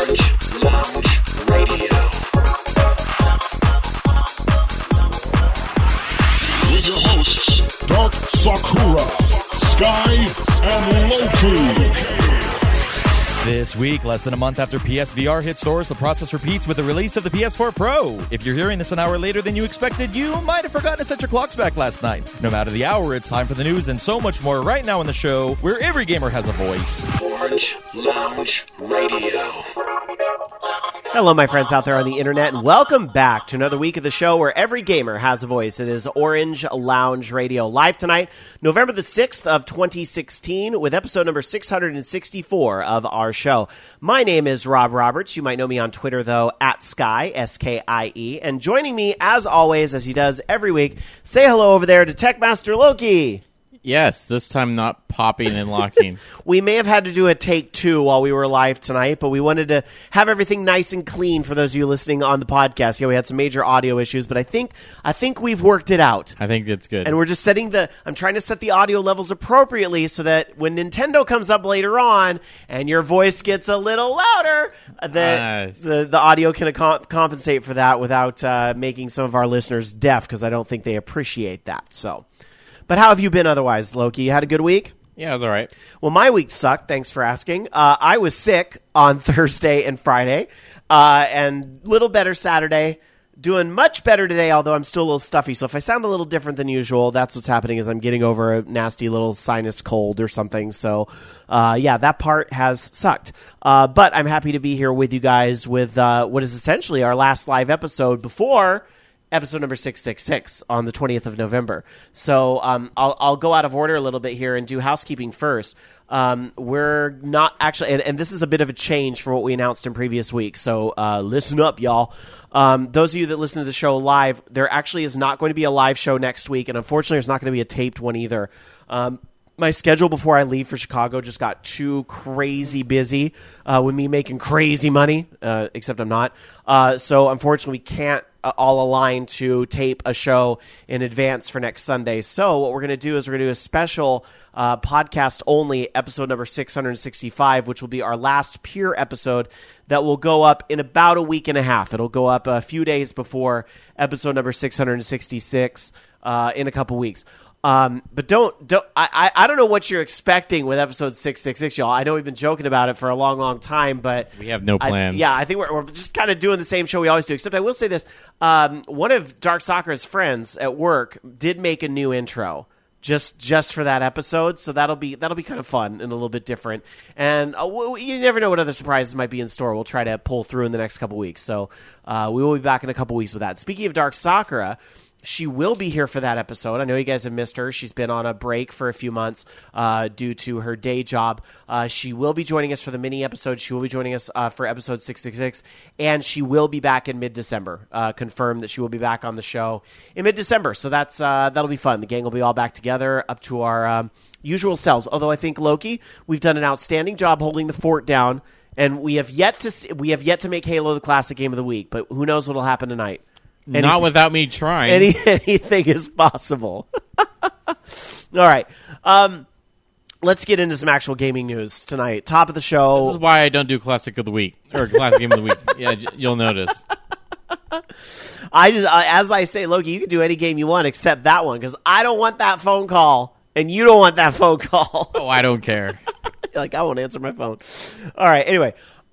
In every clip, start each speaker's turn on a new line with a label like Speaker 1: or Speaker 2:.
Speaker 1: Orange Lounge Radio. With your hosts, Dark Sakura, Sky, and Loki.
Speaker 2: This week, less than a month after PSVR hit stores, the process repeats with the release of the PS4 Pro. If you're hearing this an hour later than you expected, you might have forgotten to set your clocks back last night. No matter the hour, it's time for the news and so much more right now in the show, where every gamer has a voice.
Speaker 1: Orange Lounge Radio.
Speaker 3: Hello, my friends out there on the internet, and welcome back to another week of the show where every gamer has a voice. It is Orange Lounge Radio, live tonight, November the 6th of 2016, with episode number 664 of our show. My name is Rob Roberts. You might know me on Twitter, though, at Sky, S-K-I-E. And joining me, as always, as he does every week, say hello over there to Techmaster Loki.
Speaker 4: Yes, this time not popping and locking.
Speaker 3: We may have had to do a take two while we were live tonight, but we wanted to have everything nice and clean for those of you listening on the podcast. Yeah, we had some major audio issues, but I think we've worked it out.
Speaker 4: I think it's good.
Speaker 3: And we're just I'm trying to set the audio levels appropriately so that when Nintendo comes up later on and your voice gets a little louder, that the audio can compensate for that without making some of our listeners deaf, because I don't think they appreciate that. So. But how have you been otherwise, Loki? You had a good week?
Speaker 4: Yeah, it was all right.
Speaker 3: Well, my week sucked. Thanks for asking. I was sick on Thursday and Friday, and little better Saturday. Doing much better today, although I'm still a little stuffy. So if I sound a little different than usual, that's what's happening, is I'm getting over a nasty little sinus cold or something. So, yeah, that part has sucked. But I'm happy to be here with you guys with what is essentially our last live episode before episode number 666 on the 20th of November. So I'll go out of order a little bit here and do housekeeping first. We're not actually, and this is a bit of a change from what we announced in previous weeks. So listen up, y'all. Those of you that listen to the show live, there actually is not going to be a live show next week, and unfortunately there's not going to be a taped one either. My schedule before I leave for Chicago just got too crazy busy with me making crazy money, except I'm not. So unfortunately we can't all align to tape a show in advance for next Sunday. So what we're going to do is we're going to do a special podcast only episode number 665, which will be our last pure episode that will go up in about a week and a half. It'll go up a few days before episode number 666 in a couple weeks. But I don't know what you're expecting with episode 666, y'all. I know we've been joking about it for a long, long time, but
Speaker 4: we have no plans.
Speaker 3: I think we're just kind of doing the same show we always do, except I will say this. One of Dark Sakura's friends at work did make a new intro just for that episode, so that'll be kind of fun and a little bit different. And you never know what other surprises might be in store. We'll try to pull through in the next couple weeks. So we will be back in a couple weeks with that. Speaking of Dark Sakura, she will be here for that episode. I know you guys have missed her. She's been on a break for a few months due to her day job. She will be joining us for the mini episode. She will be joining us for episode 666, and she will be back in mid-December. Confirmed that she will be back on the show in mid-December. So that'll be fun. The gang will be all back together up to our usual selves. Although I think, Loki, we've done an outstanding job holding the fort down, and we have yet to make Halo the classic game of the week. But who knows what'll happen tonight?
Speaker 4: Not without me trying.
Speaker 3: Anything is possible. All right. Let's get into some actual gaming news tonight. Top of the show.
Speaker 4: This is why I don't do Classic of the Week, or Classic Game of the Week. Yeah, you'll notice.
Speaker 3: As I say, Loki, you can do any game you want except that one, because I don't want that phone call, and you don't want that phone call.
Speaker 4: Oh, I don't care.
Speaker 3: I won't answer my phone. All right. Anyway.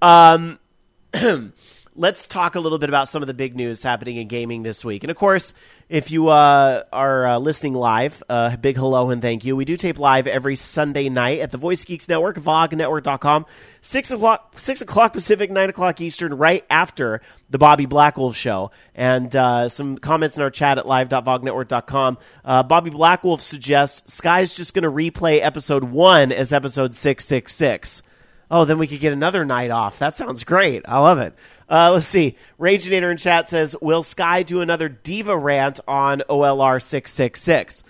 Speaker 3: Let's talk a little bit about some of the big news happening in gaming this week. And, of course, if you are listening live, big hello and thank you. We do tape live every Sunday night at the Voice Geeks Network, VogNetwork.com, 6 o'clock Pacific, 9 o'clock Eastern, right after the Bobby Blackwolf show. And some comments in our chat at live.vognetwork.com. Bobby Blackwolf suggests Sky's just going to replay episode 1 as episode 666. Oh, then we could get another night off. That sounds great. I love it. Let's see. Rageinator in chat says, will Sky do another diva rant on OLR 666?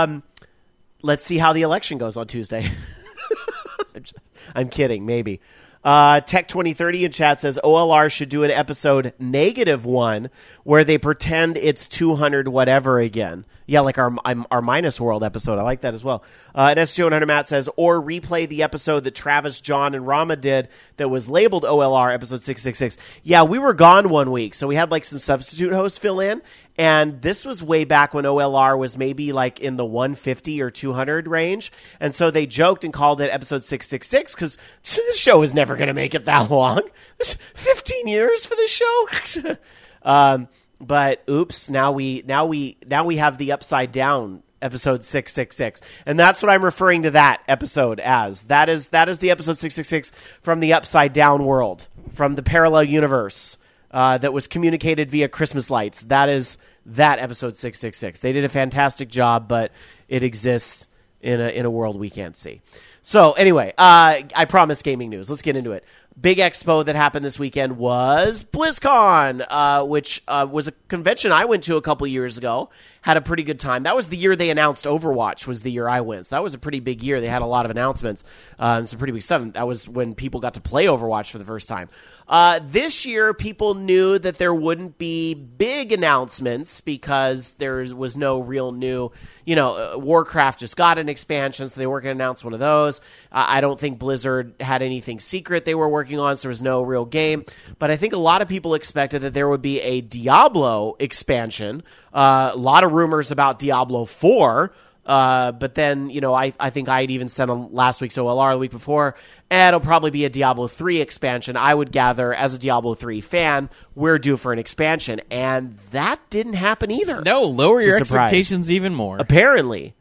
Speaker 3: Let's see how the election goes on Tuesday. I'm kidding, maybe. Tech 2030 in chat says OLR should do an episode -1 where they pretend it's 200 whatever again. Yeah, like our Minus World episode. I like that as well. And SG100 Matt says, or replay the episode that Travis, John, and Rama did that was labeled OLR episode 666. Yeah, we were gone 1 week, so we had like some substitute hosts fill in. And this was way back when OLR was maybe like in the 150 or 200 range. And so they joked and called it episode 666 because this show is never going to make it that long. 15 years for this show. But oops, now we have the upside down episode 666. And that's what I'm referring to that episode as. That is the episode 666 from the upside down world, from the parallel universe. That was communicated via Christmas lights. That is that episode 666. They did a fantastic job, but it exists in a world we can't see. So anyway, I promise gaming news. Let's get into it. Big expo that happened this weekend was BlizzCon, which was a convention I went to a couple years ago. Had a pretty good time. That was the year they announced Overwatch was the year I went. So that was a pretty big year. They had a lot of announcements. Some pretty big stuff. That was when people got to play Overwatch for the first time. This year, people knew that there wouldn't be big announcements because there was no real new, Warcraft just got an expansion, so they weren't going to announce one of those. I don't think Blizzard had anything secret they were working on, so there was no real game. But I think a lot of people expected that there would be a Diablo expansion. A lot of rumors about Diablo 4. But then, I think I had even said on last week's OLR the week before, it'll probably be a Diablo 3 expansion. I would gather, as a Diablo 3 fan, we're due for an expansion. And that didn't happen either.
Speaker 4: No, lower your expectations even more.
Speaker 3: Apparently.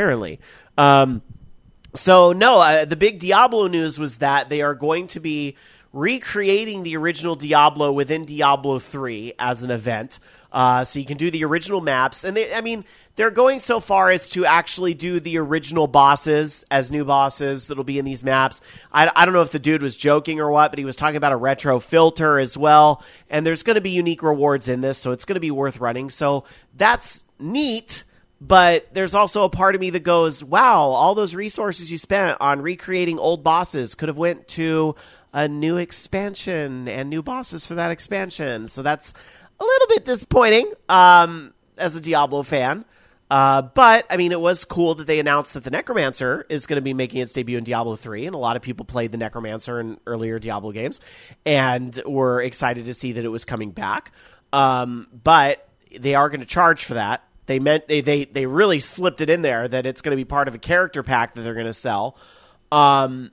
Speaker 3: So, no, the big Diablo news was that they are going to be recreating the original Diablo within Diablo 3 as an event. So you can do the original maps. And they're going so far as to actually do the original bosses as new bosses that'll be in these maps. I don't know if the dude was joking or what, but he was talking about a retro filter as well. And there's going to be unique rewards in this, so it's going to be worth running. So that's neat. But there's also a part of me that goes, wow, all those resources you spent on recreating old bosses could have went to a new expansion and new bosses for that expansion. So that's a little bit disappointing as a Diablo fan. But, it was cool that they announced that the Necromancer is going to be making its debut in Diablo 3, and a lot of people played the Necromancer in earlier Diablo games and were excited to see that it was coming back. But they are going to charge for that. They really slipped it in there that it's going to be part of a character pack that they're going to sell. So,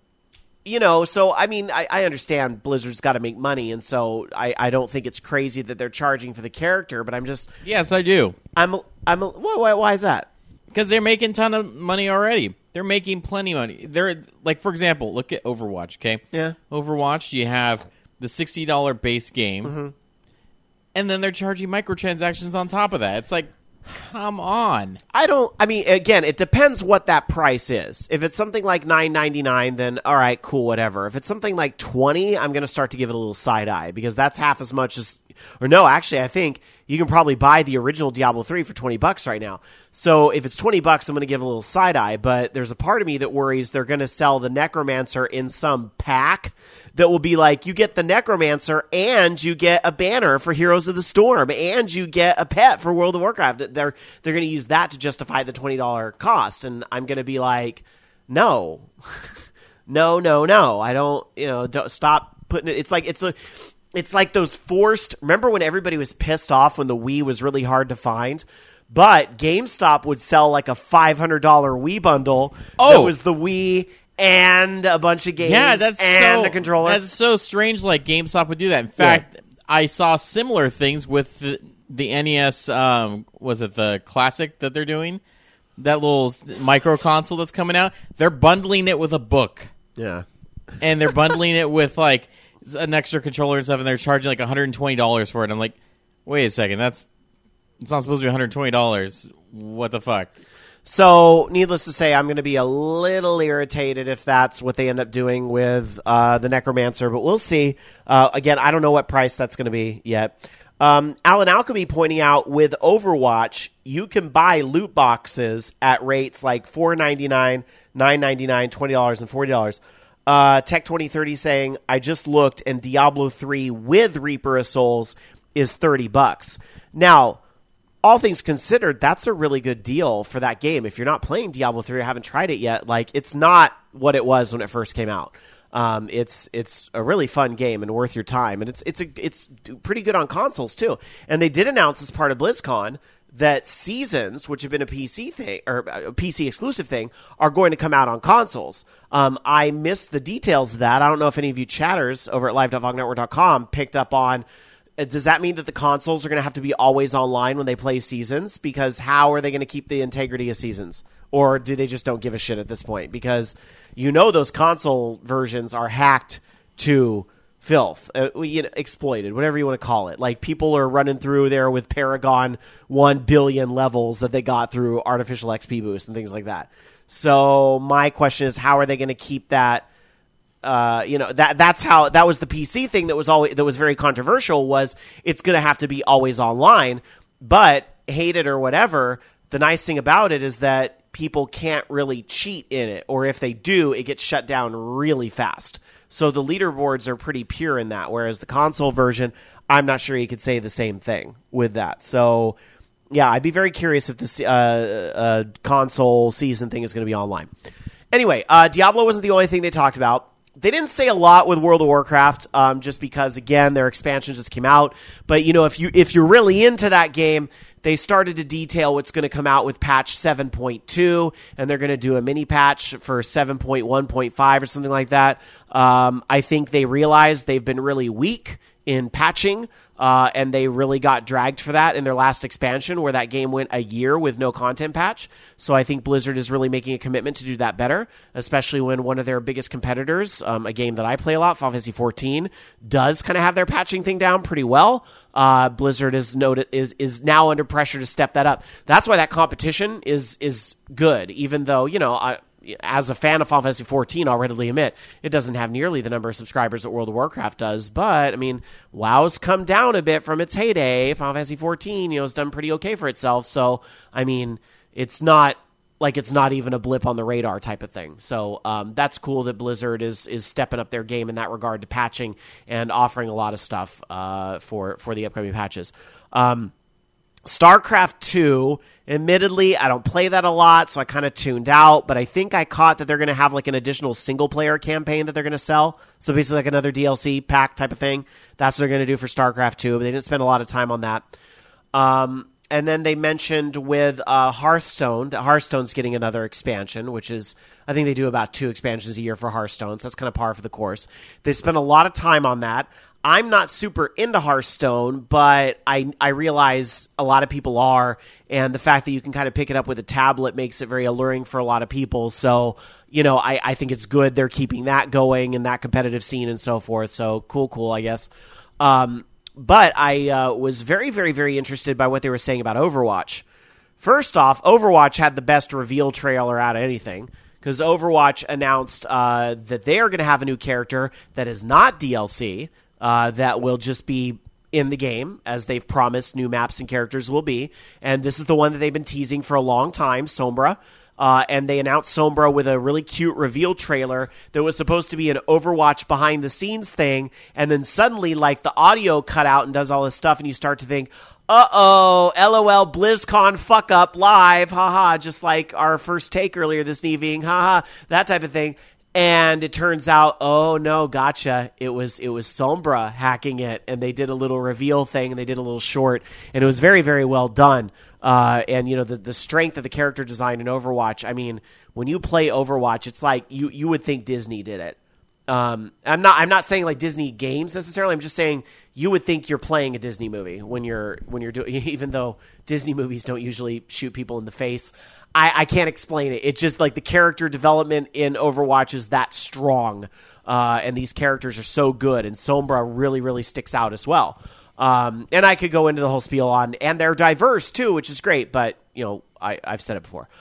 Speaker 3: I understand Blizzard's got to make money, and so I don't think it's crazy that they're charging for the character, but I'm just...
Speaker 4: Yes, I do.
Speaker 3: Why is that?
Speaker 4: Because they're making a ton of money already. They're making plenty of money. They're, like, for example, look at Overwatch, okay?
Speaker 3: Yeah.
Speaker 4: Overwatch, you have the $60 base game, and then they're charging microtransactions on top of that. It's like... Come on.
Speaker 3: Again, it depends what that price is. If it's something like $9.99, then all right, cool, whatever. If it's something like $20, I'm going to start to give it a little side eye because that's half as much as, or no, actually, I think you can probably buy the original Diablo 3 for $20 right now. So if it's $20, I'm going to give a little side eye, but there's a part of me that worries they're going to sell the Necromancer in some pack that will be like, you get the Necromancer and you get a banner for Heroes of the Storm and you get a pet for World of Warcraft. They're going to use that to justify the $20 cost. And I'm going to be like, no, no. I don't stop putting it. It's like those forced, remember when everybody was pissed off when the Wii was really hard to find? But GameStop would sell like a $500 Wii bundle that was the Wii and a bunch of games and a controller.
Speaker 4: That's so strange, like GameStop would do that. In fact, I saw similar things with the NES, was it the Classic that they're doing? That little micro console that's coming out? They're bundling it with a book.
Speaker 3: Yeah.
Speaker 4: And they're bundling it with like an extra controller and stuff, and they're charging like $120 for it. I'm like, wait a second, it's not supposed to be $120. What the fuck?
Speaker 3: So, needless to say, I'm going to be a little irritated if that's what they end up doing with the Necromancer, but we'll see. Again, I don't know what price that's going to be yet. Alan Alchemy pointing out, with Overwatch, you can buy loot boxes at rates like $4.99, $9.99, $20, and $40. Tech 2030 saying, I just looked and Diablo 3 with Reaper of Souls is $30. Now, all things considered, that's a really good deal for that game. If you're not playing Diablo 3 or haven't tried it yet, like, it's not what it was when it first came out. It's a really fun game and worth your time, and it's pretty good on consoles too. And they did announce as part of BlizzCon that Seasons, which have been a PC thing or a PC exclusive thing, are going to come out on consoles. I missed the details of that. I don't know if any of you chatters over at live.vognetwork.com picked up on. Does that mean that the consoles are going to have to be always online when they play Seasons? Because how are they going to keep the integrity of Seasons? Or do they just don't give a shit at this point? Because those console versions are hacked to filth, exploited, whatever you want to call it. Like, people are running through there with Paragon 1 billion levels that they got through artificial XP boost and things like that. So my question is, how are they going to keep that? That was the PC thing that was very controversial. Was it's going to have to be always online, but hate it or whatever. The nice thing about it is that people can't really cheat in it, or if they do, it gets shut down really fast. So the leaderboards are pretty pure in that, whereas the console version, I'm not sure you could say the same thing with that. So, yeah, I'd be very curious if this console season thing is going to be online. Anyway, Diablo wasn't the only thing they talked about. They didn't say a lot with World of Warcraft, just because, again, their expansion just came out. But, if you're really into that game, they started to detail what's going to come out with patch 7.2, and they're going to do a mini patch for 7.1.5 or something like that. I think they realized they've been really weak in patching, and they really got dragged for that in their last expansion, where that game went a year with no content patch. So I think Blizzard is really making a commitment to do that better, especially when one of their biggest competitors, a game that I play a lot, Final Fantasy XIV, does kind of have their patching thing down pretty well. Blizzard is now under pressure to step that up. That's why that competition is good, even though, as a fan of Final Fantasy XIV, I'll readily admit it doesn't have nearly the number of subscribers that World of Warcraft does. But, WoW's come down a bit from its heyday. Final Fantasy XIV, has done pretty okay for itself. So, it's not like it's not even a blip on the radar type of thing. So, that's cool that Blizzard is stepping up their game in that regard to patching and offering a lot of stuff for the upcoming patches. StarCraft 2, admittedly, I don't play that a lot, so I kind of tuned out, but I think I caught that they're going to have like an additional single-player campaign that they're going to sell. So basically like another DLC pack type of thing. That's what they're going to do for StarCraft 2, but they didn't spend a lot of time on that. And then they mentioned with Hearthstone, that Hearthstone's getting another expansion, which is, I think they do about 2 expansions a year for Hearthstone, so that's kind of par for the course. They spent a lot of time on that. I'm not super into Hearthstone, but I realize a lot of people are, and the fact that you can kind of pick it up with a tablet makes it very alluring for a lot of people. So, I think it's good they're keeping that going and that competitive scene and so forth. So cool, I guess. But I was very, very, very interested by what they were saying about Overwatch. First off, Overwatch had the best reveal trailer out of anything, because Overwatch announced that they are going to have a new character that is not DLC, that will just be in the game, as they've promised new maps and characters will be. And this is the one that they've been teasing for a long time, Sombra. And they announced Sombra with a really cute reveal trailer that was supposed to be an Overwatch behind-the-scenes thing, and then suddenly, like, the audio cut out and does all this stuff, and you start to think, uh-oh, LOL, BlizzCon fuck up live, haha, just like our first take earlier this evening, haha, that type of thing. And it turns out, oh no, gotcha. It was Sombra hacking it, and they did a little reveal thing, and they did a little short, and it was very, very well done. And the strength of the character design in Overwatch. When you play Overwatch, it's like you would think Disney did it. I'm not saying like Disney games necessarily. I'm just saying you would think you're playing a Disney movie when you're doing, even though Disney movies don't usually shoot people in the face. I can't explain it. It's just like the character development in Overwatch is that strong, and these characters are so good, and Sombra really, really sticks out as well. And I could go into the whole spiel on, and they're diverse too, which is great, but I've said it before.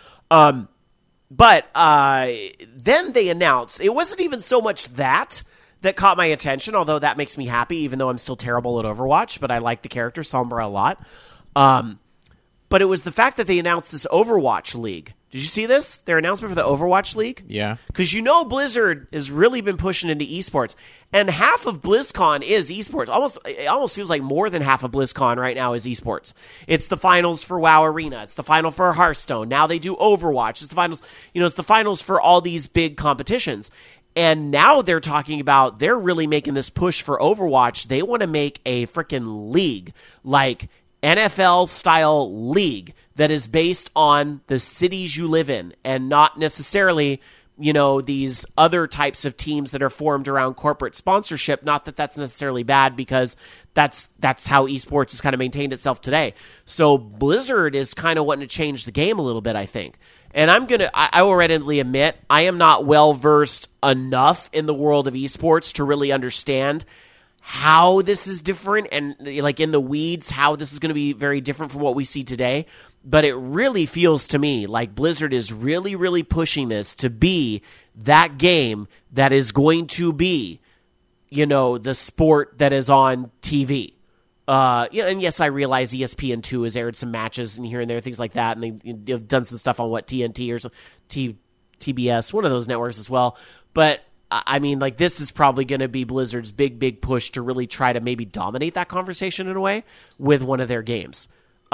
Speaker 3: But then they announced, it wasn't even so much that caught my attention, although that makes me happy, even though I'm still terrible at Overwatch, but I like the character Sombra a lot. but it was the fact that they announced this Overwatch League. Did you see this? Their announcement for the Overwatch League?
Speaker 4: Yeah.
Speaker 3: Because Blizzard has really been pushing into esports. And half of BlizzCon is esports. It almost feels like more than half of BlizzCon right now is esports. It's the finals for WoW Arena. It's the final for Hearthstone. Now they do Overwatch. It's the finals. It's the finals for all these big competitions. And now they're talking about, they're really making this push for Overwatch. They want to make a freaking league, like NFL-style league that is based on the cities you live in and not necessarily, these other types of teams that are formed around corporate sponsorship. Not that that's necessarily bad, because that's how esports has kind of maintained itself today. So Blizzard is kind of wanting to change the game a little bit, I think. And I will readily admit, I am not well-versed enough in the world of esports to really understand how this is different and, like, in the weeds, how this is going to be very different from what we see today. But it really feels to me like Blizzard is really, really pushing this to be that game that is going to be, the sport that is on TV. And yes, I realize ESPN2 has aired some matches and here and there, things like that, and they've done some stuff on TNT or some TBS, one of those networks as well. But I mean, like, this is probably going to be Blizzard's big push to really try to maybe dominate that conversation in a way with one of their games.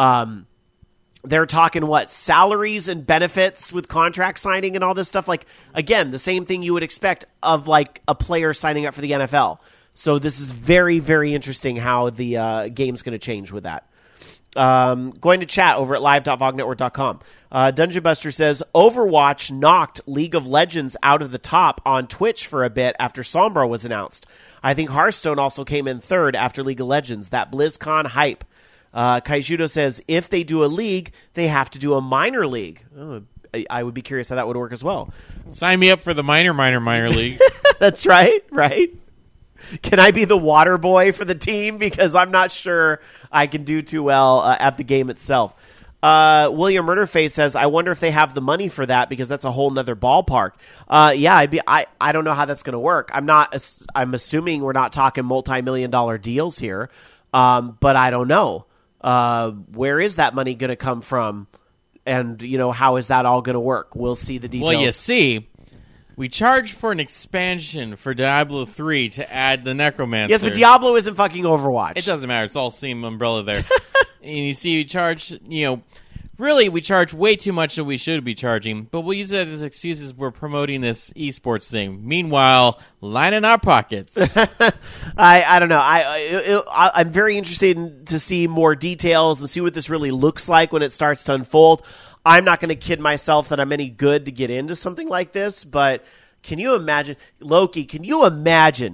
Speaker 3: They're talking salaries and benefits with contract signing and all this stuff. Like, again, the same thing you would expect of, like, a player signing up for the NFL. So this is very, very interesting how the game's going to change with that. Going to chat over at live.vognetwork.com. Dungeon Buster says, Overwatch knocked League of Legends out of the top on Twitch for a bit after Sombra was announced. I think Hearthstone also came in third after League of Legends. That BlizzCon hype. Kaijudo says, if they do a league, they have to do a minor league. Oh, I would be curious how that would work as well.
Speaker 4: Sign me up for the minor league.
Speaker 3: That's right. Can I be the water boy for the team? Because I'm not sure I can do too well at the game itself. William Murderface says, I wonder if they have the money for that, because that's a whole nother ballpark. I don't know how that's going to work. I'm assuming we're not talking multi-million-dollar deals here. But I don't know. Where is that money going to come from? And, how is that all going to work? We'll see the details.
Speaker 4: Well, you see, we charge for an expansion for Diablo 3 to add the Necromancer.
Speaker 3: Yes, but Diablo isn't fucking Overwatch.
Speaker 4: It doesn't matter. It's all same umbrella there. And you see, we charge, really, we charge way too much than we should be charging, but we'll use that as excuses. We're promoting this esports thing. Meanwhile, lining our pockets.
Speaker 3: I don't know. I'm very interested to see more details and see what this really looks like when it starts to unfold. I'm not going to kid myself that I'm any good to get into something like this, but can you imagine, Loki, can you imagine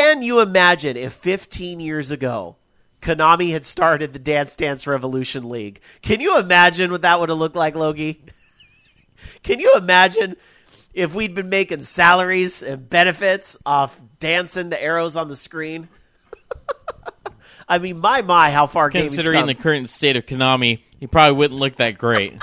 Speaker 3: if 15 years ago Konami had started the Dance Dance Revolution League? Can you imagine what that would have looked like, Loki? Can you imagine if we'd been making salaries and benefits off dancing to arrows on the screen? I mean, my, how far gaming's come.
Speaker 4: Considering the current state of Konami, he probably wouldn't look that great.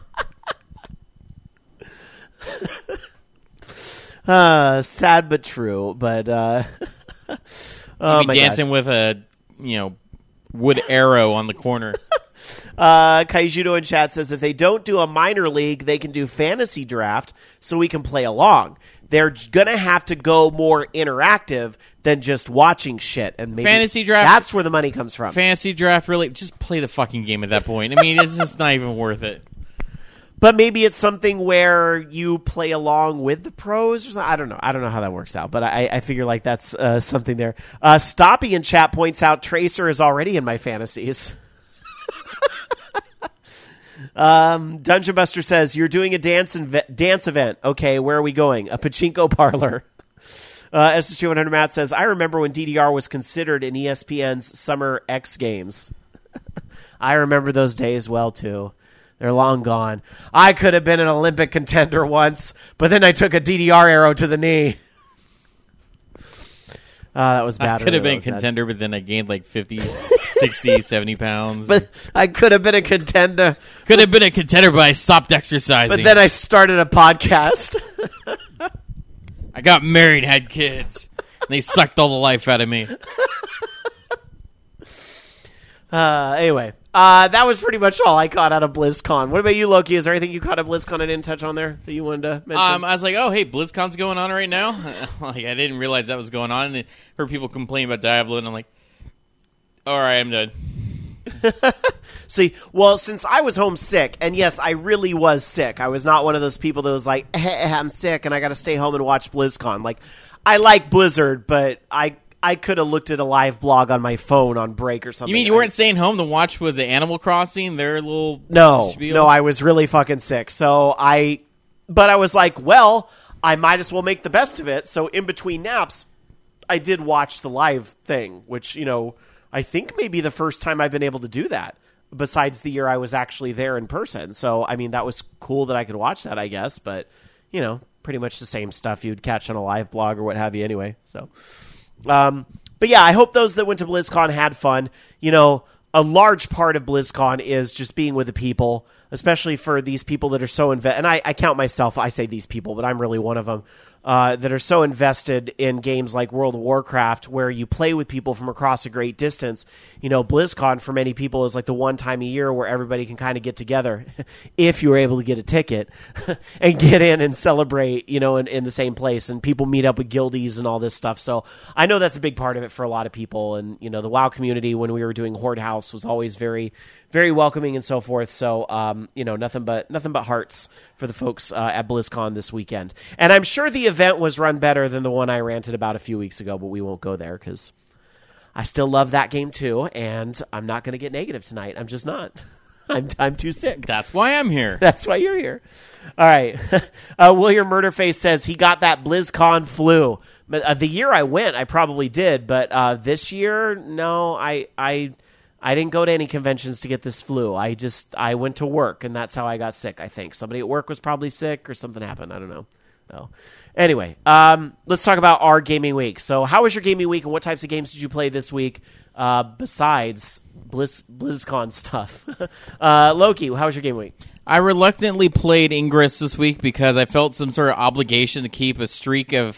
Speaker 3: Sad but true. But
Speaker 4: he'd be dancing with a wood arrow on the corner.
Speaker 3: Kaijudo in chat says, if they don't do a minor league, they can do fantasy draft so we can play along. They're going to have to go more interactive than just watching shit. And maybe
Speaker 4: fantasy draft,
Speaker 3: that's where the money comes from.
Speaker 4: Fantasy draft, really, just play the fucking game at that point. I mean, it's just not even worth it.
Speaker 3: But maybe it's something where you play along with the pros or something. I don't know. I don't know how that works out, but I figure like that's something there. Stoppy in chat points out Tracer is already in my fantasies. Dungeon Buster says, you're doing a dance event. Okay, where are we going? A pachinko parlor. SSG100 Matt says, I remember when DDR was considered in ESPN's Summer X Games. I remember those days well, too. They're long gone. I could have been an Olympic contender once, but then I took a DDR arrow to the knee. That was bad.
Speaker 4: I could have been a contender, but then I gained like 50, 60, 70 pounds.
Speaker 3: But I could have been a contender.
Speaker 4: Could have been a contender, but I stopped exercising.
Speaker 3: But then I started a podcast.
Speaker 4: I got married, had kids, and they sucked all the life out of me.
Speaker 3: Anyway, That was pretty much all I caught out of BlizzCon. What about you, Loki? Is there anything you caught at BlizzCon I didn't touch on there that you wanted to mention?
Speaker 4: I was like, oh, hey, BlizzCon's going on right now? Like, I didn't realize that was going on, and then heard people complain about Diablo, and I'm like, all right, I'm done.
Speaker 3: See, well, since I was homesick, and yes, I really was sick. I was not one of those people that was like, I'm sick, and I got to stay home and watch BlizzCon. Like, I like Blizzard, but I could have looked at a live blog on my phone on break or something.
Speaker 4: You mean you weren't staying home to watch, was it Animal Crossing, their little spiel?
Speaker 3: No, I was really fucking sick. But I was like, well, I might as well make the best of it. So in between naps, I did watch the live thing, which, I think maybe the first time I've been able to do that, besides the year I was actually there in person. So, I mean, that was cool that I could watch that, I guess. But, pretty much the same stuff you'd catch on a live blog or what have you anyway. So... but yeah, I hope those that went to BlizzCon had fun. A large part of BlizzCon is just being with the people, especially for these people that are so invested. And I count myself, I say these people, but I'm really one of them, that are so invested in games like World of Warcraft, where you play with people from across a great distance. BlizzCon for many people is like the one time a year where everybody can kind of get together, if you were able to get a ticket, and get in and celebrate, in the same place. And people meet up with guildies and all this stuff. So I know that's a big part of it for a lot of people. And, the WoW community, when we were doing Horde House, was always very, very welcoming and so forth. So, nothing but hearts for the folks at BlizzCon this weekend. And I'm sure the event was run better than the one I ranted about a few weeks ago, but we won't go there because I still love that game too, and I'm not going to get negative tonight. I'm just not. I'm too sick.
Speaker 4: That's why I'm here.
Speaker 3: That's why you're here. All right. William Murderface says he got that BlizzCon flu. The year I went, I probably did, but this year, no, I didn't go to any conventions to get this flu. I went to work, and that's how I got sick, I think. Somebody at work was probably sick or something happened. I don't know. No. Anyway, let's talk about our gaming week. So how was your gaming week, and what types of games did you play this week besides BlizzCon stuff? Loki, how was your gaming week?
Speaker 4: I reluctantly played Ingress this week because I felt some sort of obligation to keep a streak of,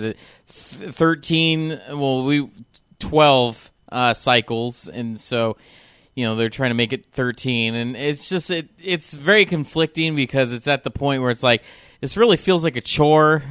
Speaker 4: 12 cycles, and so they're trying to make it 13, and it's just it's very conflicting because it's at the point where it's like this really feels like a chore,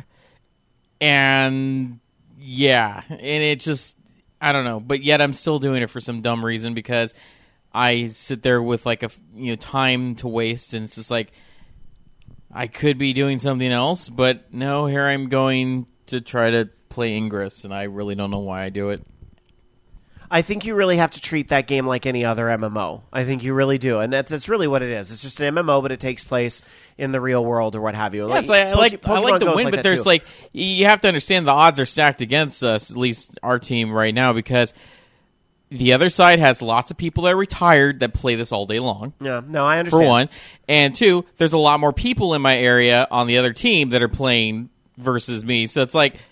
Speaker 4: and it just, I don't know, but yet I'm still doing it for some dumb reason because I sit there with like time to waste, and it's just like I could be doing something else, but no, here I'm going to try to play Ingress, and I really don't know why I do it.
Speaker 3: I think you really have to treat that game like any other MMO. I think you really do, and that's really what it is. It's just an MMO, but it takes place in the real world or what have you.
Speaker 4: Yeah, I like the win, but there's too. You have to understand the odds are stacked against us, at least our team right now, because the other side has lots of people that are retired that play this all day long.
Speaker 3: Yeah, no, I understand.
Speaker 4: For one, and two, there's a lot more people in my area on the other team that are playing versus me, so it's like.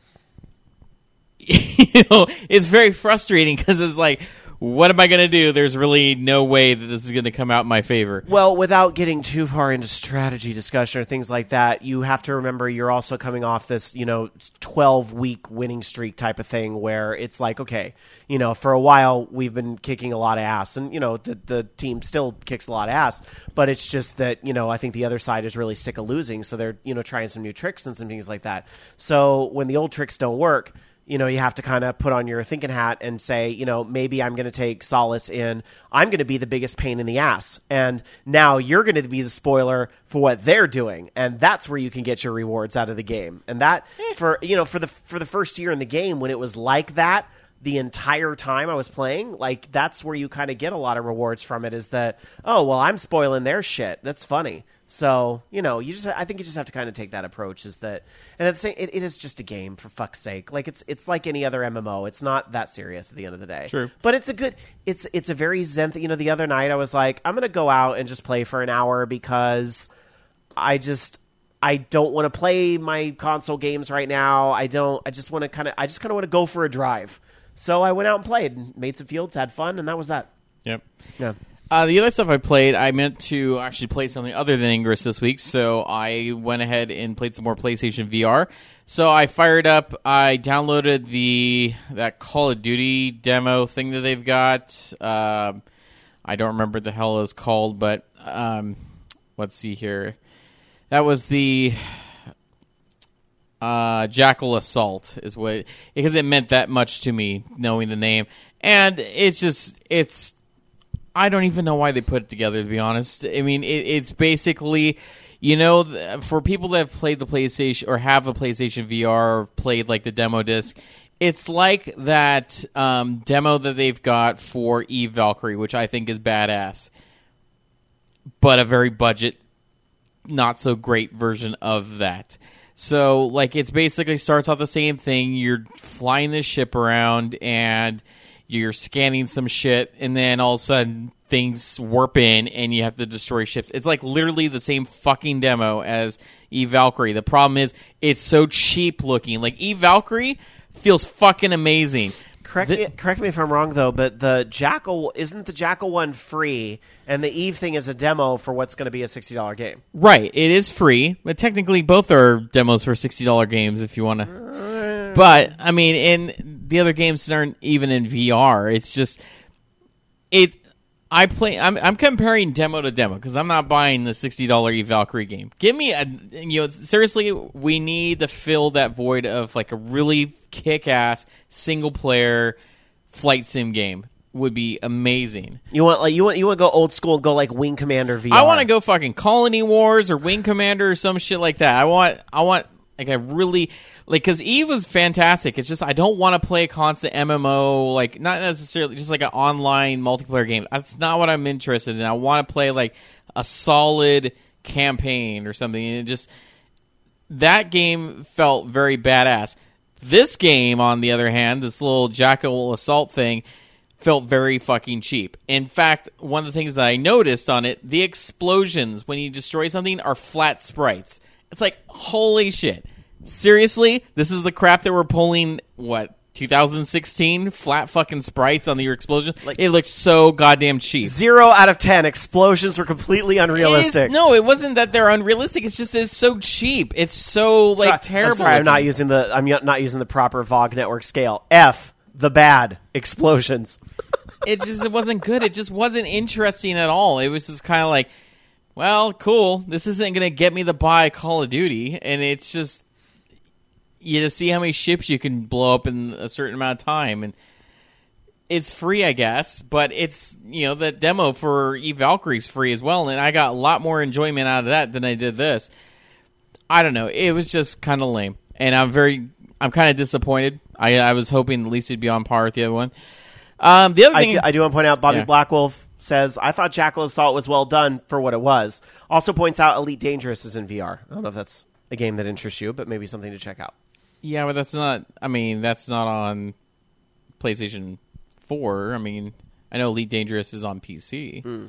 Speaker 4: It's very frustrating because it's like, what am I going to do? There's really no way that this is going to come out in my favor.
Speaker 3: Well, without getting too far into strategy discussion or things like that, you have to remember you're also coming off this, 12-week winning streak type of thing where it's like, okay, for a while we've been kicking a lot of ass, and, the team still kicks a lot of ass, but it's just that, I think the other side is really sick of losing, so they're, trying some new tricks and some things like that. So when the old tricks don't work, you have to kind of put on your thinking hat and say, maybe I'm going to take solace in, I'm going to be the biggest pain in the ass. And now you're going to be the spoiler for what they're doing. And that's where you can get your rewards out of the game. And that for the first year in the game, when it was like that, the entire time I was playing, like that's where you kind of get a lot of rewards from it, is that, oh, well, I'm spoiling their shit. That's funny. So, I think you just have to kind of take that approach, is that, and at the same, it is just a game, for fuck's sake. Like it's like any other MMO. It's not that serious at the end of the day.
Speaker 4: True.
Speaker 3: But it's a very zen thing. The other night I was like, I'm going to go out and just play for an hour because I don't want to play my console games right now. I just kind of want to go for a drive. So I went out and played and made some fields, had fun, and that was that.
Speaker 4: Yep.
Speaker 3: Yeah.
Speaker 4: The other stuff I played, I meant to actually play something other than Ingress this week, so I went ahead and played some more PlayStation VR. So I fired up, I downloaded that Call of Duty demo thing that they've got. I don't remember what the hell it's called, but let's see here. That was the Jackal Assault is what, because it meant that much to me knowing the name, and it's I don't even know why they put it together, to be honest. I mean, it's basically, for people that have played the PlayStation or have a PlayStation VR or played like the demo disc, it's like that demo that they've got for Eve Valkyrie, which I think is badass, but a very budget, not so great version of that. So, like, it's basically starts off the same thing. You're flying this ship around, and you're scanning some shit, and then all of a sudden things warp in, and you have to destroy ships. It's like literally the same fucking demo as Eve Valkyrie. The problem is it's so cheap looking. Like, Eve Valkyrie feels fucking amazing.
Speaker 3: Correct me if I'm wrong, though, but isn't the Jackal one free, and the Eve thing is a demo for what's going to be a $60 game?
Speaker 4: Right, it is free, but technically both are demos for $60 games if you want to. But I mean, in the other games aren't even in VR. It's just I'm comparing demo to demo because I'm not buying the $60 Eve Valkyrie game. Give me seriously, we need to fill that void of like a really kick-ass single-player flight sim game. Would be amazing.
Speaker 3: You want to go old school and go like Wing Commander VR.
Speaker 4: I want to go fucking Colony Wars or Wing Commander or some shit like that. I want like a really because Eve was fantastic. It's just I don't want to play a constant MMO, like not necessarily just like an online multiplayer game. That's not what I'm interested in. I want to play like a solid campaign or something. And it just that game felt very badass. This game, on the other hand, this little Jackal Assault thing felt very fucking cheap. In fact, one of the things that I noticed on it, the explosions when you destroy something are flat sprites. It's like, holy shit. Seriously? This is the crap that we're pulling, 2016? Flat fucking sprites on your explosion? Like, it looks so goddamn cheap.
Speaker 3: 0 out of 10. Explosions were completely unrealistic.
Speaker 4: No, it wasn't that they're unrealistic. It's just it's so cheap. It's so terrible.
Speaker 3: I'm sorry, I'm not using the proper VOG network scale. F, the bad explosions.
Speaker 4: It wasn't good. It just wasn't interesting at all. It was just kind of like, well, cool. This isn't going to get me to buy Call of Duty, and it's just you just see how many ships you can blow up in a certain amount of time, and it's free, I guess. But it's the demo for Eve Valkyrie's free as well, and I got a lot more enjoyment out of that than I did this. I don't know. It was just kind of lame, and I'm kind of disappointed. I was hoping at least it'd be on par with the other one. The other thing
Speaker 3: I do want to point out, Bobby Blackwolf says, I thought Jackal Assault was well done for what it was. Also points out Elite Dangerous is in VR. I don't know if that's a game that interests you, but maybe something to check out.
Speaker 4: Yeah, but that's not on PlayStation 4. I mean, I know Elite Dangerous is on PC.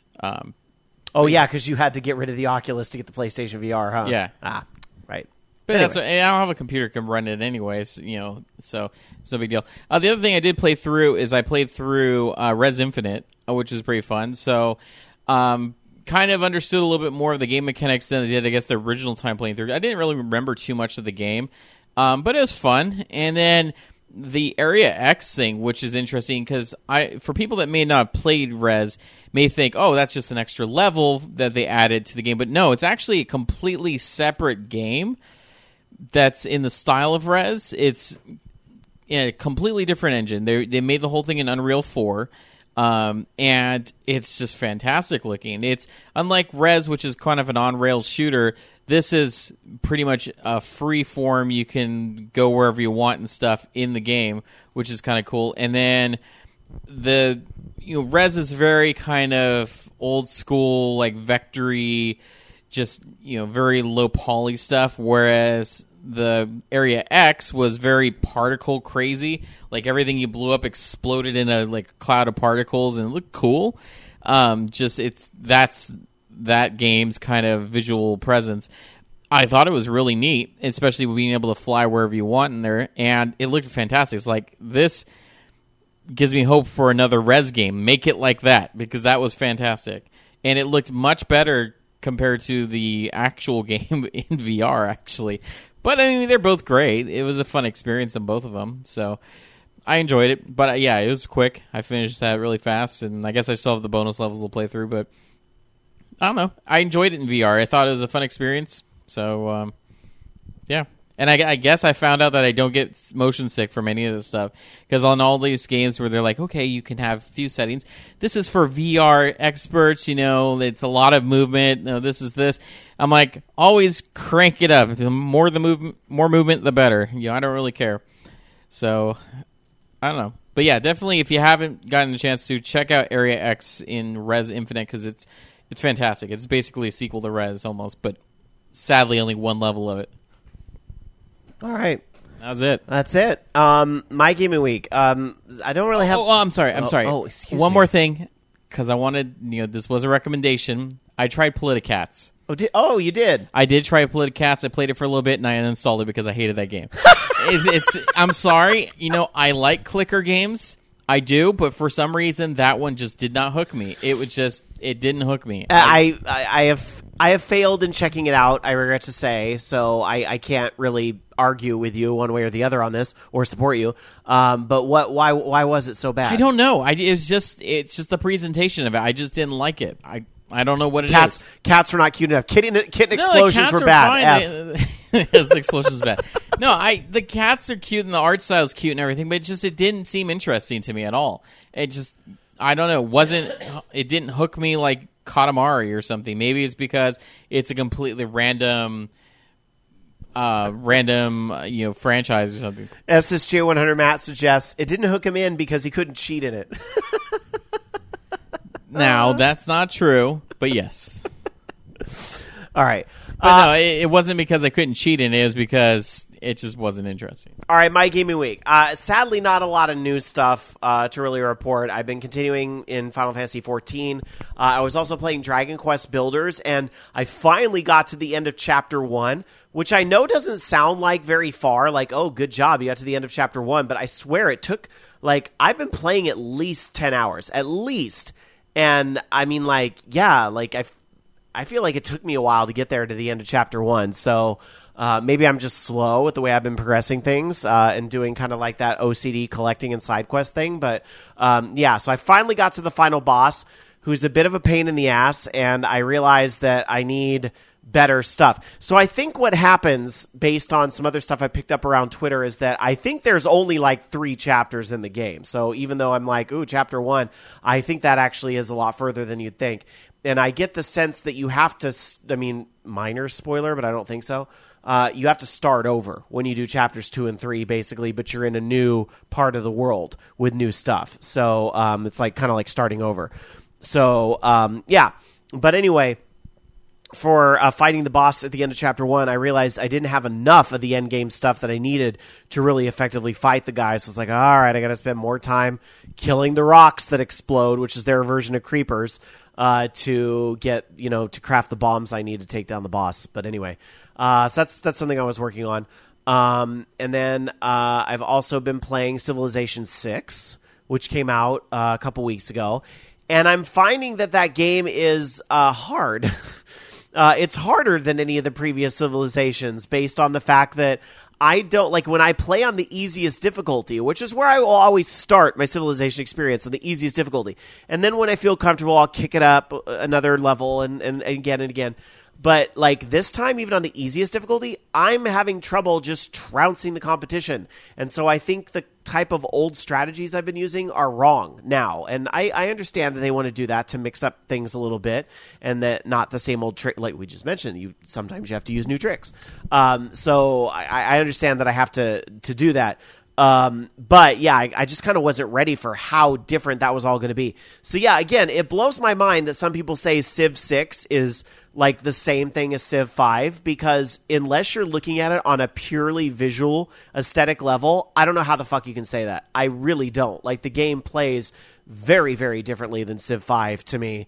Speaker 3: Yeah, because you had to get rid of the Oculus to get the PlayStation VR, huh?
Speaker 4: Yeah.
Speaker 3: Right.
Speaker 4: But
Speaker 3: Anyway.
Speaker 4: I don't have a computer that can run it anyways, so it's no big deal. The other thing I did play through is I played through Res Infinite, which was pretty fun. So, kind of understood a little bit more of the game mechanics than I did, I guess, the original time playing through. I didn't really remember too much of the game, but it was fun. And then the Area X thing, which is interesting because for people that may not have played Res, may think, oh, that's just an extra level that they added to the game. But no, it's actually a completely separate game that's in the style of Res. It's a completely different engine. They made the whole thing in Unreal 4, and it's just fantastic looking. It's unlike Res, which is kind of an on-rails shooter. This is pretty much a free form. You can go wherever you want and stuff in the game, which is kind of cool. And then Res is very kind of old school, like vectory, just very low poly stuff, whereas the Area X was very particle crazy. Like everything you blew up exploded in a cloud of particles and it looked cool. That's that game's kind of visual presence. I thought it was really neat, especially being able to fly wherever you want in there, and it looked fantastic. It's like, this gives me hope for another Res game. Make it like that, because that was fantastic. And it looked much better compared to the actual game in VR, actually. But, I mean, they're both great. It was a fun experience in both of them. So, I enjoyed it, but yeah, it was quick. I finished that really fast, and I guess I still have the bonus levels to play through, but I don't know. I enjoyed it in VR. I thought it was a fun experience, so yeah. And I guess I found out that I don't get motion sick from any of this stuff, because on all these games where they're like, okay, you can have a few settings. This is for VR experts, it's a lot of movement. This is this. I'm like, always crank it up. The more movement, the better. I don't really care. So, I don't know. But yeah, definitely if you haven't gotten a chance to, check out Area X in Res Infinite, because it's fantastic. It's basically a sequel to Res almost, but sadly only one level of it.
Speaker 3: All right.
Speaker 4: That's it.
Speaker 3: That's it. My gaming week. I don't really have...
Speaker 4: I'm sorry.
Speaker 3: Oh, excuse me.
Speaker 4: One more thing, because I wanted... this was a recommendation. I tried Politicats.
Speaker 3: You did?
Speaker 4: I did try Politicats. I played it for a little bit, and I uninstalled it because I hated that game. I'm sorry. I like clicker games. I do, but for some reason, that one just did not hook me. It didn't hook me.
Speaker 3: I have failed in checking it out, I regret to say, so I can't really argue with you one way or the other on this, or support you. But why was it so bad?
Speaker 4: I don't know. It's just the presentation of it. I just didn't like it. I don't know what it is.
Speaker 3: Cats were not cute enough. Kitten explosions were bad.
Speaker 4: Yes, explosions bad. No, the cats are cute and the art style is cute and everything, but it didn't seem interesting to me at all. I don't know. It didn't hook me like Katamari or something. Maybe it's because it's a completely random franchise or something.
Speaker 3: SSJ100 Matt suggests it didn't hook him in because he couldn't cheat in it.
Speaker 4: Now, that's not true, but yes.
Speaker 3: All right.
Speaker 4: But no, it wasn't because I couldn't cheat in it. It was because it just wasn't interesting.
Speaker 3: All right, my gaming week. Sadly, not a lot of new stuff to really report. I've been continuing in Final Fantasy XIV. I was also playing Dragon Quest Builders, and I finally got to the end of Chapter 1, which I know doesn't sound like very far. Like, oh, good job, you got to the end of Chapter 1. But I swear it took, I've been playing at least 10 hours. At least. And, I mean, I feel like it took me a while to get there to the end of Chapter 1, so maybe I'm just slow with the way I've been progressing things and doing kind of like that OCD collecting and side quest thing. But, so I finally got to the final boss, who's a bit of a pain in the ass, and I realized that I need better stuff. So I think what happens, based on some other stuff I picked up around Twitter, is that I think there's only 3 chapters in the game. So even though I'm Chapter 1, I think that actually is a lot further than you'd think. And I get the sense that you have to, minor spoiler, but I don't think so. You have to start over when you do chapters 2 and 3, basically, but you're in a new part of the world with new stuff. So it's kind of like starting over. So, But anyway, for fighting the boss at the end of Chapter 1, I realized I didn't have enough of the endgame stuff that I needed to really effectively fight the guys. So it's all right, I got to spend more time killing the rocks that explode, which is their version of creepers, to get, to craft the bombs I need to take down the boss. But anyway, so that's something I was working on. And then I've also been playing Civilization 6, which came out a couple weeks ago. And I'm finding that game is hard. It's harder than any of the previous Civilizations, based on the fact that I don't when I play on the easiest difficulty, which is where I will always start my Civilization experience, on the easiest difficulty. And then when I feel comfortable, I'll kick it up another level and again and again. But this time, even on the easiest difficulty, I'm having trouble just trouncing the competition. And so I think the type of old strategies I've been using are wrong now. And I understand that they want to do that to mix up things a little bit, and that not the same old trick like we just mentioned. Sometimes you have to use new tricks. So I understand that I have to do that. But yeah, I just kind of wasn't ready for how different that was all going to be. So yeah, again, it blows my mind that some people say Civ 6 is the same thing as Civ 5, because unless you're looking at it on a purely visual aesthetic level, I don't know how the fuck you can say that. I really don't. The game plays very, very differently than Civ 5 to me.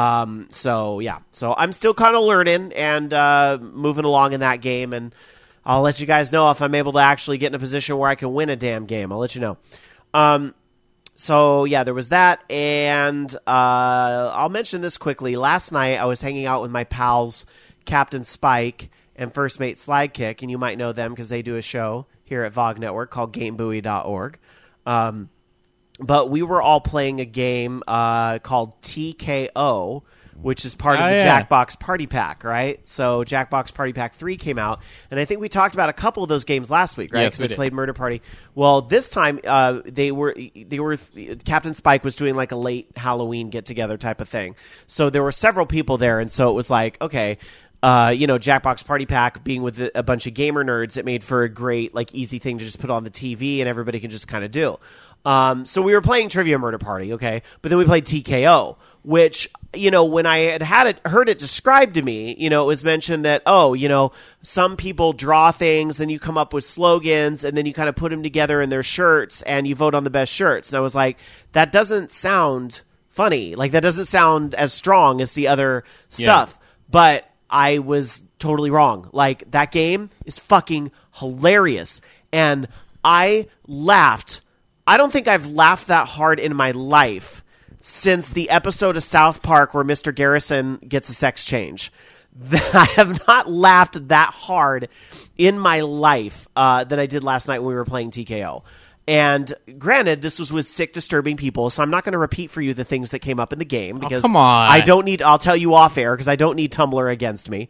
Speaker 3: So yeah, so I'm still kind of learning and moving along in that game, and I'll let you guys know if I'm able to actually get in a position where I can win a damn game. I'll let you know. So, yeah, there was that, and I'll mention this quickly. Last night, I was hanging out with my pals, Captain Spike and First Mate Slagkick, and you might know them because they do a show here at VOG Network called GameBuoy.org. But we were all playing a game called TKO, which is part of the
Speaker 4: yeah.
Speaker 3: Jackbox Party Pack, right? So Jackbox Party Pack 3 came out, and I think we talked about a couple of those games last week, right?
Speaker 4: Yes,
Speaker 3: Because
Speaker 4: we
Speaker 3: I
Speaker 4: did.
Speaker 3: played Murder Party. Well, this time they were Captain Spike was doing like a late Halloween get together type of thing. So there were several people there, and so it was like, okay. Jackbox Party Pack being with a bunch of gamer nerds, it made for a great, like, easy thing to just put on the TV and everybody can just kind of do. So we were playing Trivia Murder Party, okay? But then we played TKO, which, when I had heard it described to me, it was mentioned that, some people draw things and you come up with slogans and then you kind of put them together in their shirts and you vote on the best shirts. And I was like, that doesn't sound funny. Like, that doesn't sound as strong as the other stuff. But I was totally wrong. Like, that game is fucking hilarious. And I laughed. I don't think I've laughed that hard in my life since the episode of South Park where Mr. Garrison gets a sex change. I have not laughed that hard in my life that I did last night when we were playing TKO. And granted, this was with sick, disturbing people, so I'm not going to repeat for you the things that came up in the game because
Speaker 4: come on.
Speaker 3: I'll tell you off air because I don't need Tumblr against me.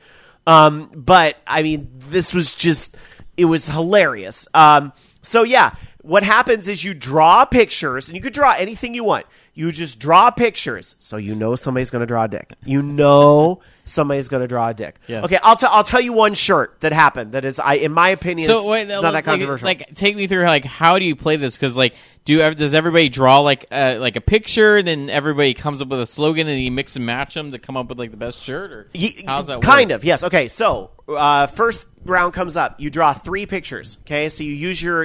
Speaker 3: But I mean, this was just, it was hilarious. So yeah, what happens is you draw pictures, and you could draw anything you want. You just draw pictures, so somebody's going to draw a dick. Somebody's going to draw a dick.
Speaker 4: Yes.
Speaker 3: Okay, I'll tell you one shirt that happened that is, in my opinion,
Speaker 4: wait,
Speaker 3: it's not that controversial.
Speaker 4: Like, take me through how do you play this? Because does everybody draw like a picture, and then everybody comes up with a slogan, and you mix and match them to come up with like the best shirt, or how's that work?
Speaker 3: Kind of, yes. Okay, so first round comes up. You draw 3 pictures. Okay, so you use your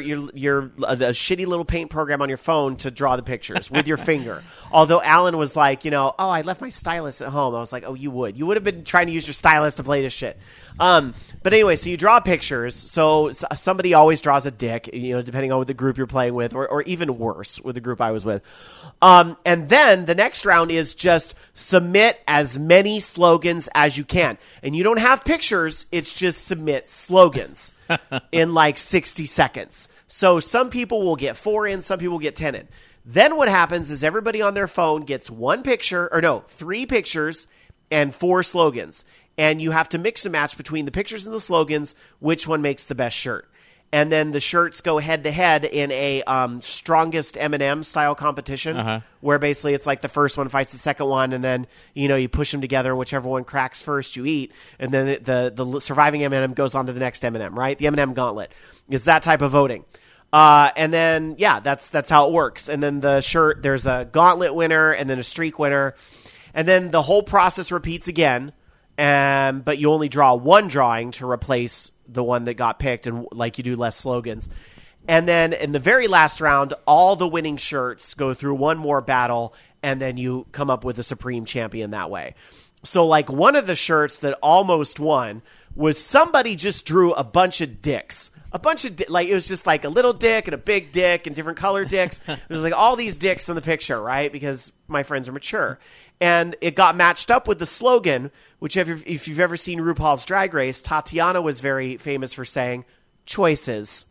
Speaker 3: a shitty little paint program on your phone to draw the pictures with your finger. Although Alan was like, I left my stylus at home. I was like, oh, you would have been trying to use your stylus to play this shit. But anyway, so you draw pictures. So somebody always draws a dick, depending on what the group you're playing with, or even worse with the group I was with. And then the next round is just submit as many slogans as you can. And you don't have pictures. It's just submit slogans in like 60 seconds. So some people will get 4 in, some people get 10 in. Then what happens is everybody on their phone gets 3 pictures and 4 slogans. And you have to mix and match between the pictures and the slogans, which one makes the best shirt. And then the shirts go head-to-head in a strongest M&M style competition, where basically it's like the first one fights the second one, and then you push them together, and whichever one cracks first, you eat. And then the surviving M&M goes on to the next M&M, right? The M&M gauntlet. It's that type of voting. And then, yeah, that's how it works. And then the shirt, there's a gauntlet winner and then a streak winner. And then the whole process repeats again, but you only draw 1 drawing to replace the one that got picked, and like you do less slogans. And then in the very last round, all the winning shirts go through one more battle, and then you come up with a supreme champion that way. So like one of the shirts that almost won was somebody just drew a bunch of dicks. It was just like a little dick and a big dick and different colored dicks. It was like all these dicks in the picture, right? Because my friends are mature. And it got matched up with the slogan, which if you've ever seen RuPaul's Drag Race, Tatiana was very famous for saying, choices.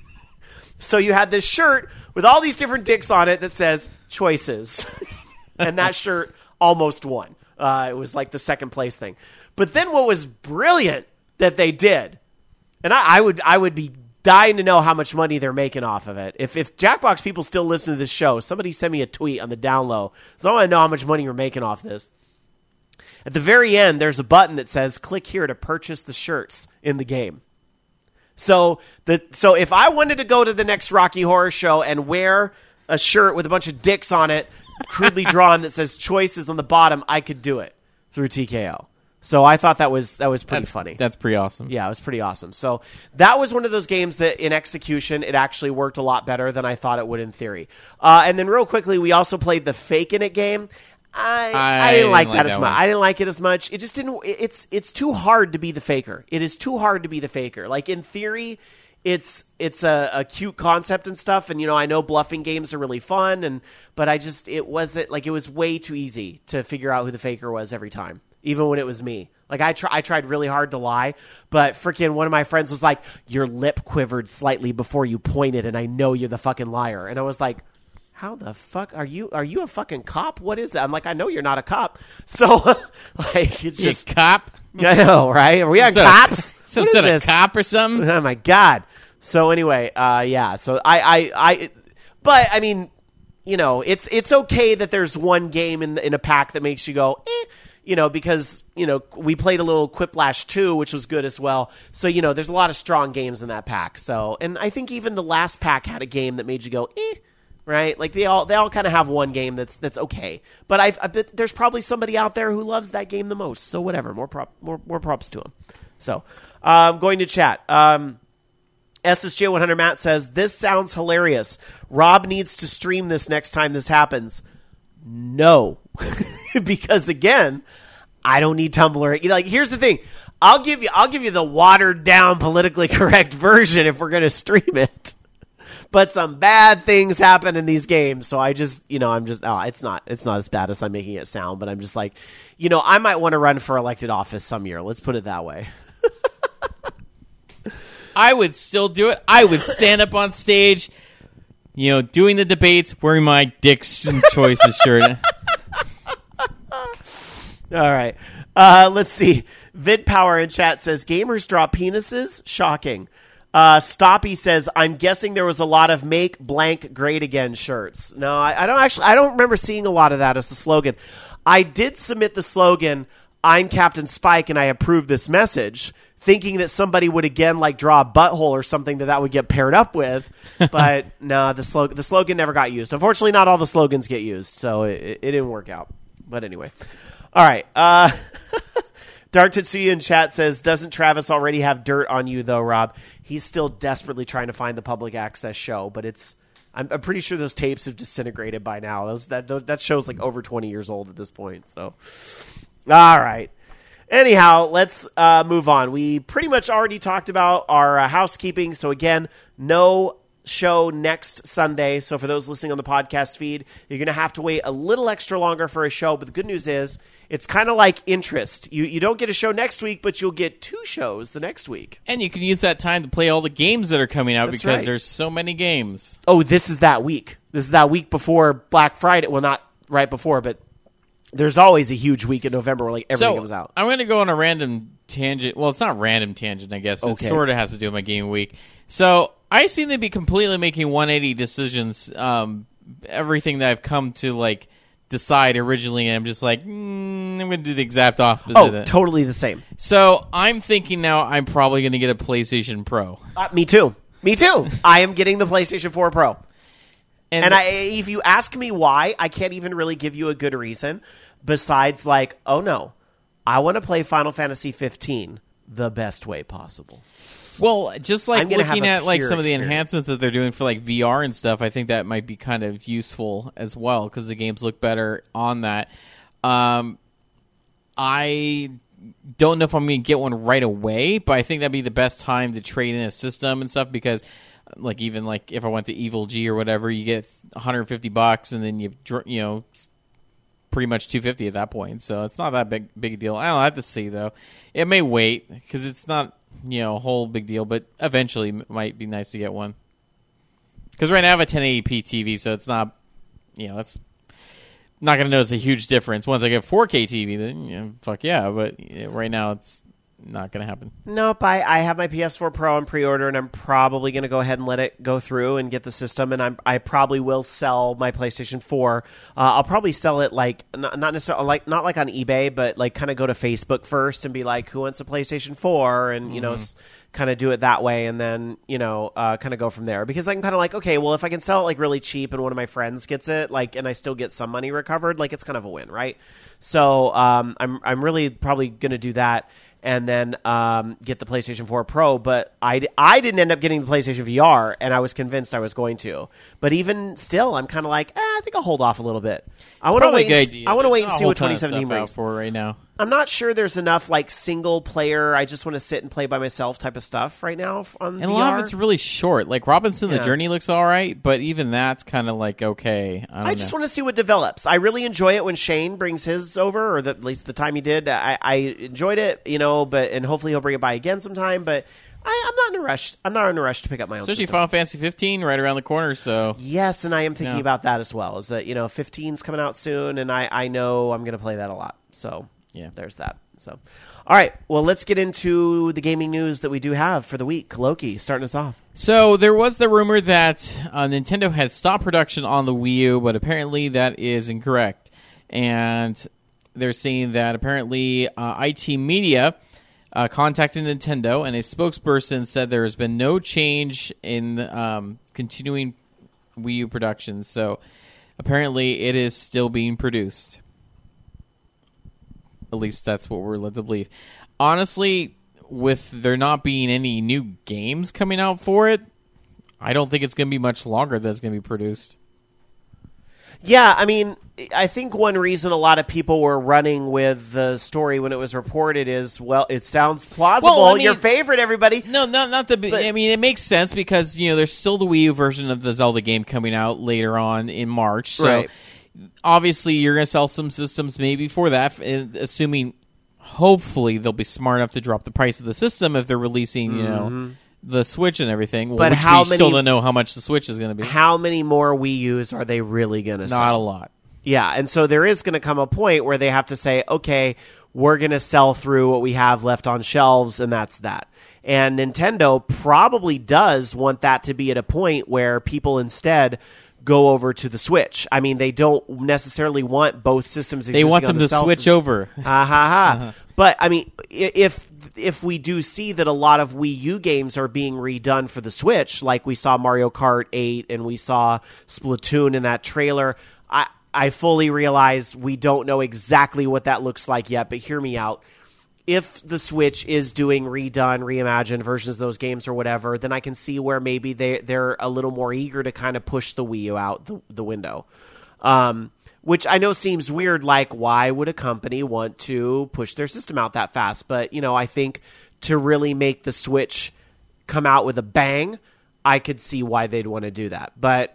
Speaker 3: So you had this shirt with all these different dicks on it that says, choices. And that shirt almost won. It was like the second place thing. But then what was brilliant that they did, and I would be dying to know how much money they're making off of it. If Jackbox people still listen to this show, somebody send me a tweet on the down low. So I want to know how much money you're making off this. At the very end, there's a button that says, click here to purchase the shirts in the game. So if I wanted to go to the next Rocky Horror Show and wear a shirt with a bunch of dicks on it, crudely drawn, that says choices on the bottom, I could do it through TKO. So I thought that was pretty funny.
Speaker 4: That's pretty awesome.
Speaker 3: Yeah, it was pretty awesome. So that was one of those games that in execution, it actually worked a lot better than I thought it would in theory. And then real quickly, we also played the Fake In It game. I didn't like that as much. I didn't like it as much. It just didn't. It's too hard to be the faker. It is too hard to be the faker. Like in theory, it's a cute concept and stuff. And I know bluffing games are really fun. But it was way too easy to figure out who the faker was every time. even when it was me. Like, I tried really hard to lie, but freaking one of my friends was like, your lip quivered slightly before you pointed, and I know you're the fucking liar. And I was like, how the fuck are you a fucking cop? What is that? I'm like, I know you're not a cop. So, like, it's
Speaker 4: You
Speaker 3: just...
Speaker 4: cop?
Speaker 3: I know, right? Are we on
Speaker 4: Some
Speaker 3: cops?
Speaker 4: Some
Speaker 3: What is
Speaker 4: sort of
Speaker 3: this?
Speaker 4: cop or something?
Speaker 3: Oh, my God. So, anyway, yeah. So, but, I mean, you know, it's okay that there's one game in a pack that makes you go, you know, because, you know, we played a little Quiplash 2, which was good as well. So, you know, there's a lot of strong games in that pack. So, and I think even the last pack had a game that made you go, right? Like they all kind of have one game that's okay. But I bet there's probably somebody out there who loves that game the most. So whatever, more props to him. So, going to chat. SSJ 100 Matt says, this sounds hilarious. Rob needs to stream this next time this happens. No. Because again, I don't need Tumblr. Like, here's the thing. I'll give you the watered down politically correct version if we're going to stream it. But some bad things happen in these games, so I just, you know, it's not as bad as I'm making it sound, but I'm just like, you know, I might want to run for elected office some year. Let's put it that way.
Speaker 4: I would still do it. I would stand up on stage, you know, doing the debates, wearing my Dick's Choices shirt.
Speaker 3: All right. Let's see. VidPower in chat says, gamers drop penises? Shocking. Stoppy says, I'm guessing there was a lot of make blank great again shirts. No, I don't remember seeing a lot of that as the slogan. I did submit the slogan, I'm Captain Spike and I approve this message, thinking that somebody would again like draw a butthole or something that would get paired up with. But no, the slogan never got used. Unfortunately, not all the slogans get used, so it didn't work out. But anyway. All right. Dark Tetsuya in chat says, doesn't Travis already have dirt on you, though, Rob? He's still desperately trying to find the public access show, but I'm pretty sure those tapes have disintegrated by now. That show's like over 20 years old at this point. So, all right. Anyhow, let's move on. We pretty much already talked about our housekeeping. So, again, no show next Sunday. So for those listening on the podcast feed, you're going to have to wait a little extra longer for a show. But the good news is it's kind of like interest. You don't get a show next week, but you'll get 2 shows the next week.
Speaker 4: And you can use that time to play all the games that are coming out.
Speaker 3: That's
Speaker 4: because
Speaker 3: right.
Speaker 4: There's so many games.
Speaker 3: Oh, this is that week. This is that week before Black Friday. Well, not right before, but there's always a huge week in November where like everything comes out.
Speaker 4: I'm going to go on a random tangent. Well, it's not a random tangent, I guess. It sort of has to do with my game week. So I seem to be completely making 180 decisions. Everything that I've come to like decide originally, and I'm just like, I'm going to do the exact opposite.
Speaker 3: Oh, totally the same.
Speaker 4: So I'm thinking now I'm probably going to get a PlayStation Pro.
Speaker 3: Me too. I am getting the PlayStation 4 Pro. And if you ask me why, I can't even really give you a good reason besides like, oh no, I want to play Final Fantasy 15 the best way possible.
Speaker 4: Well, just like looking at like some of the
Speaker 3: experience.
Speaker 4: enhancements that they're doing for like VR and stuff, I think that might be kind of useful as well because the games look better on that. I don't know if I'm going to get one right away, but I think that'd be the best time to trade in a system and stuff because like even like if I went to Evil G or whatever, you get $150 and then you know pretty much $250 at that point. So it's not that big a deal. I don't have to see though. It may wait because it's not a whole big deal, but eventually it might be nice to get one. Because right now I have a 1080p TV, so it's not it's not going to notice a huge difference. Once I get 4K TV, then fuck yeah. But right now it's not going to happen.
Speaker 3: Nope, I have my PS4 Pro on pre-order, and I'm probably going to go ahead and let it go through and get the system, and I probably will sell my PlayStation 4. I'll probably sell it like not necessarily not like on eBay, but like kind of go to Facebook first and be like, who wants a PlayStation 4? And kind of do it that way, and then kind of go from there, because I'm kind of like, okay, well, if I can sell it like really cheap and one of my friends gets it, like, and I still get some money recovered, like it's kind of a win, right? So I'm really probably going to do that. And then get the PlayStation 4 Pro. But I didn't end up getting the PlayStation VR, and I was convinced I was going to. But even still, I'm kind of like, I think I'll hold off a little bit. I want to wait. I want to wait and see what 2017 brings
Speaker 4: for right now.
Speaker 3: I'm not sure there's enough like single player. I just want to sit and play by myself type of stuff right now on
Speaker 4: And
Speaker 3: VR.
Speaker 4: a lot of it's really short. Like Robinson,
Speaker 3: Yeah.
Speaker 4: the Journey looks all right, but even that's kind of like okay.
Speaker 3: I just want to see what develops. I really enjoy it when Shane brings his over, or at least the time he did. I enjoyed it, and hopefully he'll bring it by again sometime. But I'm not in a rush. I'm not in a rush to pick up my own
Speaker 4: Especially
Speaker 3: system.
Speaker 4: Final Fantasy 15 right around the corner. So
Speaker 3: Yes, and I am thinking
Speaker 4: Yeah.
Speaker 3: about that as well. Is that 15's coming out soon, and I know I'm going to play that a lot. So
Speaker 4: Yeah.
Speaker 3: there's that. So, all right. Well, let's get into the gaming news that we do have for the week. Loki, starting us off.
Speaker 4: So there was the rumor that Nintendo had stopped production on the Wii U, but apparently that is incorrect. And they're saying that apparently IT Media contacted Nintendo, and a spokesperson said there has been no change in continuing Wii U production. So apparently it is still being produced. At least that's what we're led to believe. Honestly, with there not being any new games coming out for it, I don't think it's going to be much longer that it's going to be produced.
Speaker 3: Yeah, I mean, I think one reason a lot of people were running with the story when it was reported is, well, it sounds plausible.
Speaker 4: Well, I mean-
Speaker 3: Your favorite, everybody.
Speaker 4: No, not the. I mean, it makes sense because there's still the Wii U version of the Zelda game coming out later on in March. So
Speaker 3: Right.
Speaker 4: obviously, you're going to sell some systems maybe for that, assuming hopefully they'll be smart enough to drop the price of the system if they're releasing, the Switch and everything.
Speaker 3: But
Speaker 4: which
Speaker 3: how
Speaker 4: we still
Speaker 3: many-
Speaker 4: don't know how much the Switch is going to be.
Speaker 3: How many more Wii U's are they really going to sell?
Speaker 4: Not a lot.
Speaker 3: Yeah, and so there is going to come a point where they have to say, okay, we're going to sell through what we have left on shelves, and that's that. And Nintendo probably does want that to be at a point where people instead go over to the Switch. I mean, they don't necessarily want both systems
Speaker 4: They
Speaker 3: existing
Speaker 4: want
Speaker 3: on
Speaker 4: them
Speaker 3: the
Speaker 4: to
Speaker 3: shelf.
Speaker 4: switch over.
Speaker 3: Ha ha ha. But I mean, if we do see that a lot of Wii U games are being redone for the Switch, like we saw Mario Kart 8 and we saw Splatoon in that trailer, I fully realize we don't know exactly what that looks like yet, but hear me out. If the Switch is doing redone, reimagined versions of those games or whatever, then I can see where maybe they're a little more eager to kind of push the Wii U out the window. Which I know seems weird, like why would a company want to push their system out that fast? But, I think to really make the Switch come out with a bang, I could see why they'd want to do that. But,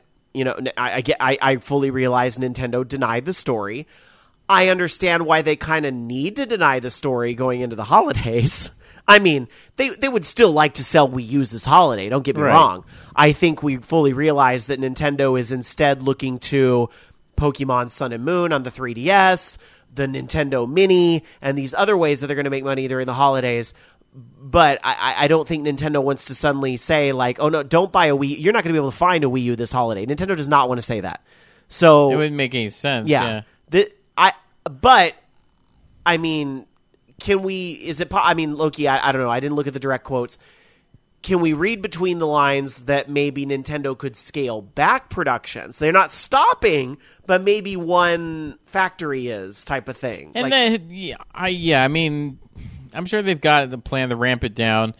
Speaker 3: I fully realize Nintendo denied the story. I understand why they kind of need to deny the story going into the holidays. I mean, they would still like to sell Wii U's this holiday, don't get me wrong. I think we fully realize that Nintendo is instead looking to Pokemon Sun and Moon on the 3DS, the Nintendo Mini, and these other ways that they're going to make money during the holidays. But I don't think Nintendo wants to suddenly say, like, oh, no, don't buy a Wii. You're not going to be able to find a Wii U this holiday. Nintendo does not want to say that. So
Speaker 4: It wouldn't make any sense.
Speaker 3: yeah.
Speaker 4: Yeah.
Speaker 3: But, I mean, can we, is it, I mean, Loki, I don't know. I didn't look at the direct quotes. Can we read between the lines that maybe Nintendo could scale back productions? They're not stopping, but maybe one factory is type of thing.
Speaker 4: And
Speaker 3: Like,
Speaker 4: then, I mean, I'm sure they've got the plan to ramp it down.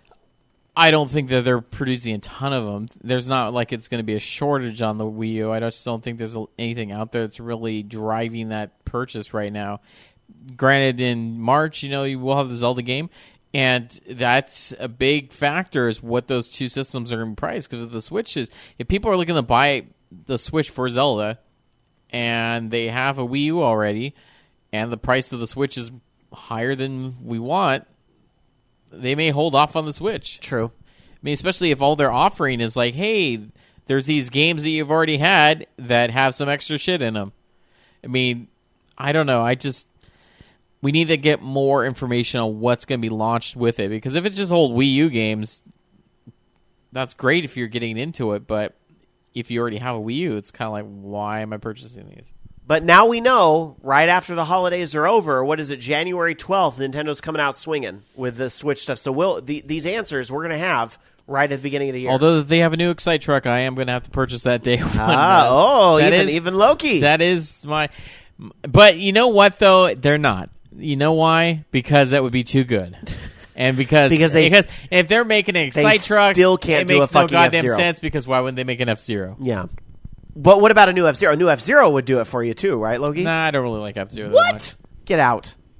Speaker 4: I don't think that they're producing a ton of them. There's not like it's going to be a shortage on the Wii U. I just don't think there's anything out there that's really driving that purchase right now. Granted, in March, you will have the Zelda game, and that's a big factor is what those two systems are going to price. Because the Switch is, if people are looking to buy the Switch for Zelda, and they have a Wii U already, and the price of the Switch is higher than we want, they may hold off on the Switch.
Speaker 3: true.
Speaker 4: I mean, especially if all they're offering is like, hey, there's these games that you've already had that have some extra shit in them. I mean, I don't know. We need to get more information on what's going to be launched with it. Because if it's just old Wii U games, that's great if you're getting into it. But if you already have a Wii U, it's kind of like, why am I purchasing these?
Speaker 3: But now we know, right after the holidays are over, what is it, January 12th, Nintendo's coming out swinging with the Switch stuff. So these answers we're going to have right at the beginning of the year.
Speaker 4: Although they have a new Excite truck, I am going to have to purchase that day one.
Speaker 3: Even Loki.
Speaker 4: That is my... But you know what, though? They're not. You know why? Because that would be too good. And because if they're making an Excite truck,
Speaker 3: still can't
Speaker 4: it
Speaker 3: do a
Speaker 4: makes no
Speaker 3: fucking
Speaker 4: goddamn
Speaker 3: F-Zero.
Speaker 4: sense, because why wouldn't they make an F-Zero?
Speaker 3: Yeah. But what about a new F-Zero? A new F-Zero would do it for you too, right, Loki?
Speaker 4: Nah, I don't really like F-Zero that
Speaker 3: What?
Speaker 4: much.
Speaker 3: Get out.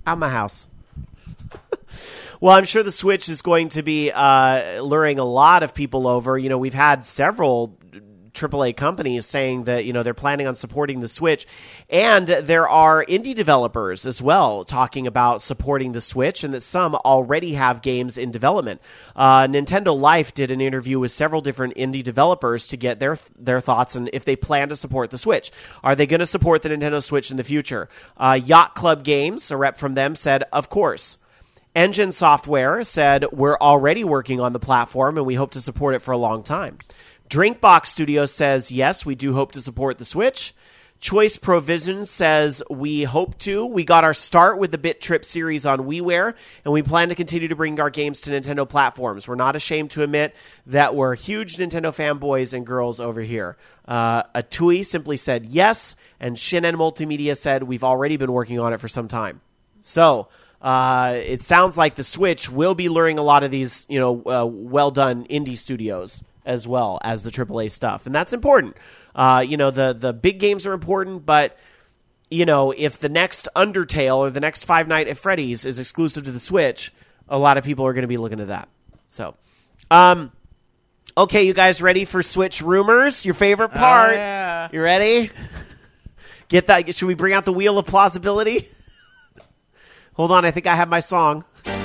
Speaker 3: Out my house. Well, I'm sure the Switch is going to be luring a lot of people over. You know, we've had several AAA companies saying that, you know, they're planning on supporting the Switch. And there are indie developers as well talking about supporting the Switch, and that some already have games in development. Nintendo Life did an interview with several different indie developers to get their thoughts on if they plan to support the Switch. Are they going to support the Nintendo Switch in the future? Yacht Club Games, a rep from them, said, of course. Engine Software said, we're already working on the platform and we hope to support it for a long time. Drinkbox Studios says, yes, we do hope to support the Switch. Choice Provision says, we hope to. We got our start with the Bit Trip series on WiiWare, and we plan to continue to bring our games to Nintendo platforms. We're not ashamed to admit that we're huge Nintendo fanboys and girls over here. Atui simply said yes, and Shinen Multimedia said, we've already been working on it for some time. So, it sounds like the Switch will be luring a lot of these, well-done indie studios as well as the AAA stuff. And that's important. The big games are important, but, if the next Undertale or the next Five Nights at Freddy's is exclusive to the Switch, a lot of people are going to be looking at that. So, okay, you guys ready for Switch rumors? Your favorite part.
Speaker 4: Oh, yeah.
Speaker 3: You ready? Get that? Should we bring out the Wheel of Plausibility? Hold on, I think I have my song.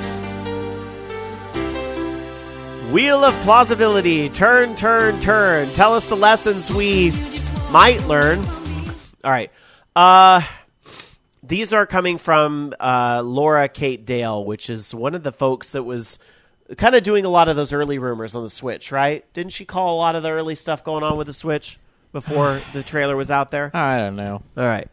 Speaker 3: Wheel of Plausibility. Turn, turn, turn. Tell us the lessons we might learn. All right. These are coming from Laura Kate Dale, which is one of the folks that was kind of doing a lot of those early rumors on the Switch, right? Didn't she call a lot of the early stuff going on with the Switch before the trailer was out there?
Speaker 4: I don't know.
Speaker 3: All right.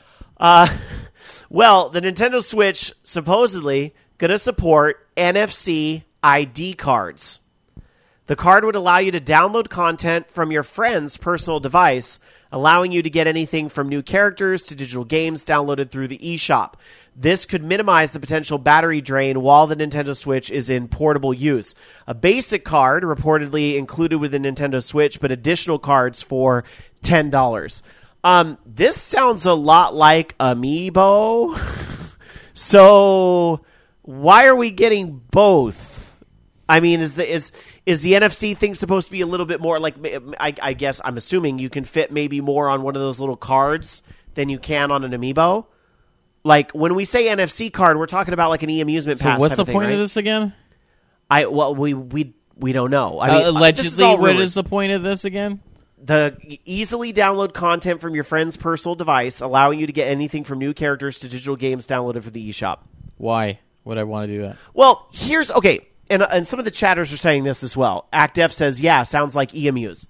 Speaker 3: Well, the Nintendo Switch supposedly going to support NFC ID cards. The card would allow you to download content from your friend's personal device, allowing you to get anything from new characters to digital games downloaded through the eShop. This could minimize the potential battery drain while the Nintendo Switch is in portable use. A basic card reportedly included with the Nintendo Switch, but additional cards for $10. This sounds a lot like Amiibo. So why are we getting both? I mean, is the NFC thing supposed to be a little bit more like, I guess I'm assuming you can fit maybe more on one of those little cards than you can on an Amiibo? Like when we say NFC card, we're talking about like an e-amusement pass.
Speaker 4: So what's
Speaker 3: type
Speaker 4: the
Speaker 3: of thing,
Speaker 4: point
Speaker 3: right?
Speaker 4: of this again?
Speaker 3: We don't know. I mean,
Speaker 4: allegedly, what is the point of this again?
Speaker 3: The easily download content from your friend's personal device, allowing you to get anything from new characters to digital games downloaded for the eShop.
Speaker 4: Why would I want to do that?
Speaker 3: Well, okay, and some of the chatters are saying this as well. ActF says, yeah, sounds like eMuse.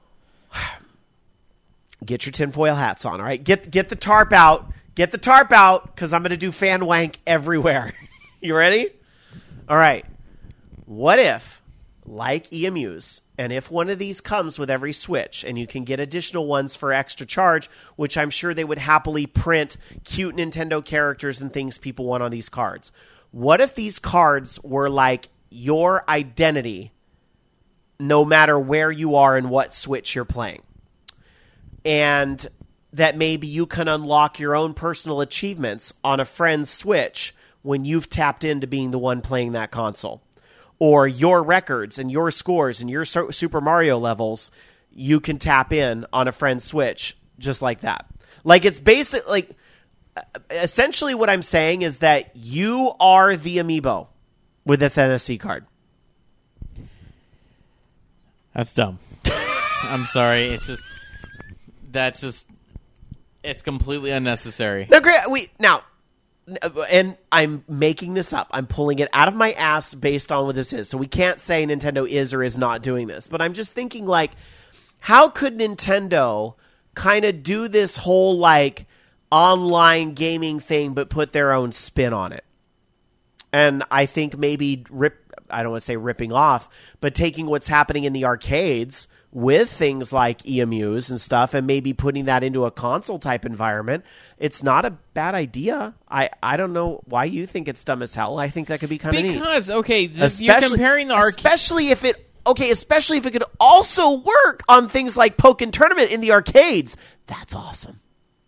Speaker 3: Get your tinfoil hats on, all right? Get the tarp out. Get the tarp out, because I'm going to do fan wank everywhere. You ready? All right. What if, like eMuse, and if one of these comes with every Switch, and you can get additional ones for extra charge, which I'm sure they would happily print cute Nintendo characters and things people want on these cards. What if these cards were like your identity, no matter where you are and what Switch you're playing? And that maybe you can unlock your own personal achievements on a friend's Switch when you've tapped into being the one playing that console. Or your records and your scores and your Super Mario levels, you can tap in on a friend's Switch just like that. Like, it's basic, like, essentially what I'm saying is that you are the Amiibo with a NFC card.
Speaker 4: That's dumb. I'm sorry. It's completely unnecessary.
Speaker 3: No, great. And I'm making this up. I'm pulling it out of my ass based on what this is. So we can't say Nintendo is or is not doing this. But I'm just thinking, like, how could Nintendo kind of do this whole, like, online gaming thing but put their own spin on it? And I think maybe I don't want to say ripping off, but taking what's happening in the arcades with things like eMuse and stuff and maybe putting that into a console-type environment, it's not a bad idea. I don't know why you think it's dumb as hell. I think that could be kind of neat.
Speaker 4: Because, okay, you're comparing the arcade...
Speaker 3: Especially if it could also work on things like Pokken Tournament in the arcades. That's awesome.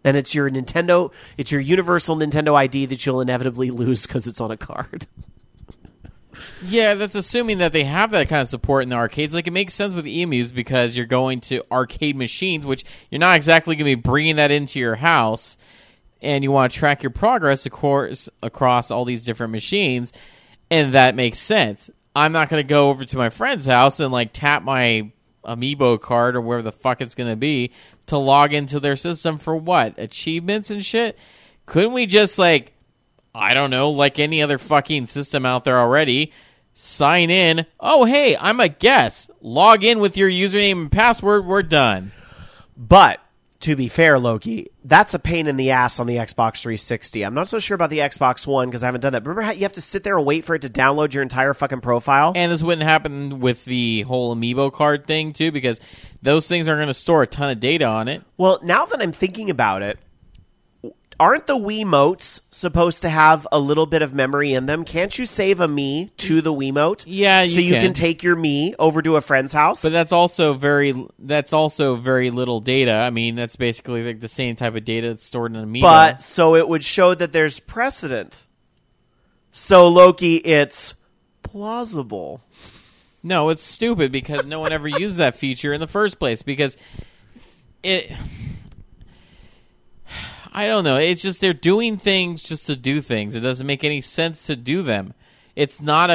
Speaker 3: And it's your Nintendo, it's your universal Nintendo ID that you'll inevitably lose because it's on a card.
Speaker 4: Yeah, that's assuming that they have that kind of support in the arcades. Like, it makes sense with emus because you're going to arcade machines, which you're not exactly going to be bringing that into your house, and you want to track your progress, of course, across all these different machines, and that makes sense. I'm not going to go over to my friend's house and, like, tap my Amiibo card or wherever the fuck it's going to be to log into their system for what? Achievements and shit? Couldn't we just, like, I don't know, like any other fucking system out there already, sign in. Oh, hey, I'm a guest. Log in with your username and password. We're done.
Speaker 3: But, to be fair, Loki, that's a pain in the ass on the Xbox 360. I'm not so sure about the Xbox One because I haven't done that. Remember how you have to sit there and wait for it to download your entire fucking profile?
Speaker 4: And this wouldn't happen with the whole Amiibo card thing, too, because those things are going to store a ton of data on it.
Speaker 3: Well, now that I'm thinking about it, aren't the Wiimotes supposed to have a little bit of memory in them? Can't you save a Mii to the Wiimote?
Speaker 4: Yeah,
Speaker 3: so you can take your Mii over to a friend's house?
Speaker 4: But that's also very little data. I mean, that's basically like the same type of data that's stored in an Amiibo.
Speaker 3: But, so it would show that there's precedent. So, Loki, it's plausible.
Speaker 4: No, it's stupid because no one ever used that feature in the first place because it... I don't know. It's just they're doing things just to do things. It doesn't make any sense to do them. It's not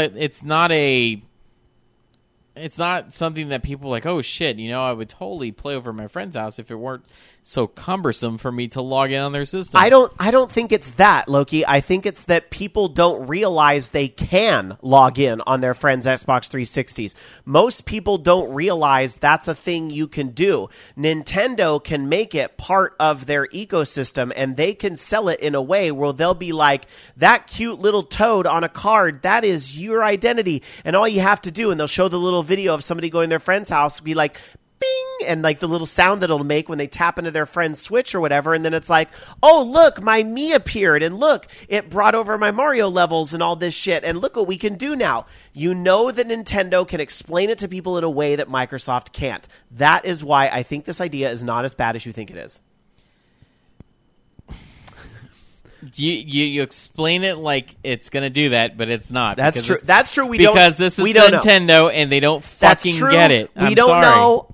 Speaker 4: something that people are like, oh shit, I would totally play over at my friend's house if it weren't so cumbersome for me to log in on their system.
Speaker 3: I don't think it's that, Loki. I think it's that people don't realize they can log in on their friends' Xbox 360s. Most people don't realize that's a thing you can do. Nintendo can make it part of their ecosystem, and they can sell it in a way where they'll be like, that cute little toad on a card, that is your identity, and all you have to do, and they'll show the little video of somebody going to their friend's house, be like, bing, and like the little sound that it'll make when they tap into their friend's Switch or whatever, and then it's like, oh, look, my Mii appeared, and look, it brought over my Mario levels and all this shit, and look what we can do now. You know that Nintendo can explain it to people in a way that Microsoft can't. That is why I think this idea is not as bad as you think it is.
Speaker 4: You explain it like it's going to do that, but it's not.
Speaker 3: That's true. That's true.
Speaker 4: Because this is Nintendo, and they don't fucking get it.
Speaker 3: We don't know.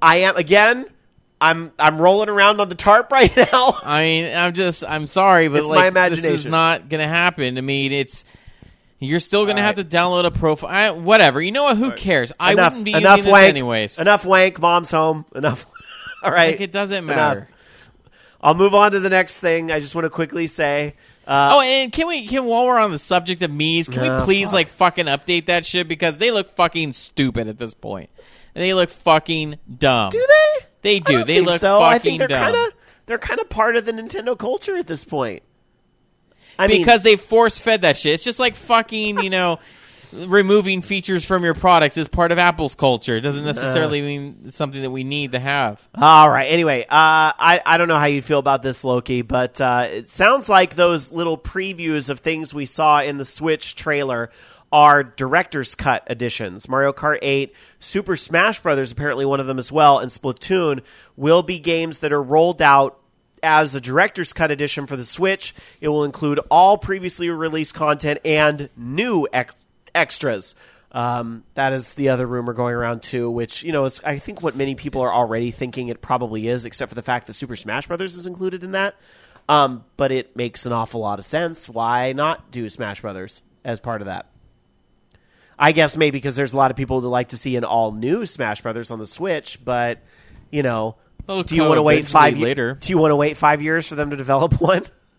Speaker 3: I'm rolling around on the tarp right now.
Speaker 4: I mean, I'm sorry, but
Speaker 3: it's my imagination.
Speaker 4: This is not going to happen. I mean, you're still going to have to download a profile. Whatever. You know what? Who cares? I wouldn't be using this anyways.
Speaker 3: Enough wank. Mom's home. Enough. All right.
Speaker 4: Like, it doesn't matter.
Speaker 3: Enough. I'll move on to the next thing. I just want to quickly say.
Speaker 4: And while we're on the subject of Mii's, can we please fucking update that shit because they look fucking stupid at this point. And they look fucking dumb.
Speaker 3: Do they?
Speaker 4: They do.
Speaker 3: I don't
Speaker 4: they
Speaker 3: think
Speaker 4: look
Speaker 3: so.
Speaker 4: fucking
Speaker 3: I think
Speaker 4: dumb.
Speaker 3: They're kind of part of the Nintendo culture at this point.
Speaker 4: Because they force fed that shit. It's just like fucking, removing features from your products is part of Apple's culture. It doesn't necessarily mean something that we need to have.
Speaker 3: All right. Anyway, I don't know how you feel about this, Loki, but it sounds like those little previews of things we saw in the Switch trailer are Director's Cut editions. Mario Kart 8, Super Smash Bros., apparently one of them as well, and Splatoon will be games that are rolled out as a Director's Cut edition for the Switch. It will include all previously released content and new extras. That is the other rumor going around too, which is I think what many people are already thinking it probably is, except for the fact that Super Smash Bros. Is included in that. But it makes an awful lot of sense. Why not do Smash Bros. As part of that? I guess maybe because there's a lot of people that like to see an all new Smash Bros. On the Switch, but do you want to wait 5 years?
Speaker 4: Later.
Speaker 3: Do you want to wait 5 years for them to develop one?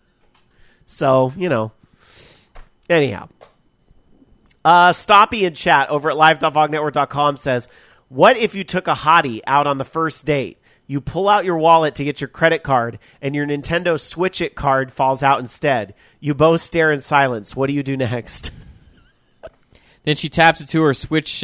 Speaker 3: So anyhow. Stoppy in chat over at live.vognetwork.com says, what if you took a hottie out on the first date? You pull out your wallet to get your credit card, and your Nintendo Switch It card falls out instead. You both stare in silence. What do you do next?
Speaker 4: Then she taps it to her Switch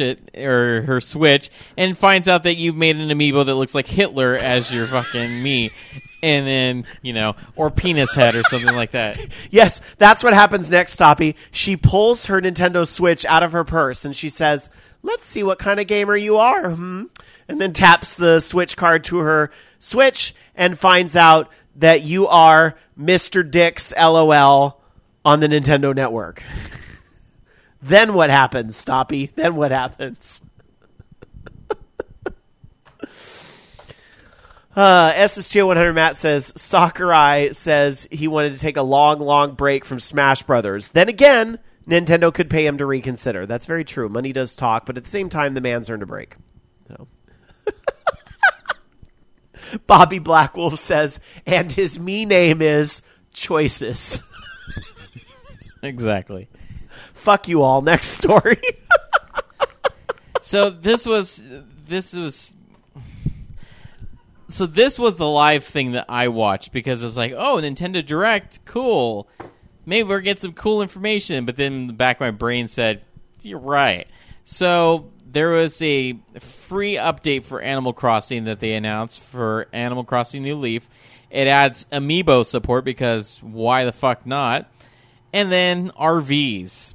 Speaker 4: and finds out that you've made an amiibo that looks like Hitler as your fucking Mii. And then, or penis head or something like that.
Speaker 3: Yes, that's what happens next, Stoppy. She pulls her Nintendo Switch out of her purse and she says, let's see what kind of gamer you are. And then taps the Switch card to her Switch and finds out that you are Mr. Dix LOL on the Nintendo Network. Then what happens, Stoppy? Then what happens? SSTO100 Matt says, Sakurai says he wanted to take a long break from Smash Brothers. Then again, Nintendo could pay him to reconsider. That's very true. Money does talk, but at the same time, the man's earned a break. So. Bobby Blackwolf says, and his me name is Choices.
Speaker 4: Exactly.
Speaker 3: Fuck you all. Next story.
Speaker 4: So this was the live thing that I watched because it's like, oh, Nintendo Direct, cool. Maybe we'll get some cool information. But then the back of my brain said, you're right. So there was a free update for Animal Crossing that they announced for Animal Crossing New Leaf. It adds Amiibo support because why the fuck not? And then RVs.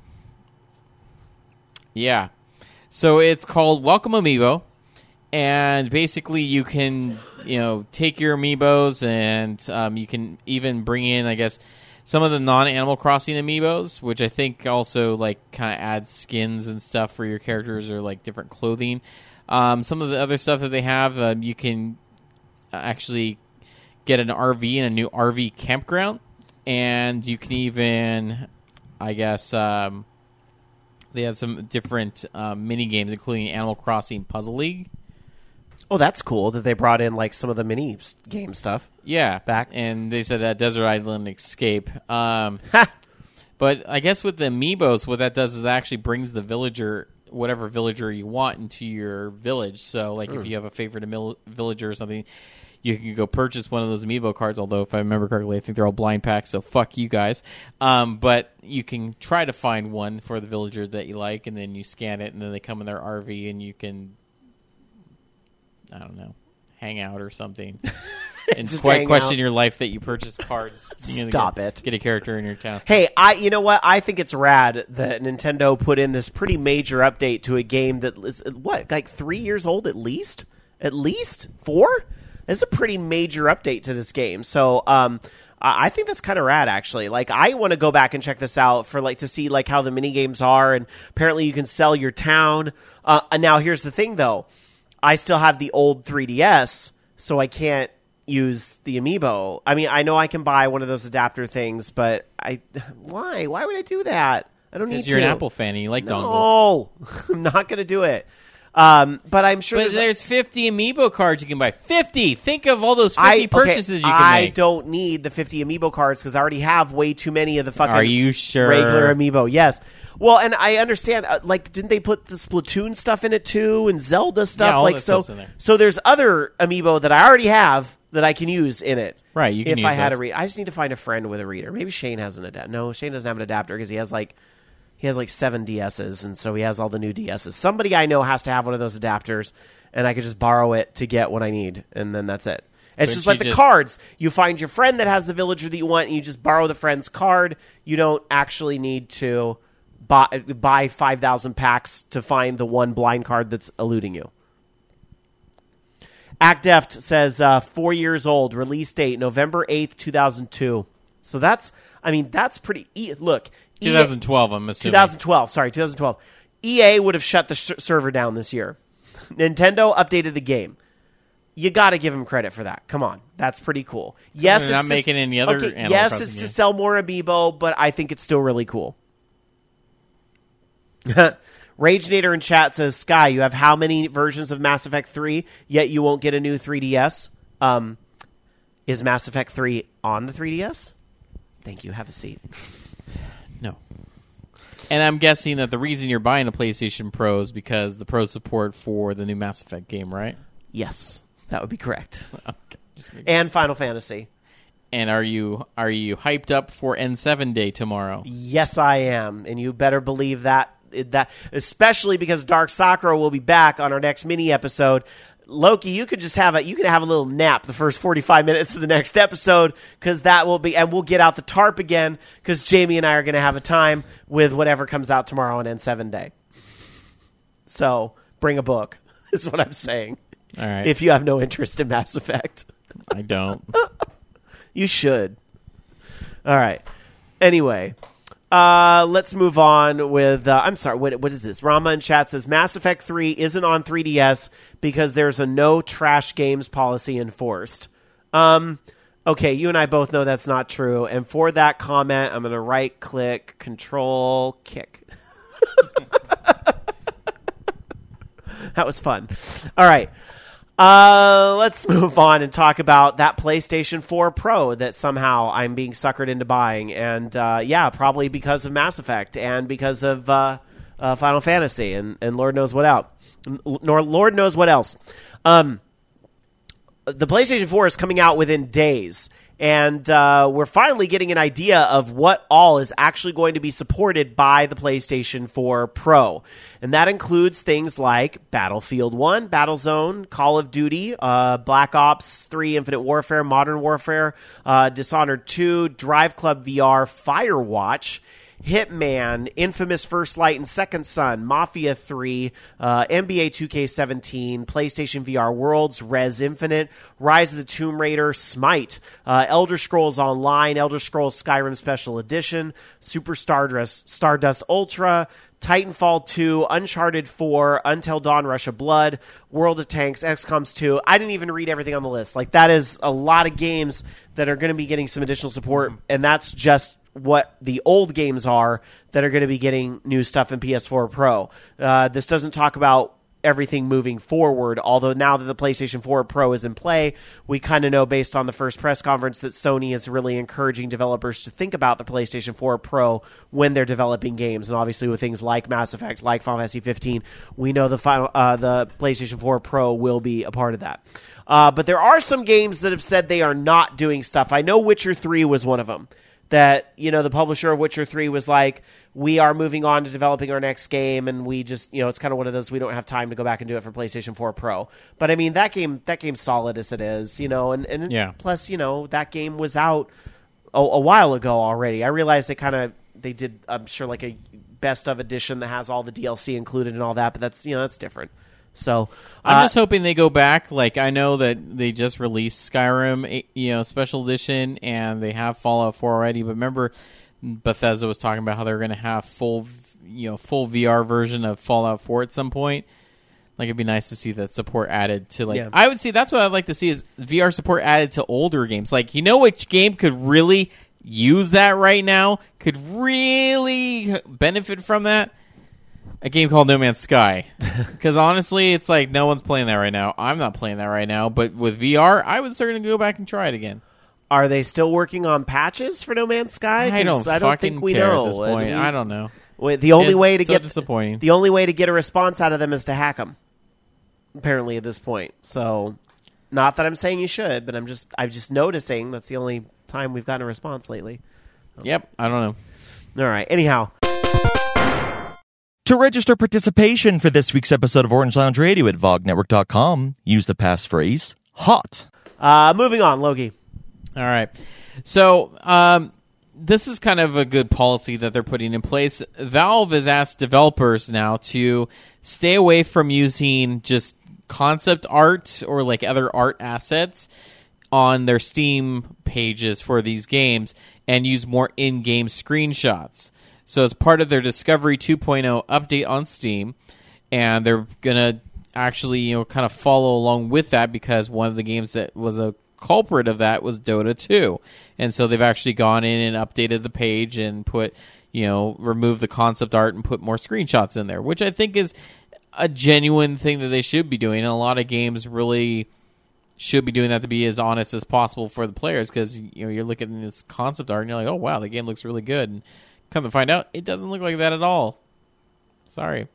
Speaker 4: Yeah. So it's called Welcome Amiibo. And basically you can, take your Amiibos and you can even bring in, I guess, some of the non-Animal Crossing Amiibos, which I think also kind of adds skins and stuff for your characters or different clothing. Some of the other stuff that they have, you can actually get an RV and a new RV campground. And you can even, I guess, they have some different mini games, including Animal Crossing Puzzle League.
Speaker 3: Oh, that's cool that they brought in some of the mini game stuff.
Speaker 4: Yeah,
Speaker 3: back.
Speaker 4: And they said Desert Island Escape. But I guess with the Amiibos, what that does is it actually brings the villager, whatever villager you want, into your village. So, if you have a favorite villager or something, you can go purchase one of those Amiibo cards, although if I remember correctly, I think they're all blind packs, so fuck you guys. But you can try to find one for the villager that you like, and then you scan it, and then they come in their RV, and you can, I don't know, hang out or something. And question your life that you purchase cards.
Speaker 3: Stop it.
Speaker 4: Get a character in your town.
Speaker 3: Hey, you know what? I think it's rad that Nintendo put in this pretty major update to a game that is, 3 years old at least? At least? 4? It's a pretty major update to this game. So I think that's kind of rad, actually. I want to go back and check this out for to see how the mini games are, and apparently you can sell your town. And now here's the thing, though. I still have the old 3DS, so I can't use the Amiibo. I mean, I know I can buy one of those adapter things, but why? Why would I do that? I don't need to.
Speaker 4: Because you're an Apple fan and you like dongles.
Speaker 3: No, I'm not going to do it. But I'm sure
Speaker 4: there's 50 Amiibo cards you can buy. 50! Think of all those 50 purchases you can make.
Speaker 3: I don't need the 50 Amiibo cards because I already have way too many of the fucking
Speaker 4: Are you sure?
Speaker 3: regular Amiibo. Yes. Well, and I understand, didn't they put the Splatoon stuff in it too and Zelda stuff?
Speaker 4: Yeah, all that stuff's in there.
Speaker 3: So there's other Amiibo that I already have that I can use in it.
Speaker 4: Right, you can
Speaker 3: if
Speaker 4: use
Speaker 3: I had
Speaker 4: those.
Speaker 3: a reader. I just need to find a friend with a reader. Maybe Shane has an adapter. No, Shane doesn't have an adapter because he has 7 DSs, and so he has all the new DSs. Somebody I know has to have one of those adapters, and I could just borrow it to get what I need, and then that's it. It's just like the cards. You find your friend that has the villager that you want, and you just borrow the friend's card. You don't actually need to buy 5,000 packs to find the one blind card that's eluding you. ActDeft says 4 years old, release date November 8th, 2002. So that's pretty... Look...
Speaker 4: 2012, I'm assuming.
Speaker 3: 2012. EA would have shut the server down this year. Nintendo updated the game. You got to give them credit for that. Come on. That's pretty cool. Yes,
Speaker 4: they're not making any other Animal Crossing
Speaker 3: yes, it's
Speaker 4: games.
Speaker 3: to sell more Amiibo, but I think it's still really cool. Ragenator in chat says, Sky, you have how many versions of Mass Effect 3, yet you won't get a new 3DS? Is Mass Effect 3 on the 3DS? Thank you. Have a seat.
Speaker 4: No. And I'm guessing that the reason you're buying a PlayStation Pro is because the Pro support for the new Mass Effect game, right?
Speaker 3: Yes, that would be correct.
Speaker 4: Okay.
Speaker 3: And Final Fantasy.
Speaker 4: And are you hyped up for N7 Day tomorrow?
Speaker 3: Yes, I am, and you better believe that especially because Dark Sakura will be back on our next mini episode. Loki, you can have a little nap the first 45 minutes of the next episode because that will be, and we'll get out the tarp again because Jamie and I are going to have a time with whatever comes out tomorrow on N7 Day. So bring a book is what I'm saying.
Speaker 4: All right.
Speaker 3: If you have no interest in Mass Effect,
Speaker 4: I don't.
Speaker 3: You should. All right. Anyway, let's move on with... I'm sorry, what is this? Rama in chat says, Mass Effect 3 isn't on 3DS because there's a no trash games policy enforced. Okay, you and I both know that's not true. And for that comment, I'm going to right-click, Control, kick. That was fun. All right. Let's move on and talk about that PlayStation 4 Pro that somehow I'm being suckered into buying. And, probably because of Mass Effect and because of Final Fantasy and Lord knows what else. Lord knows what else. The PlayStation 4 is coming out within days, and we're finally getting an idea of what all is actually going to be supported by the PlayStation 4 Pro. And that includes things like Battlefield 1, Battlezone, Call of Duty, Black Ops 3, Infinite Warfare, Modern Warfare, Dishonored 2, Drive Club VR, Firewatch, Hitman, Infamous First Light and Second Son, Mafia 3, NBA 2K17, PlayStation VR Worlds, Res Infinite, Rise of the Tomb Raider, Smite, Elder Scrolls Online, Elder Scrolls Skyrim Special Edition, Super Stardust Ultra, Titanfall 2, Uncharted 4, Until Dawn Rush of Blood, World of Tanks, XCOMs 2. I didn't even read everything on the list. Like, that is a lot of games that are going to be getting some additional support, and that's just what the old games are that are going to be getting new stuff in PS4 Pro. This doesn't talk about everything moving forward, although now that the PlayStation 4 Pro is in play, we kind of know based on the first press conference that Sony is really encouraging developers to think about the PlayStation 4 Pro when they're developing games. And obviously with things like Mass Effect, like Final Fantasy 15, we know the PlayStation 4 Pro will be a part of that. But there are some games that have said they are not doing stuff. I know Witcher 3 was one of them. That, the publisher of Witcher 3 was like, we are moving on to developing our next game, and we just, it's kind of one of those, we don't have time to go back and do it for PlayStation 4 Pro. But I mean, that game's solid as it is, and
Speaker 4: yeah.
Speaker 3: Plus, that game was out a while ago already. I realized they did, I'm sure, like a best of edition that has all the DLC included and all that, but that's different. So
Speaker 4: I'm just hoping they go back. Like, I know that they just released Skyrim, special edition, and they have Fallout 4 already. But remember, Bethesda was talking about how they're going to have full VR version of Fallout 4 at some point. Like, it'd be nice to see that support added to I would see that's what I'd like to see is VR support added to older games. Like, which game could really use that right now? Could really benefit from that? A game called No Man's Sky. Because honestly, it's like no one's playing that right now. I'm not playing that right now. But with VR, I would certainly go back and try it again.
Speaker 3: Are they still working on patches for No Man's Sky?
Speaker 4: I don't
Speaker 3: think we
Speaker 4: care
Speaker 3: know
Speaker 4: at this point. I don't know.
Speaker 3: The only way to get
Speaker 4: disappointing.
Speaker 3: The only way to get a response out of them is to hack them. Apparently, at this point. So, not that I'm saying you should, but I'm just noticing that's the only time we've gotten a response lately.
Speaker 4: Yep, I don't know.
Speaker 3: All right. Anyhow.
Speaker 2: To register participation for this week's episode of Orange Lounge Radio at vognetwork.com, use the passphrase HOT.
Speaker 3: Moving on, Logie.
Speaker 4: All right. So, this is kind of a good policy that they're putting in place. Valve has asked developers now to stay away from using just concept art or like other art assets on their Steam pages for these games and use more in-game screenshots. So it's part of their Discovery 2.0 update on Steam, and they're going to actually, kind of follow along with that because one of the games that was a culprit of that was Dota 2. And so they've actually gone in and updated the page and put, removed the concept art and put more screenshots in there, which I think is a genuine thing that they should be doing. And a lot of games really should be doing that to be as honest as possible for the players because, you're looking at this concept art and you're like, oh, wow, the game looks really good. And come to find out, it doesn't look like that at all. Sorry.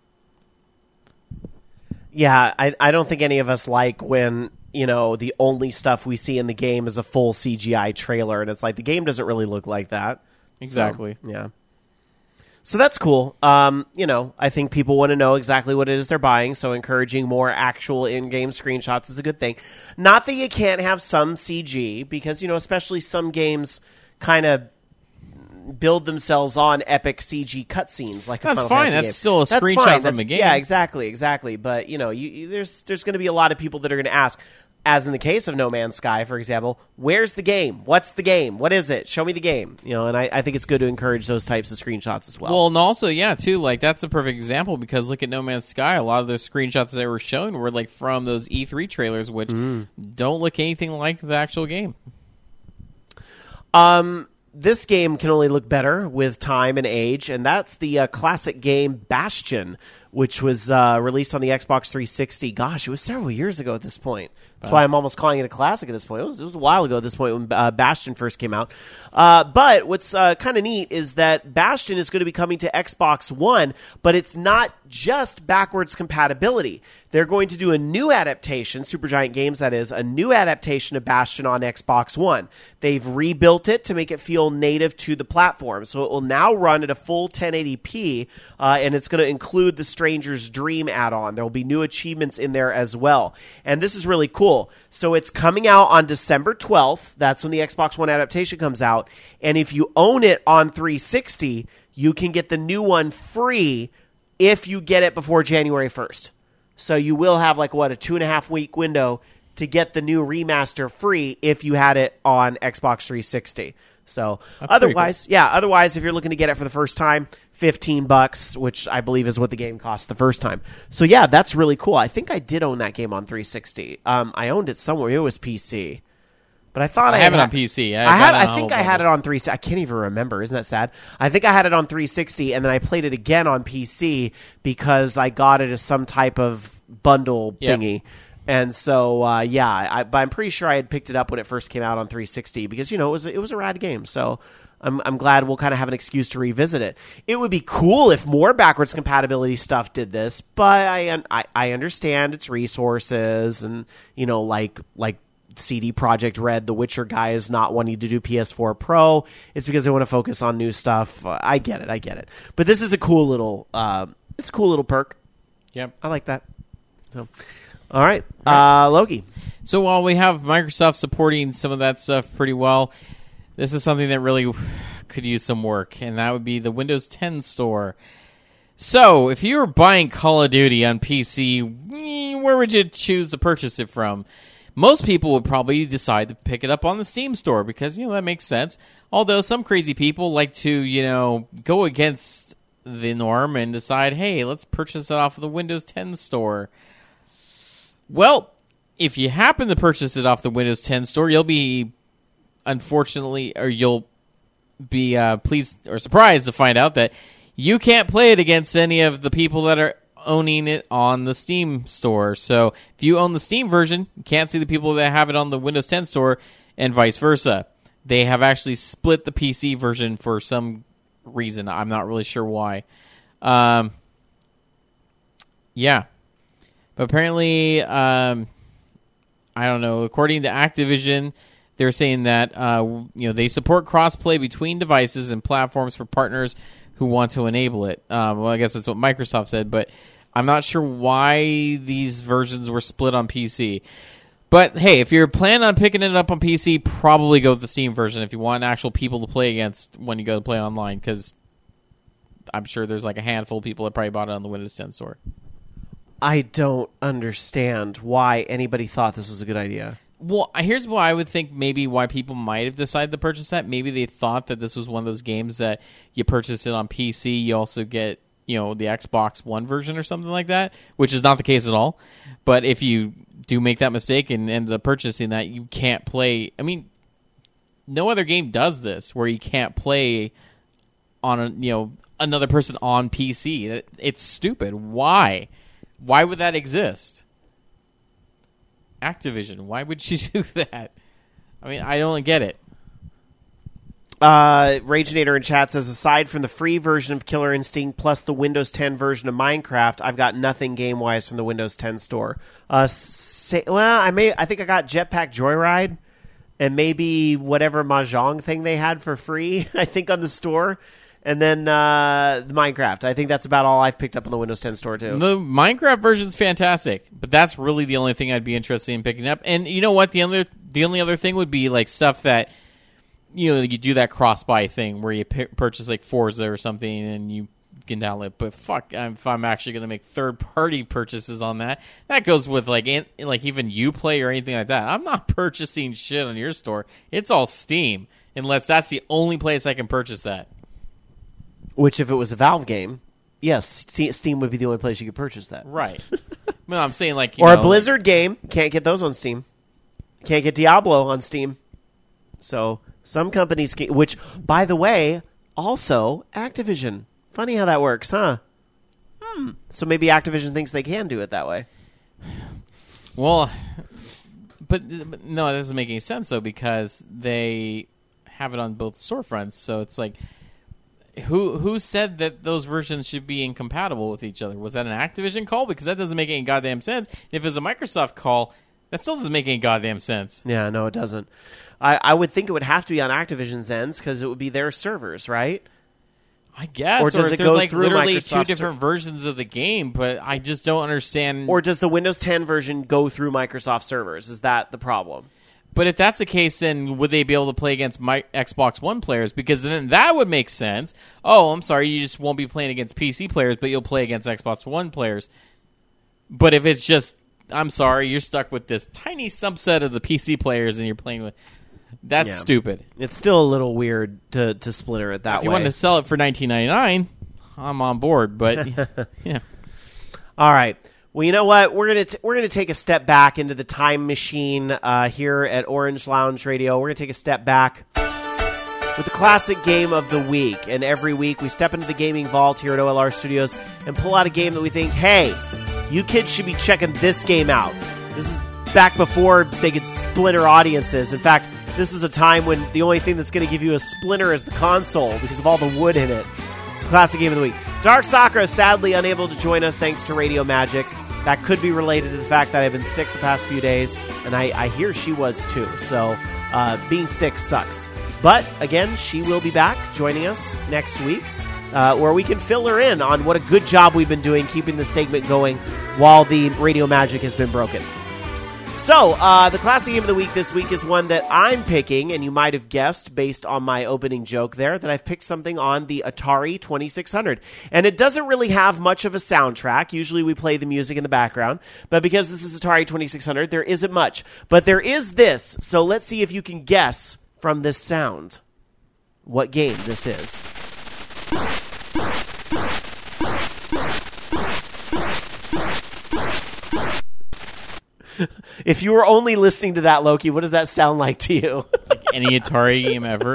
Speaker 3: Yeah, I don't think any of us like when, the only stuff we see in the game is a full CGI trailer, and it's like the game doesn't really look like that.
Speaker 4: Exactly.
Speaker 3: So, yeah. So that's cool. I think people want to know exactly what it is they're buying, so encouraging more actual in-game screenshots is a good thing. Not that you can't have some CG, because, especially some games kind of build themselves on epic CG cutscenes like
Speaker 4: that's
Speaker 3: a Final
Speaker 4: fine.
Speaker 3: Fantasy
Speaker 4: That's
Speaker 3: game.
Speaker 4: still a screenshot from the game.
Speaker 3: Yeah, exactly. But there's going to be a lot of people that are going to ask, as in the case of No Man's Sky, for example, where's the game? What's the game? What is it? Show me the game. And I think it's good to encourage those types of screenshots as well.
Speaker 4: Well, and also, yeah, too, like, that's a perfect example because look at No Man's Sky. A lot of the screenshots they were showing were, like, from those E3 trailers, which don't look anything like the actual game.
Speaker 3: This game can only look better with time and age, and that's the classic game Bastion, which was released on the Xbox 360. Gosh, it was several years ago at this point. That's why I'm almost calling it a classic at this point. It was a while ago at this point when Bastion first came out. But what's kind of neat is that Bastion is going to be coming to Xbox One, but it's not just backwards compatibility. They're going to do a new adaptation, Supergiant Games that is, a new adaptation of Bastion on Xbox One. They've rebuilt it to make it feel native to the platform. So it will now run at a full 1080p, and it's going to include the Stranger's Dream add-on. There will be new achievements in there as well. And this is really cool. So it's coming out on December 12th. That's when the Xbox One adaptation comes out. And if you own it on 360, you can get the new one free if you get it before January 1st. So you will have a 2.5 week window to get the new remaster free if you had it on Xbox 360. So
Speaker 4: That's
Speaker 3: otherwise, otherwise, if you're looking to get it for the first time, $15, which I believe is what the game cost the first time. So yeah, that's really cool. I think I did own that game on 360. I owned it somewhere. It was PC. But I thought I
Speaker 4: have it on PC.
Speaker 3: I think I had it on 360. I can't even remember. Isn't that sad? I think I had it on 360, and then I played it again on PC because I got it as some type of bundle thingy. And so, but I'm pretty sure I had picked it up when it first came out on 360 because it was a rad game. So I'm glad we'll kind of have an excuse to revisit it. It would be cool if more backwards compatibility stuff did this, but I understand its resources and like CD Projekt Red, the Witcher guy is not wanting to do PS4 Pro. It's because they want to focus on new stuff. I get it. But this is a cool little, it's a cool little perk.
Speaker 4: Yep.
Speaker 3: I like that. So. All right, Loki.
Speaker 4: So while we have Microsoft supporting some of that stuff pretty well, this is something that really could use some work, and that would be the Windows 10 store. So if you were buying Call of Duty on PC, where would you choose to purchase it from? Most people would probably decide to pick it up on the Steam store because, that makes sense. Although some crazy people like to, go against the norm and decide, hey, let's purchase it off of the Windows 10 store. Well, if you happen to purchase it off the Windows 10 store, you'll be pleased or surprised to find out that you can't play it against any of the people that are owning it on the Steam store. So if you own the Steam version, you can't see the people that have it on the Windows 10 store and vice versa. They have actually split the PC version for some reason. I'm not really sure why. But apparently, I don't know, according to Activision, they're saying that, they support crossplay between devices and platforms for partners who want to enable it. Well, I guess that's what Microsoft said, but I'm not sure why these versions were split on PC. But, hey, if you're planning on picking it up on PC, probably go with the Steam version if you want actual people to play against when you go to play online, because I'm sure there's a handful of people that probably bought it on the Windows 10 store.
Speaker 3: I don't understand why anybody thought this was a good idea.
Speaker 4: Well, here's why I would think maybe why people might have decided to purchase that. Maybe they thought that this was one of those games that you purchase it on PC, you also get, the Xbox One version or something like that, which is not the case at all. But if you do make that mistake and end up purchasing that, you can't play. I mean, no other game does this where you can't play on another person on PC. It's stupid. Why? Why would that exist? Activision, why would you do that? I mean, I don't get it.
Speaker 3: Ragenator in chat says, aside from the free version of Killer Instinct plus the Windows 10 version of Minecraft, I've got nothing game-wise from the Windows 10 store. I think I got Jetpack Joyride and maybe whatever Mahjong thing they had for free, I think, on the store. And then the Minecraft. I think that's about all I've picked up on the Windows 10 store, too.
Speaker 4: The Minecraft version's fantastic, but that's really the only thing I'd be interested in picking up. And you know what? The only other thing would be stuff that you do that cross-buy thing where you purchase Forza or something and you weekend outlet, but fuck, if I'm actually going to make third-party purchases on that, that goes with like even Uplay or anything like that. I'm not purchasing shit on your store. It's all Steam, unless that's the only place I can purchase that.
Speaker 3: Which, if it was a Valve game, yes, Steam would be the only place you could purchase that.
Speaker 4: Right. Well, I'm saying like
Speaker 3: a Blizzard game, can't get those on Steam. Can't get Diablo on Steam. So some companies can, which, by the way, also Activision. Funny how that works, huh? So maybe Activision thinks they can do it that way.
Speaker 4: Well, but no, it doesn't make any sense though, because they have it on both storefronts. So it's like, who said that those versions should be incompatible with each other? Was that an Activision call? Because that doesn't make any goddamn sense. If it's a Microsoft call, that still doesn't make any goddamn sense.
Speaker 3: Yeah, no, it doesn't. I would think it would have to be on Activision's ends because it would be their servers, right?
Speaker 4: I guess.
Speaker 3: Or does it
Speaker 4: if there's
Speaker 3: go
Speaker 4: like
Speaker 3: through
Speaker 4: literally
Speaker 3: Microsoft
Speaker 4: two different versions of the game, but I just don't understand.
Speaker 3: Or does the Windows 10 version go through Microsoft servers? Is that the problem?
Speaker 4: But if that's the case, then would they be able to play against Xbox One players? Because then that would make sense. Oh, I'm sorry, you just won't be playing against PC players, but you'll play against Xbox One players. But if it's just, I'm sorry, you're stuck with this tiny subset of the PC players and you're playing with... That's stupid.
Speaker 3: It's still a little weird to splinter it that way.
Speaker 4: If you wanted to sell it for $19.99, I'm on board, but yeah.
Speaker 3: All right. Well, you know what? We're gonna take a step back into the time machine here at Orange Lounge Radio. We're gonna take a step back with the classic game of the week, and every week we step into the gaming vault here at OLR Studios and pull out a game that we think, hey, you kids should be checking this game out. This is back before they could splinter audiences. In fact, this is a time when the only thing that's going to give you a splinter is the console because of all the wood in it. It's the classic game of the week. Dark Sakura is sadly unable to join us thanks to Radio Magic. That could be related to the fact that I've been sick the past few days, and I hear she was too. So being sick sucks. But again, she will be back joining us next week, where we can fill her in on what a good job we've been doing keeping the segment going while the Radio Magic has been broken. So, the classic game of the week this week is one that I'm picking, and you might have guessed based on my opening joke there that I've picked something on the Atari 2600. And it doesn't really have much of a soundtrack. Usually we play the music in the background, but because this is Atari 2600, there isn't much. But there is this, so let's see if you can guess from this sound what game this is. If you were only listening to that, Loki, what does that sound like to you?
Speaker 4: Like any Atari game ever.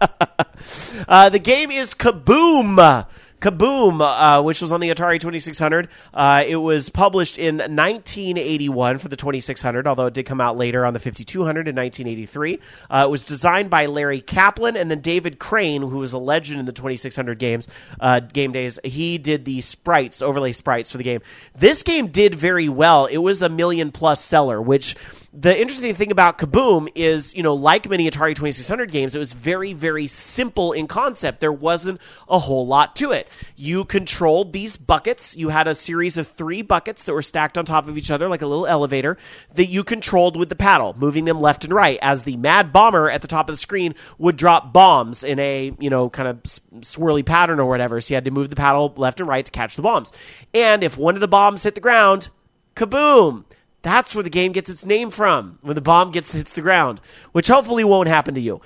Speaker 3: The game is Kaboom! Kaboom, which was on the Atari 2600. It was published in 1981 for the 2600, although it did come out later on the 5200 in 1983. It was designed by Larry Kaplan, and then David Crane, who was a legend in the 2600 game days. He did the sprites, overlay sprites for the game. This game did very well. It was a $1 million+ seller, which... The interesting thing about Kaboom is, like many Atari 2600 games, it was very, very simple in concept. There wasn't a whole lot to it. You controlled these buckets. You had a series of 3 buckets that were stacked on top of each other like a little elevator that you controlled with the paddle, moving them left and right as the Mad Bomber at the top of the screen would drop bombs in a, kind of swirly pattern or whatever. So you had to move the paddle left and right to catch the bombs. And if one of the bombs hit the ground, kaboom! That's where the game gets its name from, when the bomb hits the ground, which hopefully won't happen to you.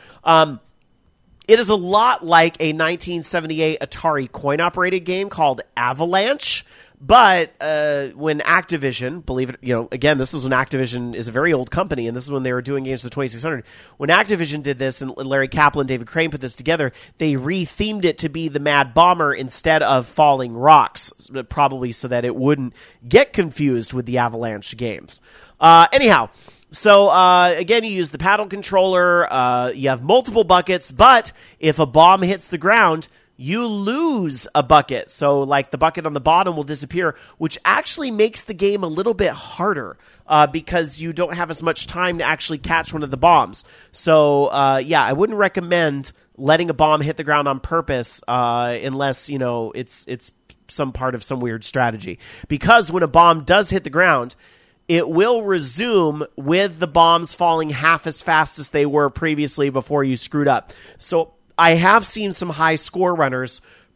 Speaker 3: It is a lot like a 1978 Atari coin-operated game called Avalanche, but when Activision, believe it, again, this is when Activision is a very old company, and this is when they were doing games for the 2600. When Activision did this, and Larry Kaplan and David Crane put this together, they re-themed it to be the Mad Bomber instead of Falling Rocks, probably so that it wouldn't get confused with the Avalanche games. Anyhow, so again, you use the paddle controller, you have multiple buckets, but if a bomb hits the ground, you lose a bucket. So, like, the bucket on the bottom will disappear, which actually makes the game a little bit harder because you don't have as much time to actually catch one of the bombs. So, I wouldn't recommend letting a bomb hit the ground on purpose unless, it's some part of some weird strategy. Because when a bomb does hit the ground, it will resume with the bombs falling half as fast as they were previously before you screwed up. So I have seen some high score runners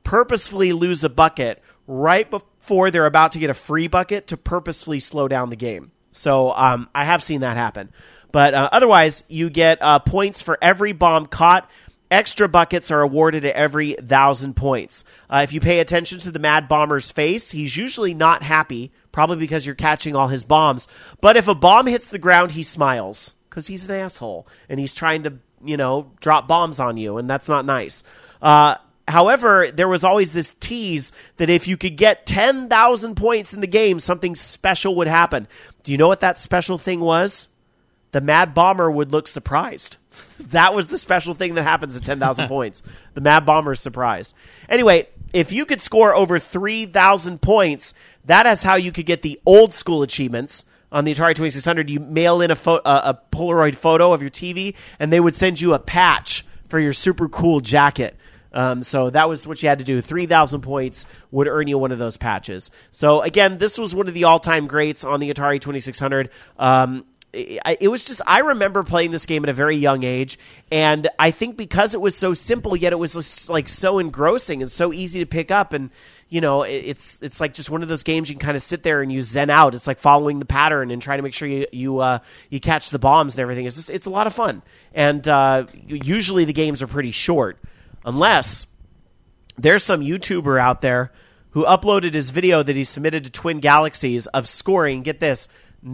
Speaker 3: purposefully lose a bucket right before they're about to get a free bucket to purposefully slow down the game. So I have seen that happen. But otherwise, you get points for every bomb caught. Extra buckets are awarded at every 1,000 points. If you pay attention to the Mad Bomber's face, he's usually not happy, probably because you're catching all his bombs. But if a bomb hits the ground, he smiles because he's an asshole and he's trying to, drop bombs on you, and that's not nice. However, there was always this tease that if you could get 10,000 points in the game, something special would happen. Do you know what that special thing was? The Mad Bomber would look surprised. That was the special thing that happens at 10,000 points. The Mad Bomber is surprised. Anyway, if you could score over 3,000 points, that is how you could get the old school achievements. On the Atari 2600, you mail in a Polaroid photo of your TV, and they would send you a patch for your super cool jacket. So that was what you had to do. 3,000 points would earn you one of those patches. So again, this was one of the all-time greats on the Atari 2600. It was just, I remember playing this game at a very young age, and I think because it was so simple, yet it was just, like, so engrossing and so easy to pick up, and it's like just one of those games you can kind of sit there and you zen out. It's like following the pattern and trying to make sure you catch the bombs and everything. It's a lot of fun, and usually the games are pretty short, unless there's some YouTuber out there who uploaded his video that he submitted to Twin Galaxies of scoring, get this,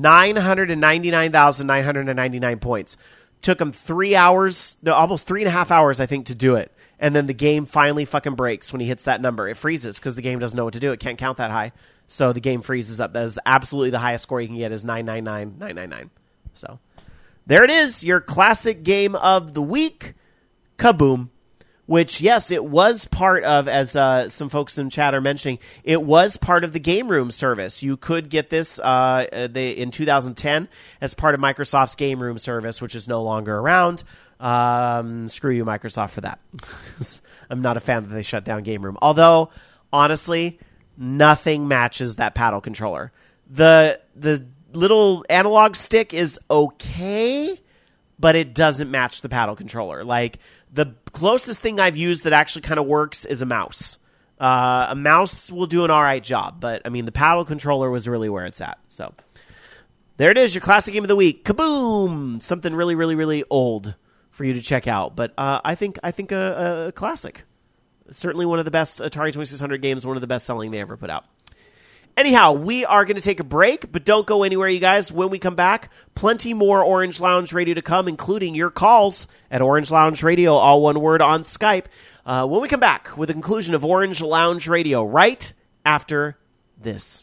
Speaker 3: 999,999 points. Took him 3 hours, no, almost 3.5 hours, I think, to do it. And then the game finally fucking breaks when he hits that number. It freezes because the game doesn't know what to do. It can't count that high. So the game freezes up. That is absolutely the highest score you can get is 999,999. So there it is, your classic game of the week, Kaboom. Which, yes, it was part of, as some folks in chat are mentioning, it was part of the Game Room service. You could get this in 2010 as part of Microsoft's Game Room service, which is no longer around. Screw you, Microsoft, for that. I'm not a fan that they shut down Game Room. Although, honestly, nothing matches that paddle controller. The little analog stick is okay, but it doesn't match the paddle controller. Like, the closest thing I've used that actually kind of works is a mouse. A mouse will do an all right job, but, I mean, the paddle controller was really where it's at. So, there it is, your classic game of the week. Kaboom! Something really, really, really old for you to check out. But I think a classic. Certainly one of the best Atari 2600 games, one of the best selling they ever put out. Anyhow, we are going to take a break, but don't go anywhere, you guys. When we come back, plenty more Orange Lounge Radio to come, including your calls at Orange Lounge Radio, all one word, on Skype. When we come back with the conclusion of Orange Lounge Radio right after this.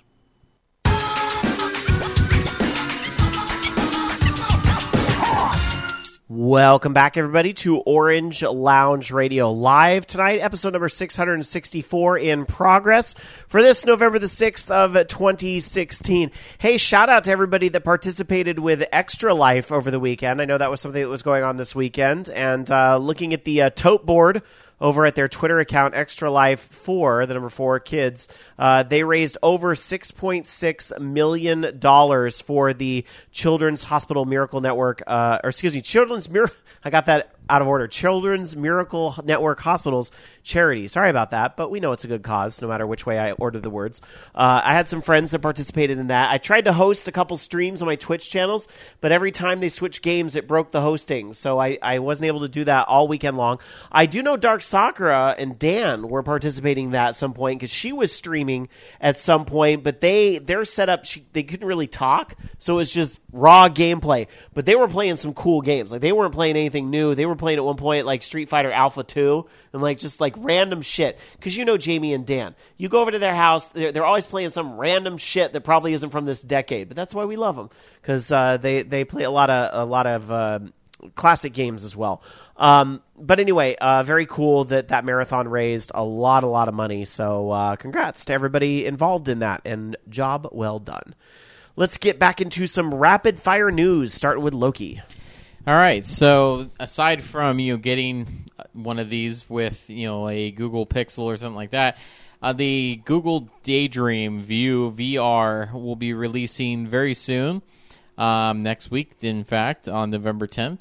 Speaker 3: Welcome back, everybody, to Orange Lounge Radio Live tonight, episode number 664 in progress for this November the 6th of 2016. Hey, shout out to everybody that participated with Extra Life over the weekend. I know that was something that was going on this weekend, and looking at the tote board over at their Twitter account, Extra Life 4, the number 4 kids, they raised over $6.6 million for the Children's Hospital Miracle Network, I got that out of order. Children's Miracle Network Hospitals charity. Sorry about that, but we know it's a good cause, no matter which way I order the words. I had some friends that participated in that. I tried to host a couple streams on my Twitch channels, but every time they switched games, it broke the hosting, so I wasn't able to do that all weekend long. I do know Dark Sakura and Dan were participating in that at some point, because she was streaming at some point, but their setup, they couldn't really talk, so it was just raw gameplay. But they were playing some cool games. Like, they weren't playing anything new. They were playing at one point like Street Fighter Alpha 2 and just random shit. Because you know Jamie and Dan. You go over to their house, they're always playing some random shit that probably isn't from this decade. But that's why we love them, because they play a lot of classic games as well. But anyway, very cool that marathon raised a lot of money. So congrats to everybody involved in that, and job well done. Let's get back into some rapid fire news, starting with Loki.
Speaker 4: All right, so aside from getting one of these with a Google Pixel or something like that, the Google Daydream View VR will be releasing very soon, next week, in fact, on November 10th.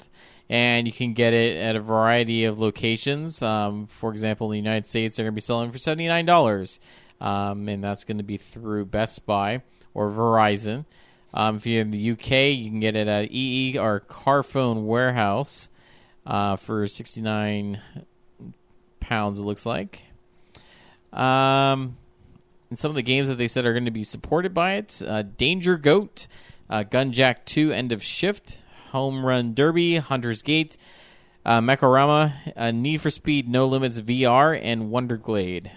Speaker 4: and you can get it at a variety of locations. For example, in the United States, they're going to be selling for $79, and that's going to be through Best Buy or Verizon. If you're in the UK, you can get it at EE or Carphone Warehouse for £69, it looks like. And some of the games that they said are going to be supported by it: Danger Goat, Gunjack 2 End of Shift, Home Run Derby, Hunter's Gate, Mechorama, Need for Speed No Limits VR, and Wonderglade.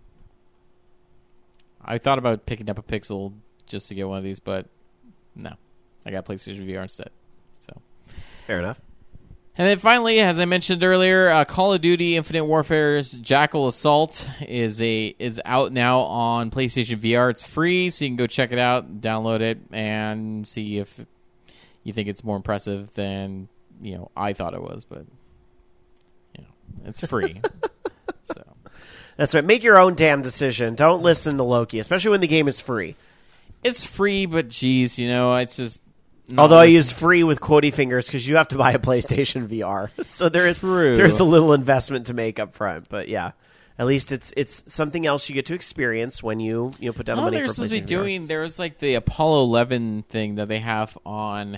Speaker 4: I thought about picking up a Pixel just to get one of these, but no. I got PlayStation VR instead. So
Speaker 3: Fair enough.
Speaker 4: And then finally, as I mentioned earlier, Call of Duty Infinite Warfare's Jackal Assault is out now on PlayStation VR. It's free, so you can go check it out, download it, and see if you think it's more impressive than I thought it was. But it's free. So
Speaker 3: That's right. Make your own damn decision. Don't listen to Loki, especially when the game is free.
Speaker 4: it's free, but geez, it's just.
Speaker 3: Although I use free with quotey fingers because you have to buy a PlayStation VR, so there's a little investment to make up front. But yeah, at least it's something else you get to experience when you put down the money for PlayStation VR.
Speaker 4: They're supposed to be doing. There's like the Apollo 11 thing that they have on.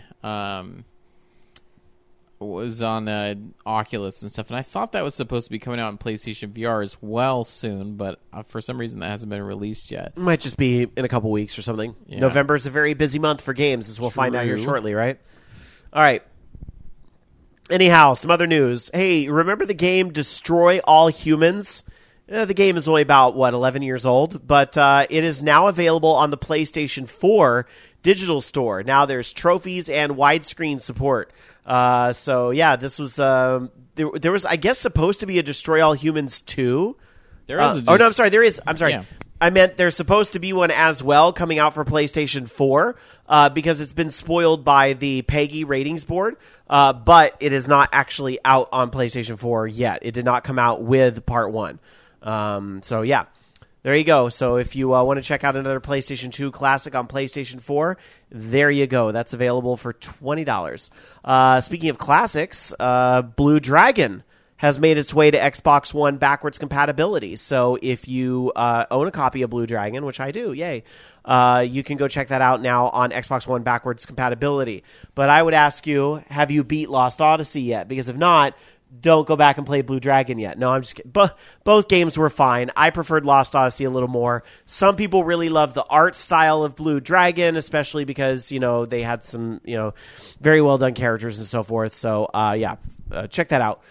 Speaker 4: Was on Oculus and stuff, and I thought that was supposed to be coming out on PlayStation VR as well soon, but for some reason that hasn't been released yet.
Speaker 3: It might just be in a couple weeks or something.
Speaker 4: Yeah.
Speaker 3: November is a very busy month for games, as we'll find out here
Speaker 4: True.
Speaker 3: shortly, right? All right. Anyhow, some other news. Hey, remember the game Destroy All Humans? The game is only about, 11 years old, but it is now available on the PlayStation 4 digital store. Now there's trophies and widescreen support. So yeah, this was there was, I guess, supposed to be a Destroy All Humans 2.
Speaker 4: There is.
Speaker 3: No, I'm sorry. There is. I'm sorry.
Speaker 4: Yeah.
Speaker 3: I meant there's supposed to be one as well coming out for PlayStation 4 because it's been spoiled by the PEGI ratings board, but it is not actually out on PlayStation 4 yet. It did not come out with Part 1. So yeah. There you go. So if you want to check out another PlayStation 2 classic on PlayStation 4, there you go. That's available for $20. Speaking of classics, Blue Dragon has made its way to Xbox One backwards compatibility. So if you own a copy of Blue Dragon, which I do, yay, you can go check that out now on Xbox One backwards compatibility. But I would ask you, have you beat Lost Odyssey yet? Because if not, don't go back and play Blue Dragon yet. No, I'm just kidding. Both games were fine. I preferred Lost Odyssey a little more. Some people really love the art style of Blue Dragon, especially because, they had some, very well done characters and so forth. So, check that out.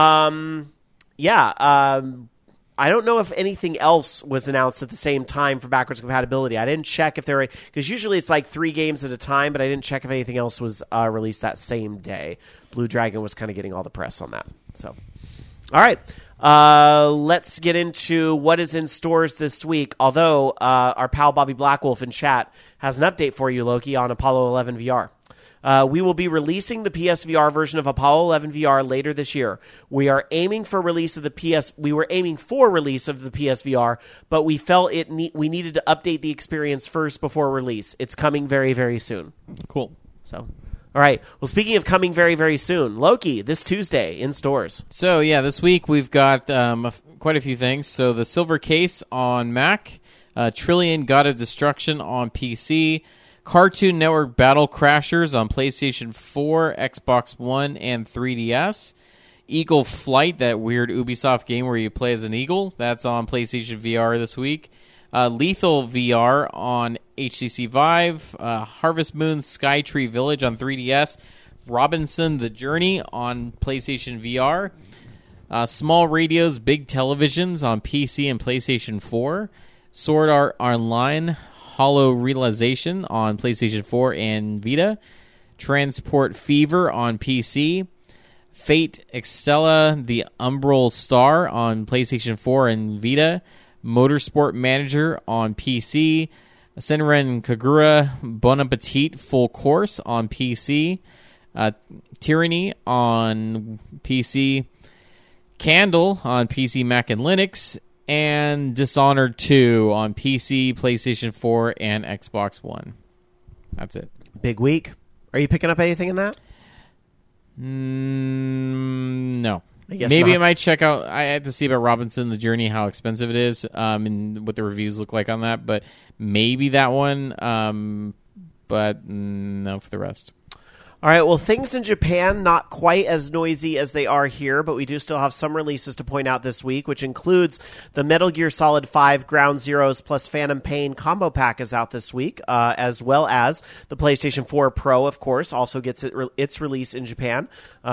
Speaker 3: I don't know if anything else was announced at the same time for backwards compatibility. I didn't check if there were, because usually it's like 3 games at a time, but I didn't check if anything else was released that same day. Blue Dragon was kind of getting all the press on that. So, all right. Let's get into what is in stores this week. Although our pal Bobby Blackwolf in chat has an update for you, Loki, on Apollo 11 VR. We will be releasing the PSVR version of Apollo 11 VR later this year. We are aiming for release of We were aiming for release of the PSVR, but we felt we needed to update the experience first before release. It's coming very, very soon.
Speaker 4: Cool.
Speaker 3: So, all right. Well, speaking of coming very, very soon, Loki this Tuesday in stores.
Speaker 4: So yeah, this week we've got quite a few things. So the Silver Case on Mac, Trillion God of Destruction on PC. Cartoon Network Battle Crashers on PlayStation 4, Xbox One, and 3DS. Eagle Flight, that weird Ubisoft game where you play as an eagle, that's on PlayStation VR this week. Lethal VR on HTC Vive. Harvest Moon Skytree Village on 3DS. Robinson The Journey on PlayStation VR. Small Radios Big Televisions on PC and PlayStation 4. Sword Art Online Hollow Realization on PlayStation 4 and Vita. Transport Fever on PC. Fate Extella The Umbral Star on PlayStation 4 and Vita. Motorsport Manager on PC. Senran Kagura Bon Appetit Full Course on PC. Tyranny on PC. Candle on PC, Mac, and Linux. And Dishonored 2 on PC, PlayStation 4, and Xbox One. That's it.
Speaker 3: Big week. Are you picking up anything in that?
Speaker 4: No.
Speaker 3: I guess
Speaker 4: Maybe
Speaker 3: not.
Speaker 4: I might check out. I have to see about Robinson the Journey, how expensive it is, and what the reviews look like on that. But maybe that one. But no for the rest.
Speaker 3: All right, well, things in Japan, not quite as noisy as they are here, but we do still have some releases to point out this week, which includes the Metal Gear Solid 5 Ground Zeroes plus Phantom Pain combo pack is out this week, as well as the PlayStation 4 Pro, of course, also gets its release in Japan.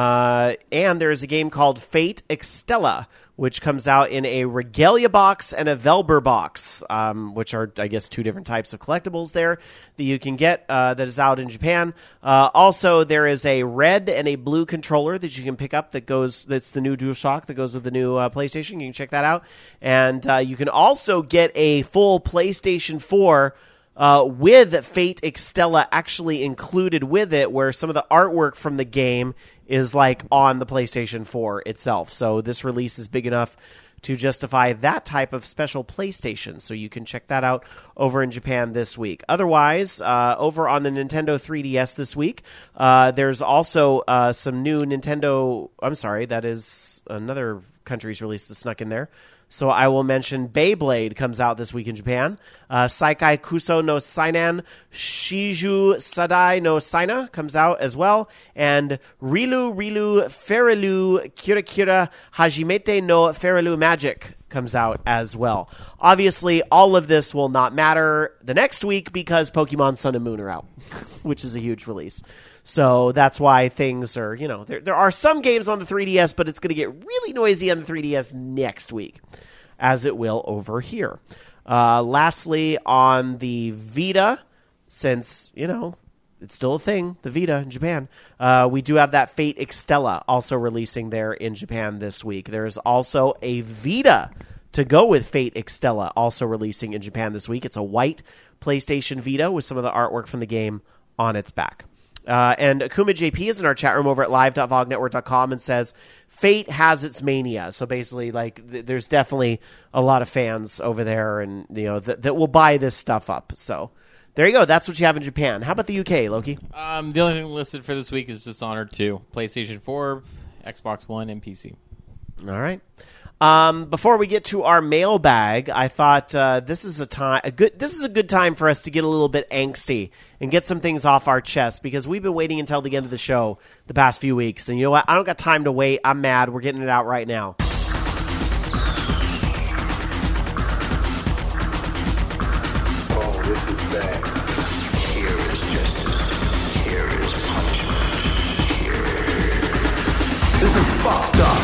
Speaker 3: And there is a game called Fate Extella, which comes out in a Regalia box and a Velber box, which are, I guess, two different types of collectibles there that you can get that is out in Japan. Also, there is a red and a blue controller that you can pick up that's the new DualShock that goes with the new PlayStation. You can check that out. And you can also get a full PlayStation 4 with Fate Extella actually included with it, where some of the artwork from the game is like on the PlayStation 4 itself. So this release is big enough to justify that type of special PlayStation. So you can check that out over in Japan this week. Otherwise, over on the Nintendo 3DS this week, there's also some new Nintendo... I'm sorry, that is another country's release that snuck in there. So I will mention Beyblade comes out this week in Japan. Saikai Kuso no Sainan Shiju Sadai no Saina comes out as well. And Rilu Ferilu Kira Kira Hajimete no Ferilu Magic comes out as well. Obviously, all of this will not matter the next week because Pokemon Sun and Moon are out, which is a huge release. So that's why things are, there are some games on the 3DS, but it's going to get really noisy on the 3DS next week, as it will over here. Lastly, on the Vita, since, it's still a thing, the Vita in Japan, we do have that Fate Extella also releasing there in Japan this week. There's also a Vita to go with Fate Extella also releasing in Japan this week. It's a white PlayStation Vita with some of the artwork from the game on its back. And Akuma JP is in our chat room over at live.vognetwork.com and says, Fate has its mania. So basically, there's definitely a lot of fans over there and, that will buy this stuff up. So there you go. That's what you have in Japan. How about the UK, Loki?
Speaker 4: The only thing listed for this week is Dishonored 2. PlayStation 4, Xbox One, and PC.
Speaker 3: All right. Before we get to our mailbag, I thought this is a good time for us to get a little bit angsty and get some things off our chest because we've been waiting until the end of the show the past few weeks. And you know what? I don't got time to wait. I'm mad. We're getting it out right now.
Speaker 1: Oh, this is bad. Here is justice. Here is punishment. This is fucked up.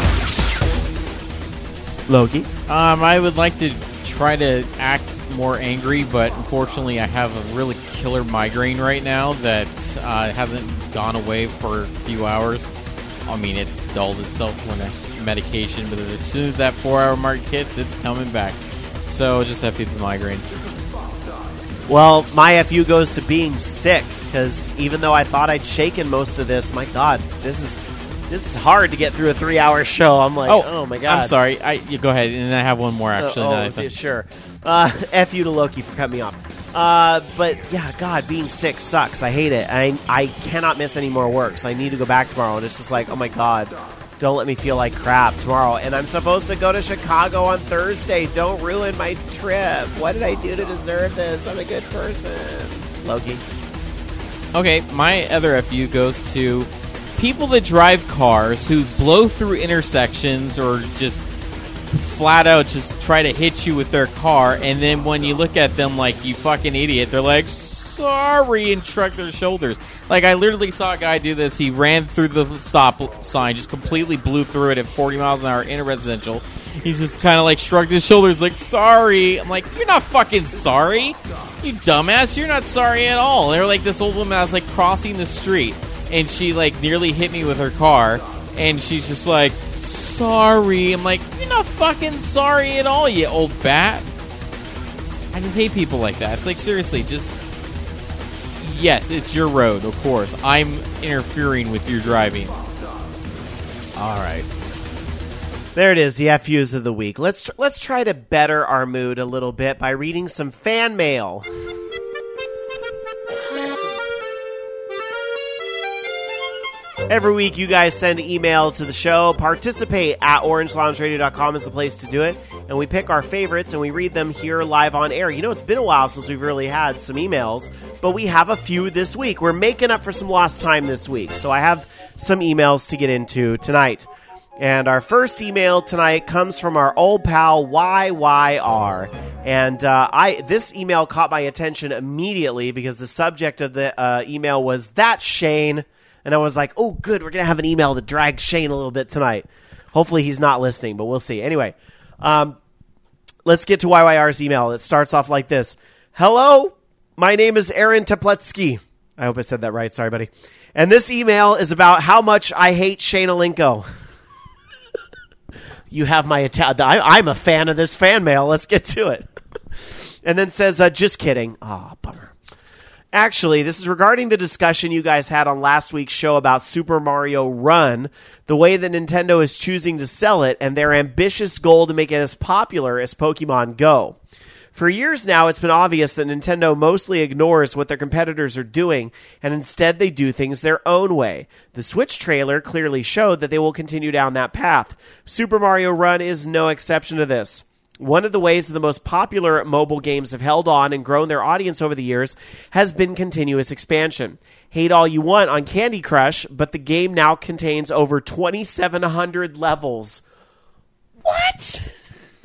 Speaker 3: Loki?
Speaker 4: I would like to try to act more angry, but unfortunately I have a really killer migraine right now that hasn't gone away for a few hours. I mean, it's dulled itself when a medication, but as soon as that 4-hour mark hits, it's coming back. So just have to beat the migraine.
Speaker 3: Well, my FU goes to being sick because even though I thought I'd shaken most of this, my God, this is hard to get through a 3-hour show. I'm like, oh my God.
Speaker 4: I'm sorry. You go ahead, and I have one more actually.
Speaker 3: Sure. FU to Loki for cutting me off. But yeah, God, being sick sucks. I hate it. I cannot miss any more work, so I need to go back tomorrow. And it's just like, oh my God, don't let me feel like crap tomorrow. And I'm supposed to go to Chicago on Thursday. Don't ruin my trip. What did I do to deserve this? I'm a good person. Loki.
Speaker 4: Okay, my other FU goes to people that drive cars who blow through intersections or just flat out just try to hit you with their car, and then when you look at them like you fucking idiot, they're like, sorry, and shrug their shoulders. Like, I literally saw a guy do this. He ran through the stop sign, just completely blew through it at 40 miles an hour in a residential. He's just kind of like shrugged his shoulders like, sorry. I'm like, you're not fucking sorry, you dumbass. You're not sorry at all. And they're like, this old woman, I was like crossing the street, and she like nearly hit me with her car, and she's just like, sorry. I'm like, you're not fucking sorry at all, you old bat. I just hate people like that. It's like, seriously, just, yes, it's your road, of course. I'm interfering with your driving.
Speaker 3: All right. There it is, the FUs of the week. Let's try to better our mood a little bit by reading some fan mail. Every week, you guys send email to the show. Participate at orangeloungeradio.com is the place to do it. And we pick our favorites and we read them here live on air. You know, it's been a while since we've really had some emails, but we have a few this week. We're making up for some lost time this week. So I have some emails to get into tonight. And our first email tonight comes from our old pal YYR. And this email caught my attention immediately because the subject of the email was "That Shane." And I was like, oh, good, we're going to have an email that drags Shane a little bit tonight. Hopefully he's not listening, but we'll see. Anyway, let's get to YYR's email. It starts off like this. Hello, my name is Aaron Tepletsky. I hope I said that right. Sorry, buddy. And this email is about how much I hate Shane Alinko. You have my I'm a fan of this fan mail. Let's get to it. And then says, just kidding. Oh, bummer. Actually, this is regarding the discussion you guys had on last week's show about Super Mario Run, the way that Nintendo is choosing to sell it, and their ambitious goal to make it as popular as Pokemon Go. For years now, it's been obvious that Nintendo mostly ignores what their competitors are doing, and instead they do things their own way. The Switch trailer clearly showed that they will continue down that path. Super Mario Run is no exception to this. One of the ways that the most popular mobile games have held on and grown their audience over the years has been continuous expansion. Hate all you want on Candy Crush, but the game now contains over 2,700 levels. What?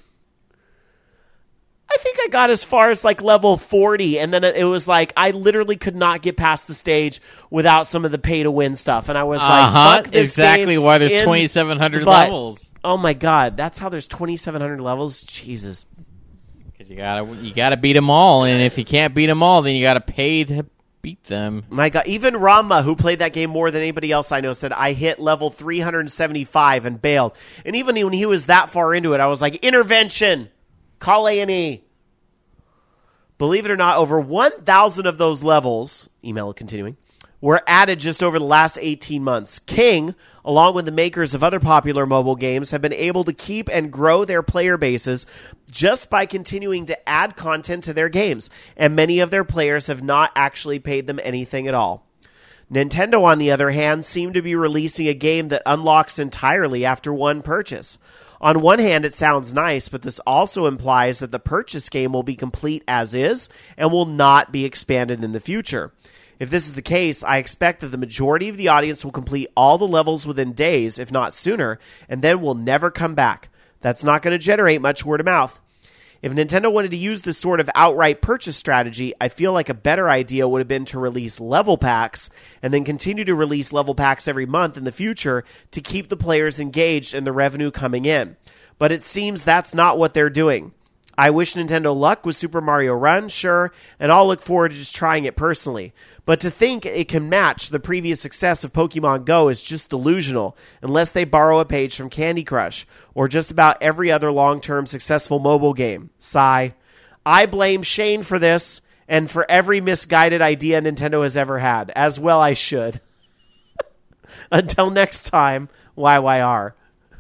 Speaker 3: I think I got as far as like level 40, and then it was like I literally could not get past the stage without some of the pay-to-win stuff, and I was like, fuck this
Speaker 4: exactly
Speaker 3: game
Speaker 4: why there's
Speaker 3: in
Speaker 4: 2,700
Speaker 3: the butt.
Speaker 4: levels.
Speaker 3: Oh my god, that's how there's 2,700 levels? Jesus.
Speaker 4: Because you gotta beat them all, and if you can't beat them all, then you gotta pay to beat them.
Speaker 3: My god, even Rama, who played that game more than anybody else I know, said, I hit level 375 and bailed. And even when he was that far into it, I was like, intervention! Call A&E. Believe it or not, over 1,000 of those levels, email continuing, were added just over the last 18 months. King, along with the makers of other popular mobile games, have been able to keep and grow their player bases just by continuing to add content to their games, and many of their players have not actually paid them anything at all. Nintendo, on the other hand, seem to be releasing a game that unlocks entirely after one purchase. On one hand, it sounds nice, but this also implies that the purchase game will be complete as is and will not be expanded in the future. If this is the case, I expect that the majority of the audience will complete all the levels within days, if not sooner, and then will never come back. That's not going to generate much word of mouth. If Nintendo wanted to use this sort of outright purchase strategy, I feel like a better idea would have been to release level packs and then continue to release level packs every month in the future to keep the players engaged and the revenue coming in. But it seems that's not what they're doing. I wish Nintendo luck with Super Mario Run, sure, and I'll look forward to just trying it personally. But to think it can match the previous success of Pokemon Go is just delusional, unless they borrow a page from Candy Crush, or just about every other long-term successful mobile game. Sigh. I blame Shane for this, and for every misguided idea Nintendo has ever had. As well I should. Until next time, YYR.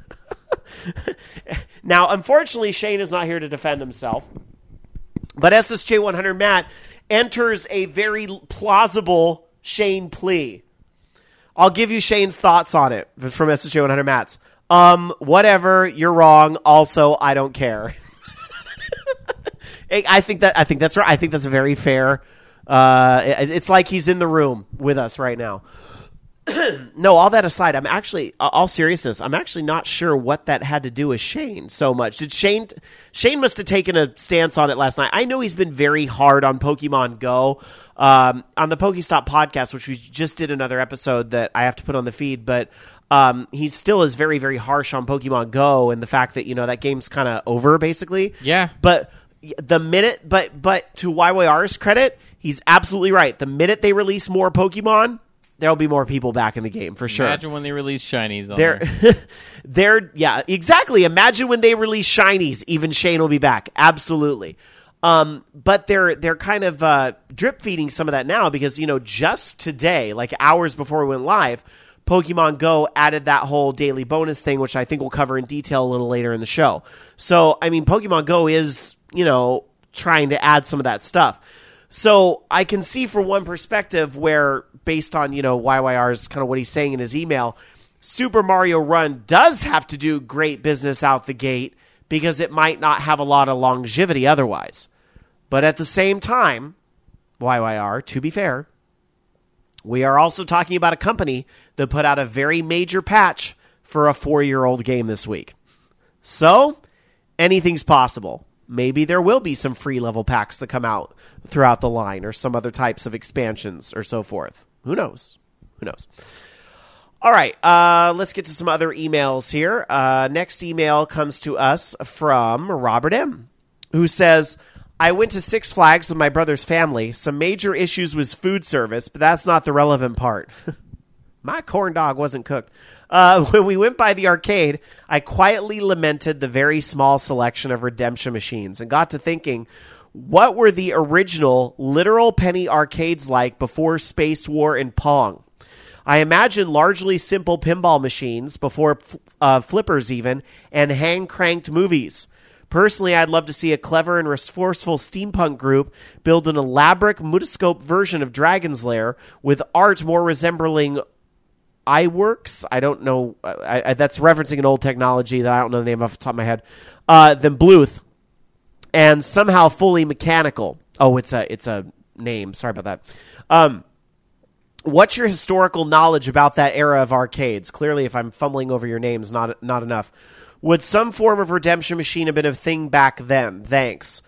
Speaker 3: Now, unfortunately, Shane is not here to defend himself. But SSJ100 Matt enters a very plausible Shane plea. I'll give you Shane's thoughts on it from SSJ100 Matt's. Whatever, you're wrong. Also, I don't care. I think that's right. I think that's a very fair. It's like he's in the room with us right now. No, all that aside, all seriousness, I'm actually not sure what that had to do with Shane so much. Did Shane must have taken a stance on it last night. I know he's been very hard on Pokemon Go on the Pokestop podcast, which we just did another episode that I have to put on the feed, but he still is very, very harsh on Pokemon Go and the fact that, that game's kind of over, basically.
Speaker 4: Yeah.
Speaker 3: But but to YYR's credit, he's absolutely right. The minute they release more Pokemon, there'll be more people back in the game for sure.
Speaker 4: Imagine when they release shinies on there.
Speaker 3: Yeah, exactly. Imagine when they release shinies, even Shane will be back. Absolutely. But they're kind of drip feeding some of that now because, just today, like hours before we went live, Pokemon Go added that whole daily bonus thing, which I think we'll cover in detail a little later in the show. So, I mean, Pokemon Go is, trying to add some of that stuff. So I can see from one perspective where, based on, YYR's kind of what he's saying in his email, Super Mario Run does have to do great business out the gate because it might not have a lot of longevity otherwise. But at the same time, YYR, to be fair, we are also talking about a company that put out a very major patch for a 4-year-old game this week. So, anything's possible. Maybe there will be some free level packs that come out throughout the line or some other types of expansions or so forth. Who knows? All right, let's get to some other emails here. Next email comes to us from Robert M., who says, I went to Six Flags with my brother's family. Some major issues with food service, but that's not the relevant part. My corn dog wasn't cooked. When we went by the arcade, I quietly lamented the very small selection of redemption machines and got to thinking, what were the original literal penny arcades like before Space War and Pong? I imagine largely simple pinball machines before flippers even, and hand-cranked movies. Personally, I'd love to see a clever and resourceful steampunk group build an elaborate mutoscope version of Dragon's Lair with art more resembling iWorks. I don't know. That's referencing an old technology that I don't know the name off the top of my head. Than Bluth, and somehow fully mechanical. Oh, it's a name. Sorry about that. What's your historical knowledge about that era of arcades? Clearly, if I'm fumbling over your names, not enough. Would some form of redemption machine have been a thing back then? Thanks.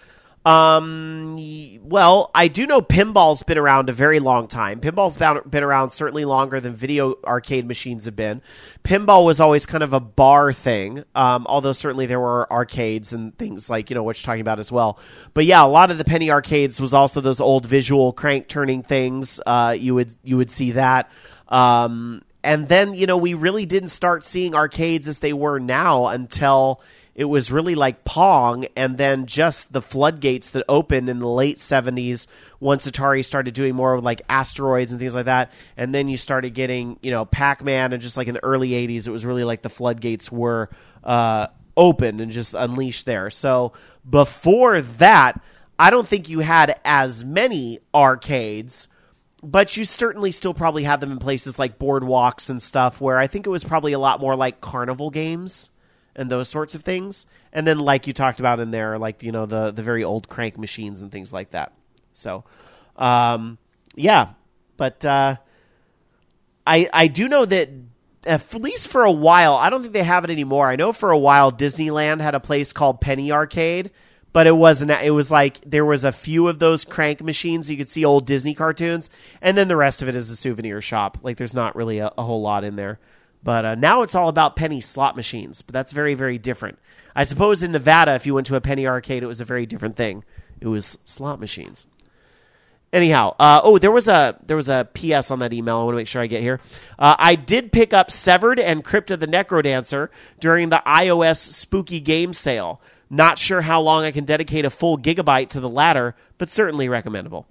Speaker 3: Well, I do know pinball's been around a very long time. Pinball's been around certainly longer than video arcade machines have been. Pinball was always kind of a bar thing, although certainly there were arcades and things like, what you're talking about as well. But yeah, a lot of the penny arcades was also those old visual crank turning things. You would see that. And then, we really didn't start seeing arcades as they were now until it was really like Pong, and then just the floodgates that opened in the late 70s once Atari started doing more of like Asteroids and things like that. And then you started getting, Pac-Man, and just like in the early 80s, it was really like the floodgates were opened and just unleashed there. So before that, I don't think you had as many arcades, but you certainly still probably had them in places like boardwalks and stuff, where I think it was probably a lot more like carnival games and those sorts of things. And then, like you talked about in there, like, the very old crank machines and things like that. So, yeah. But I do know that, at least for a while, I don't think they have it anymore. I know for a while Disneyland had a place called Penny Arcade, but it was like there was a few of those crank machines. You could see old Disney cartoons, and then the rest of it is a souvenir shop. Like, there's not really a whole lot in there. But now it's all about penny slot machines. But that's very, very different. I suppose in Nevada, if you went to a penny arcade, it was a very different thing. It was slot machines. Anyhow, there was a PS on that email. I want to make sure I get here. I did pick up Severed and Crypt of the Necrodancer during the iOS Spooky Game Sale. Not sure how long I can dedicate a full gigabyte to the latter, but certainly recommendable.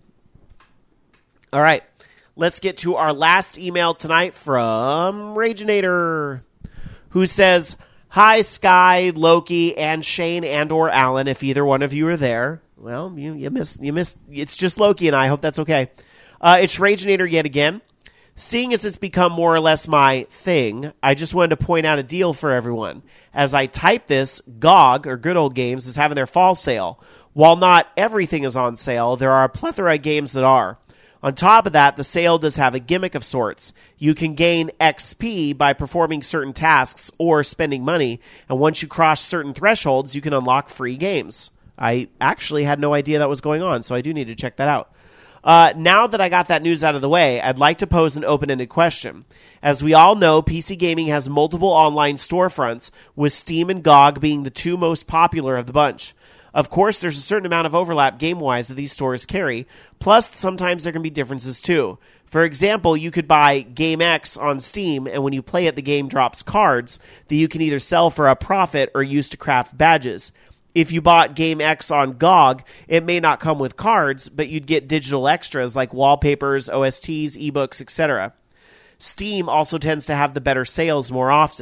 Speaker 3: All right, let's get to our last email tonight from Raginator, who says, "Hi, Sky, Loki, and Shane and/or Alan, if either one of you are there." Well, you missed. It's just Loki and I. Hope that's okay. It's Raginator yet again. Seeing as it's become more or less my thing, I just wanted to point out a deal for everyone. As I type this, GOG, or Good Old Games, is having their fall sale. While not everything is on sale, there are a plethora of games that are. On top of that, the sale does have a gimmick of sorts. You can gain XP by performing certain tasks or spending money, and once you cross certain thresholds, you can unlock free games. I actually had no idea that was going on, so I do need to check that out. Now that I got that news out of the way, I'd like to pose an open-ended question. As we all know, PC gaming has multiple online storefronts, with Steam and GOG being the two most popular of the bunch. Of course, there's a certain amount of overlap game-wise that these stores carry, plus sometimes there can be differences too. For example, you could buy Game X on Steam, and when you play it, the game drops cards that you can either sell for a profit or use to craft badges. If you bought Game X on GOG, it may not come with cards, but you'd get digital extras like wallpapers, OSTs, ebooks, etc. Steam also tends to have the better sales more often.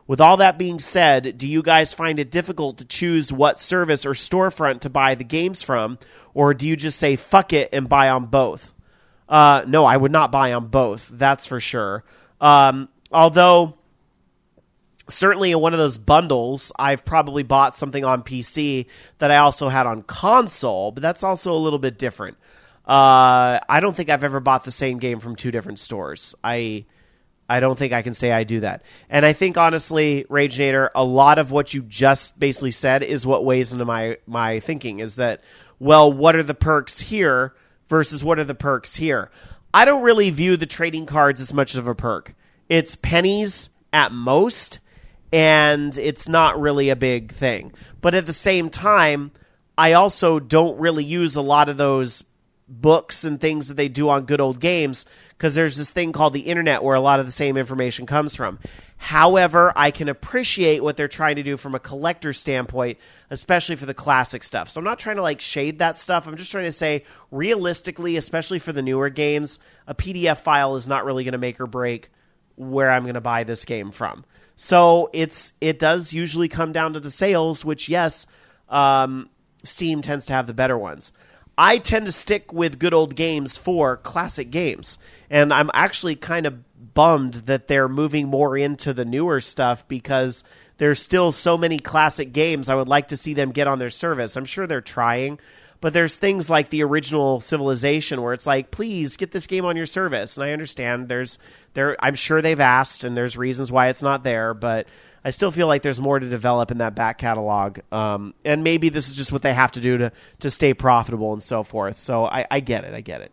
Speaker 3: With all that being said, do you guys find it difficult to choose what service or storefront to buy the games from, or do you just say fuck it and buy on both? No, I would not buy on both. That's for sure. Although, certainly in one of those bundles, I've probably bought something on PC that I also had on console, but that's also a little bit different. I don't think I've ever bought the same game from two different stores. I don't think I can say I do that. And I think, honestly, RageNator, a lot of what you just basically said is what weighs into my thinking, is that, well, what are the perks here versus what are the perks here? I don't really view the trading cards as much of a perk. It's pennies at most, and it's not really a big thing. But at the same time, I also don't really use a lot of those books and things that they do on Good Old Games, because there's this thing called the internet where a lot of the same information comes from. However, I can appreciate what they're trying to do from a collector standpoint, especially for the classic stuff. So I'm not trying to shade that stuff. I'm just trying to say, realistically, especially for the newer games, a PDF file is not really going to make or break where I'm going to buy this game from. So it does usually come down to the sales, which, yes, Steam tends to have the better ones. I tend to stick with Good Old Games for classic games, and I'm actually kind of bummed that they're moving more into the newer stuff, because there's still so many classic games I would like to see them get on their service. I'm sure they're trying, but there's things like the original Civilization where it's like, please get this game on your service. And I understand I'm sure they've asked, and there's reasons why it's not there, but I still feel like there's more to develop in that back catalog. And maybe this is just what they have to do to stay profitable and so forth. So I get it.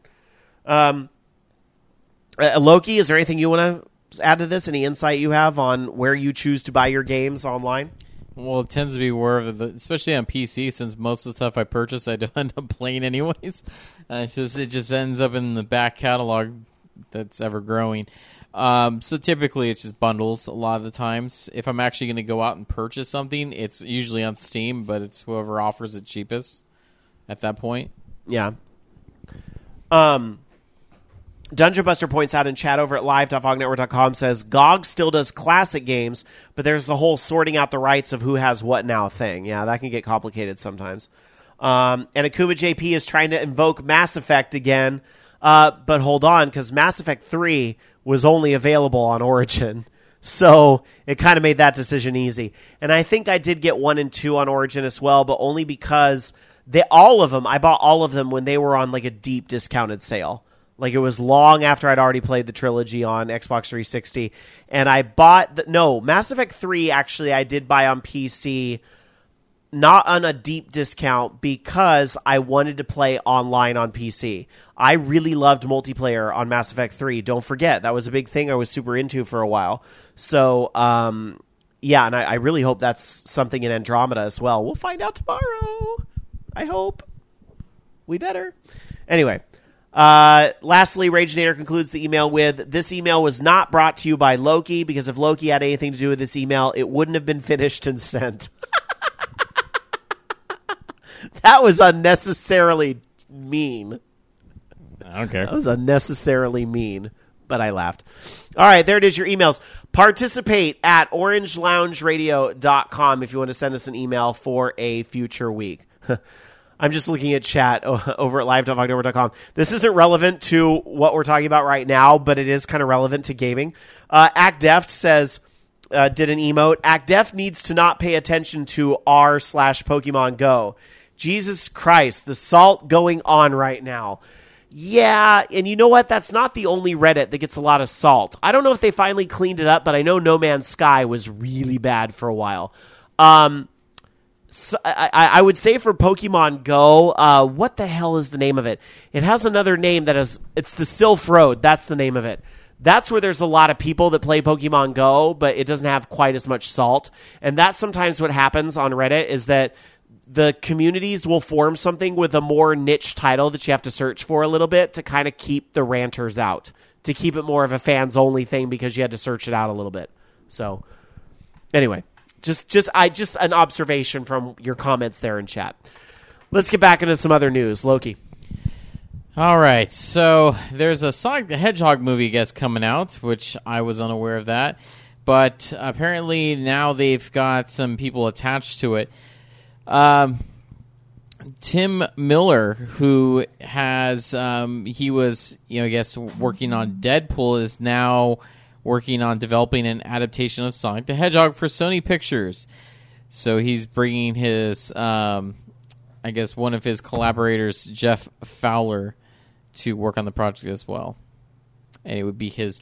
Speaker 3: Loki, is there anything you want to add to this? Any insight you have on where you choose to buy your games online?
Speaker 4: Well, it tends to be more of especially on PC, since most of the stuff I purchase I don't end up playing anyways. It just ends up in the back catalog that's ever growing. So typically it's just bundles a lot of the times. If I'm actually going to go out and purchase something, it's usually on Steam, but it's whoever offers it cheapest at that point.
Speaker 3: Yeah. Dungeon Buster points out in chat over at live.vognetwork.com, says GOG still does classic games, but there's a whole sorting out the rights of who has what now thing. Yeah, that can get complicated sometimes. And Akuma JP is trying to invoke Mass Effect again, but hold on, because Mass Effect 3 was only available on Origin. So it kind of made that decision easy. And I think I did get 1 and 2 on Origin as well, but only because I bought all of them when they were on a deep discounted sale. It was long after I'd already played the trilogy on Xbox 360. And I bought Mass Effect 3 actually I did buy on PC, not on a deep discount, because I wanted to play online on PC. I really loved multiplayer on Mass Effect 3. Don't forget, that was a big thing I was super into for a while. So, yeah, and I really hope that's something in Andromeda as well. We'll find out tomorrow. I hope. We better. Anyway. Lastly, RageNator concludes the email with, this email was not brought to you by Loki, because if Loki had anything to do with this email, it wouldn't have been finished and sent. That was unnecessarily mean.
Speaker 4: I don't care.
Speaker 3: That was unnecessarily mean, but I laughed. All right, there it is, your emails. Participate at orangeloungeradio.com if you want to send us an email for a future week. I'm just looking at chat over at live.vognetwork.com. This isn't relevant to what we're talking about right now, but it is kind of relevant to gaming. ActDeft says, did an emote, ActDeft needs to not pay attention to r/Pokemon Go. Jesus Christ, the salt going on right now. Yeah, and you know what? That's not the only Reddit that gets a lot of salt. I don't know if they finally cleaned it up, but I know No Man's Sky was really bad for a while. So I would say for Pokemon Go, what the hell is the name of it? It has another name it's the Sylph Road. That's the name of it. That's where there's a lot of people that play Pokemon Go, but it doesn't have quite as much salt. And that's sometimes what happens on Reddit, is that the communities will form something with a more niche title that you have to search for a little bit to kind of keep the ranters out, to keep it more of a fans-only thing because you had to search it out a little bit. So, anyway. Just an observation from your comments there in chat. Let's get back into some other news. Loki.
Speaker 4: All right, so there's a Sonic the Hedgehog movie, I guess, coming out, which I was unaware of that. but apparently now they've got some people attached to it. Tim Miller, who has he was I guess working on Deadpool, is now working on developing an adaptation of Sonic the Hedgehog for Sony Pictures. So he's bringing his I guess one of his collaborators, Jeff Fowler, to work on the project as well, and it would be his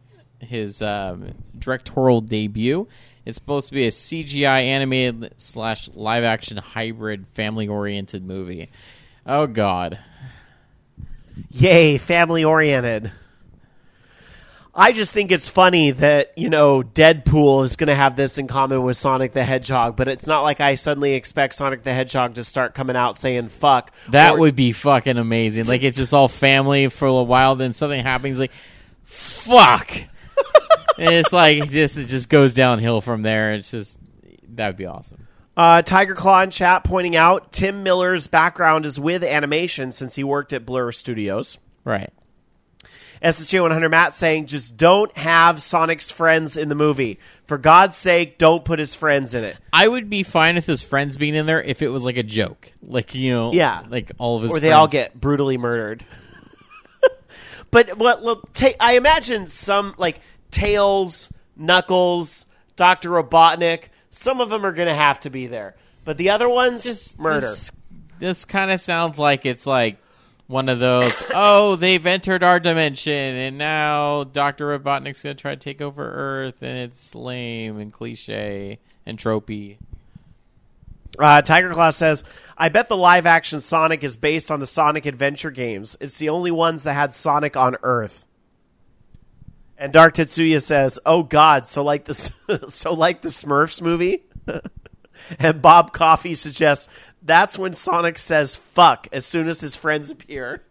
Speaker 4: directorial debut. It's supposed to be a CGI animated / live action hybrid family oriented movie. Oh God.
Speaker 3: Yay, family oriented. I just think it's funny that, Deadpool is going to have this in common with Sonic the Hedgehog, but it's not like I suddenly expect Sonic the Hedgehog to start coming out saying fuck.
Speaker 4: That would be fucking amazing. Like, it's just all family for a while, then something happens, like, fuck. And it's like, it just goes downhill from there. It's just, that would be awesome.
Speaker 3: Tiger Claw in chat pointing out Tim Miller's background is with animation since he worked at Blur Studios.
Speaker 4: Right.
Speaker 3: SSJ 100 Matt saying, just don't have Sonic's friends in the movie. For God's sake, don't put his friends in it.
Speaker 4: I would be fine with his friends being in there if it was like a joke. Like,
Speaker 3: yeah.
Speaker 4: like all of his
Speaker 3: friends. Or
Speaker 4: friends.
Speaker 3: they all get brutally murdered. But I imagine some, like, Tails, Knuckles, Dr. Robotnik, some of them are going to have to be there. But the other ones, murder.
Speaker 4: This kind of sounds like it's like one of those, oh, they've entered our dimension, and now Dr. Robotnik's going to try to take over Earth, and it's lame and cliche and tropey.
Speaker 3: Tiger Claw says, I bet the live-action Sonic is based on the Sonic Adventure games. It's the only ones that had Sonic on Earth. And Dark Tetsuya says, oh, God, so like the Smurfs movie? And Bob Coffey suggests, that's when Sonic says fuck as soon as his friends appear.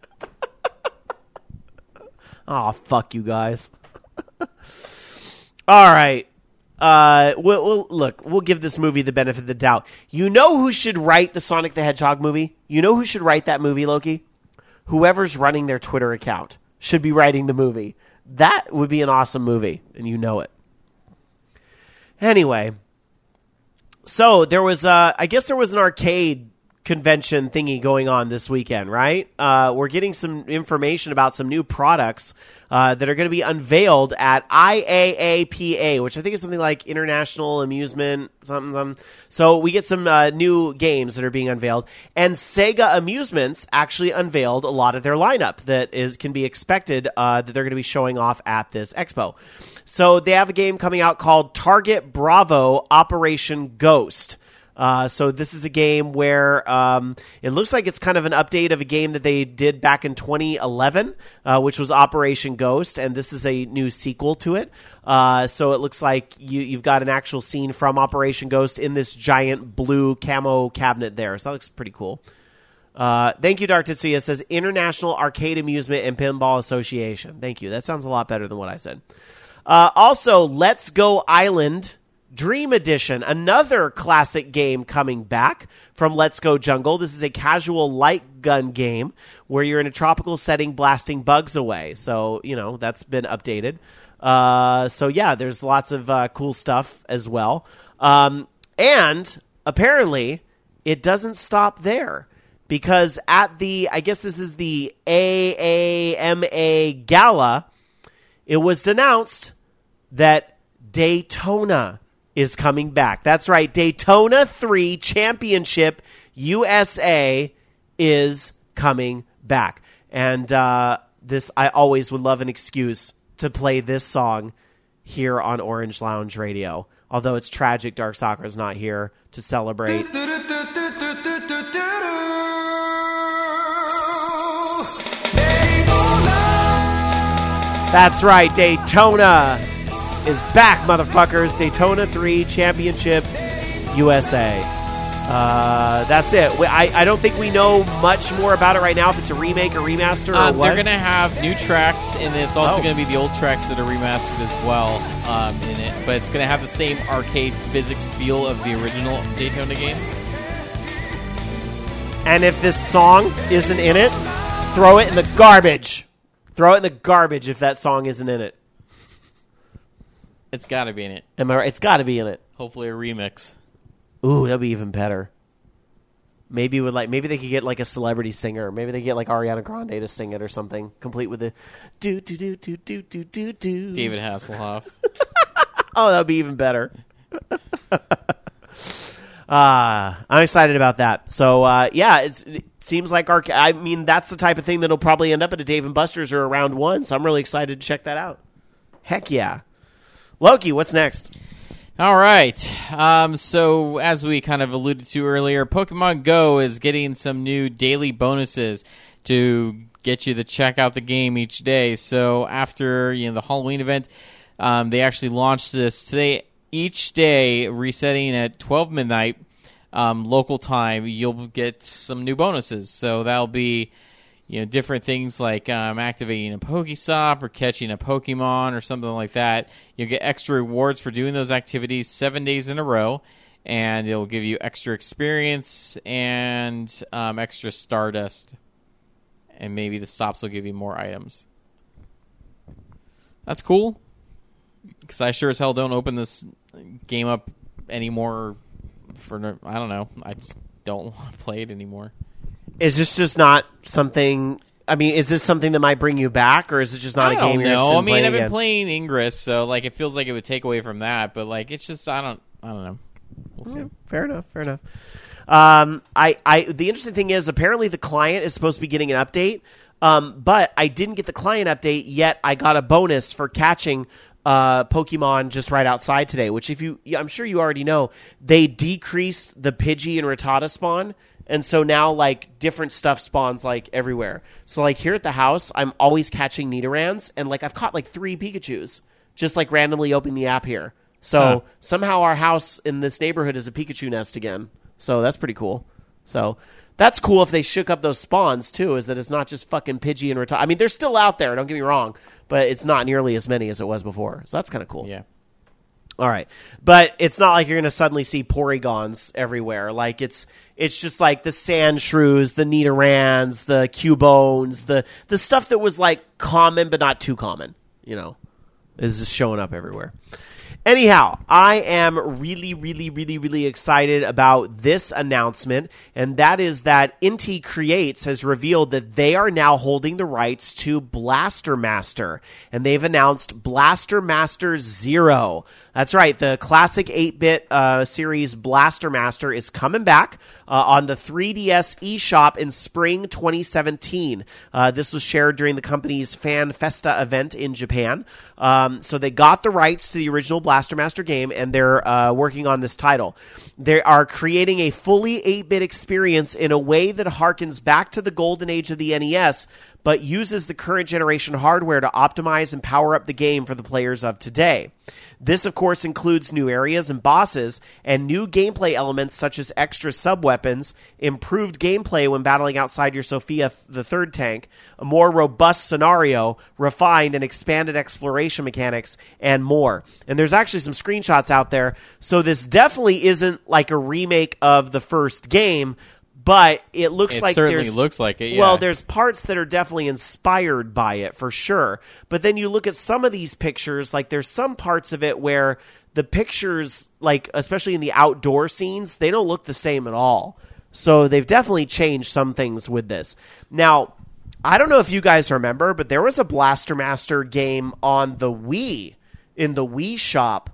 Speaker 3: Oh, fuck you guys. All right. We'll give this movie the benefit of the doubt. You know who should write the Sonic the Hedgehog movie? You know who should write that movie, Loki? Whoever's running their Twitter account should be writing the movie. That would be an awesome movie, and you know it. Anyway, so there was I guess there was an arcade convention thingy going on this weekend, right? We're getting some information about some new products that are going to be unveiled at IAAPA, which I think is something like International Amusement, something. So we get some new games that are being unveiled, and Sega Amusements actually unveiled a lot of their lineup that can be expected that they're going to be showing off at this expo. So they have a game coming out called Target Bravo Operation Ghost. So this is a game where it looks like it's kind of an update of a game that they did back in 2011, which was Operation Ghost, and this is a new sequel to it. So it looks like you've got an actual scene from Operation Ghost in this giant blue camo cabinet there. So that looks pretty cool. Thank you, Dark Tetsuya. It says International Arcade Amusement and Pinball Association. Thank you. That sounds a lot better than what I said. Also, Let's Go Island Dream Edition, another classic game coming back from Let's Go Jungle. This is a casual light gun game where you're in a tropical setting blasting bugs away. So, that's been updated. So, yeah, there's lots of cool stuff as well. And apparently, it doesn't stop there because at I guess this is the AAMA Gala, it was announced that Daytona is coming back. That's right. Daytona 3 Championship USA is coming back. And I always would love an excuse to play this song here on Orange Lounge Radio. Although it's tragic Dark Sakura is not here to celebrate. That's right. Daytona is back, motherfuckers. Daytona 3 Championship USA. That's it. I don't think we know much more about it right now, if it's a remake or remaster or what.
Speaker 4: They're going to have new tracks, and it's also going to be the old tracks that are remastered as well in it. But it's going to have the same arcade physics feel of the original Daytona games.
Speaker 3: And if this song isn't in it, throw it in the garbage. Throw it in the garbage if that song isn't in it.
Speaker 4: It's got to be in it.
Speaker 3: Am I right? It's got to be in it.
Speaker 4: Hopefully a remix.
Speaker 3: Ooh, that'd be even better. Maybe they could get like a celebrity singer. Maybe they get like Ariana Grande to sing it or something, complete with the do do do do do do do do.
Speaker 4: David Hasselhoff.
Speaker 3: Oh, that'd be even better. I'm excited about that. So it seems like I mean, that's the type of thing that'll probably end up at a Dave & Buster's or around one. So I'm really excited to check that out. Heck yeah, Loki. What's next?
Speaker 4: All right. So as we kind of alluded to earlier, Pokemon Go is getting some new daily bonuses to get you to check out the game each day. So after the Halloween event, they actually launched this today. Each day, resetting at 12 midnight local time, you'll get some new bonuses. So that'll be different things like activating a Pokestop or catching a Pokemon or something like that. You'll get extra rewards for doing those activities 7 days in a row, and it'll give you extra experience and extra Stardust. And maybe the stops will give you more items. That's cool, because I sure as hell don't open this game up anymore I don't know. I just don't want to play it anymore.
Speaker 3: Is this just not something? I mean, is this something that might bring you back, or is it just not a game you're interested in playing
Speaker 4: I've been
Speaker 3: again?
Speaker 4: playing Ingress, so it feels like it would take away from that. But it's just I don't know. We'll see.
Speaker 3: Fair enough. The interesting thing is apparently the client is supposed to be getting an update, but I didn't get the client update yet. I got a bonus for catching Pokemon just right outside today, which I'm sure you already know, they decreased the Pidgey and Rattata spawn. And so now, different stuff spawns, everywhere. So, here at the house, I'm always catching Nidorans, and, I've caught, 3 Pikachus, just, randomly opening the app here. So, somehow our house in this neighborhood is a Pikachu nest again. So, that's pretty cool. So, that's cool if they shook up those spawns, too, is that it's not just fucking Pidgey and Rattata. I mean, they're still out there, don't get me wrong, but it's not nearly as many as it was before. So, that's kind of cool.
Speaker 4: Yeah.
Speaker 3: All right. But it's not like you're going to suddenly see Porygons everywhere. It's just the Sand Shrews, the Nidorans, the Cubones, the stuff that was common but not too common, is just showing up everywhere. Anyhow, I am really, really, really, really excited about this announcement, and that is that Inti Creates has revealed that they are now holding the rights to Blaster Master, and they've announced Blaster Master Zero. That's right, the classic 8-bit series Blaster Master is coming back on the 3DS eShop in spring 2017. This was shared during the company's Fan Festa event in Japan. So they got the rights to the original Blaster Master game, and they're working on this title. They are creating a fully 8-bit experience in a way that harkens back to the golden age of the NES, but uses the current generation hardware to optimize and power up the game for the players of today. This, of course, includes new areas and bosses, and new gameplay elements such as extra sub-weapons, improved gameplay when battling outside your Sophia the Third tank, a more robust scenario, refined and expanded exploration mechanics, and more. And there's actually some screenshots out there, so this definitely isn't like a remake of the first game, but it looks like
Speaker 4: certainly looks like it, yeah.
Speaker 3: Well, there's parts that are definitely inspired by it, for sure. But then you look at some of these pictures, there's some parts of it where the pictures, especially in the outdoor scenes, they don't look the same at all. So they've definitely changed some things with this. Now, I don't know if you guys remember, but there was a Blaster Master game on the Wii, in the Wii shop,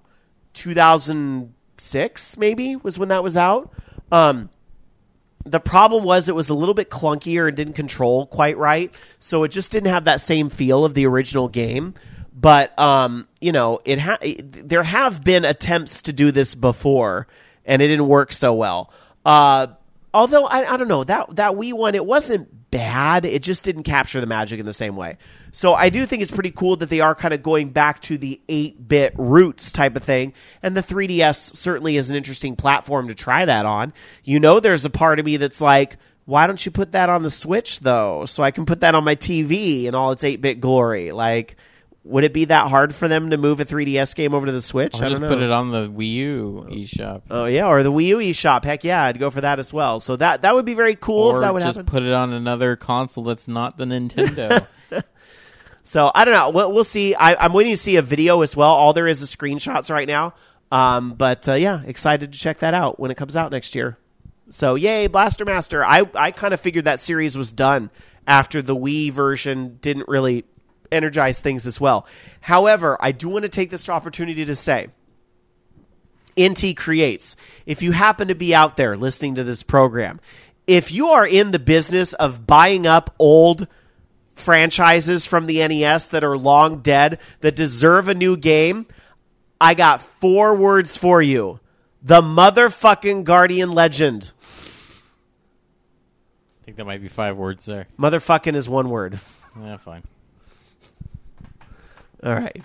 Speaker 3: 2006 maybe was when that was out. The problem was it was a little bit clunkier and didn't control quite right, so it just didn't have that same feel of the original game. But there have been attempts to do this before, and it didn't work so well. Although I don't know, that Wii one, it wasn't bad. It just didn't capture the magic in the same way. So I do think it's pretty cool that they are kind of going back to the 8-bit roots type of thing. And the 3DS certainly is an interesting platform to try that on. There's a part of me that's like, why don't you put that on the Switch, though? So I can put that on my TV in all its 8-bit glory. Would it be that hard for them to move a 3DS game over to the Switch?
Speaker 4: I'll just put it on the Wii U eShop.
Speaker 3: Oh, yeah, or the Wii U eShop. Heck yeah, I'd go for that as well. So that would be very cool if that would happen.
Speaker 4: Or just put it on another console that's not the Nintendo.
Speaker 3: So I don't know. We'll see. I'm waiting to see a video as well. All there is screenshots right now. But yeah, excited to check that out when it comes out next year. So yay, Blaster Master. I kind of figured that series was done after the Wii version didn't really energize things as well. However, I do want to take this opportunity to say, Inti Creates, if you happen to be out there listening to this program, if you are in the business of buying up old franchises from the NES that are long dead, that deserve a new game, I got 4 words for you. The motherfucking Guardian Legend.
Speaker 4: I think that might be 5 words there.
Speaker 3: Motherfucking is 1 word.
Speaker 4: Yeah, fine.
Speaker 3: All right.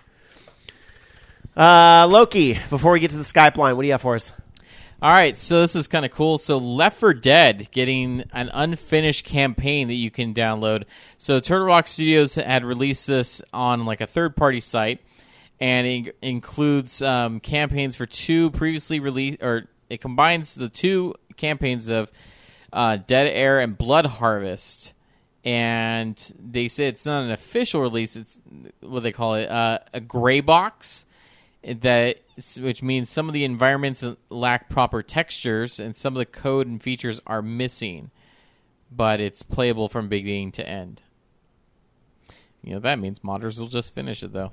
Speaker 3: Loki, before we get to the Skype line, what do you have for us?
Speaker 4: All right, so this is kind of cool. So Left 4 Dead getting an unfinished campaign that you can download. So Turtle Rock Studios had released this on like a third-party site, and it includes campaigns for 2 previously released, or it combines the 2 campaigns of Dead Air and Blood Harvest. And they say it's not an official release; it's what they call it, a gray box. Which means some of the environments lack proper textures and some of the code and features are missing, but it's playable from beginning to end. You know, that means modders will just finish it, though.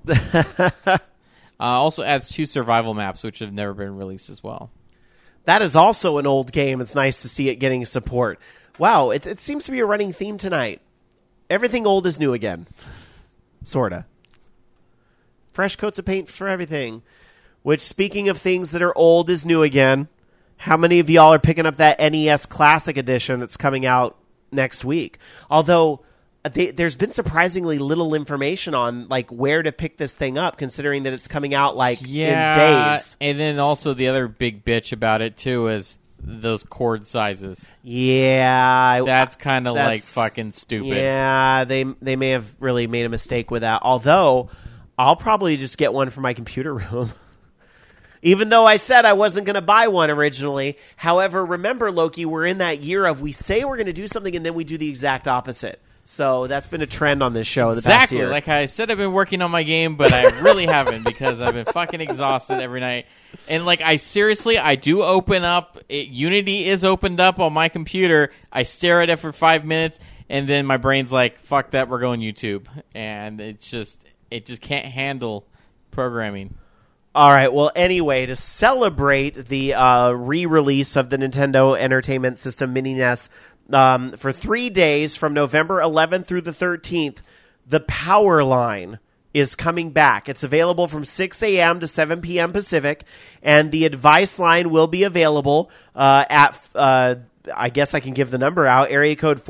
Speaker 4: Also adds 2 survival maps, which have never been released as well.
Speaker 3: That is also an old game. It's nice to see it getting support. Wow, it seems to be a running theme tonight. Everything old is new again. Sorta. Fresh coats of paint for everything. Which, speaking of things that are old is new again, how many of y'all are picking up that NES Classic Edition that's coming out next week? Although, there's been surprisingly little information on like where to pick this thing up, considering that it's coming out in days.
Speaker 4: And then also the other big bitch about it, too, is those cord sizes.
Speaker 3: Yeah.
Speaker 4: That's kind of like fucking stupid.
Speaker 3: Yeah, they may have really made a mistake with that. Although, I'll probably just get one for my computer room. Even though I said I wasn't going to buy one originally. However, remember, Loki, we're in that year of we say we're going to do something and then we do the exact opposite. So that's been a trend on this show the past year.
Speaker 4: Like I said, I've been working on my game, but I really haven't because I've been fucking exhausted every night. And like I do open up. Unity is opened up on my computer. I stare at it for 5 minutes, and then my brain's like, fuck that, we're going YouTube. And it just can't handle programming.
Speaker 3: All right. Well, anyway, to celebrate the re-release of the Nintendo Entertainment System Mini NES for 3 days from November 11th through the 13th, the Power Line is coming back. It's available from 6 a.m. to 7 p.m. Pacific, and the Advice Line will be available at I guess I can give the number out, area code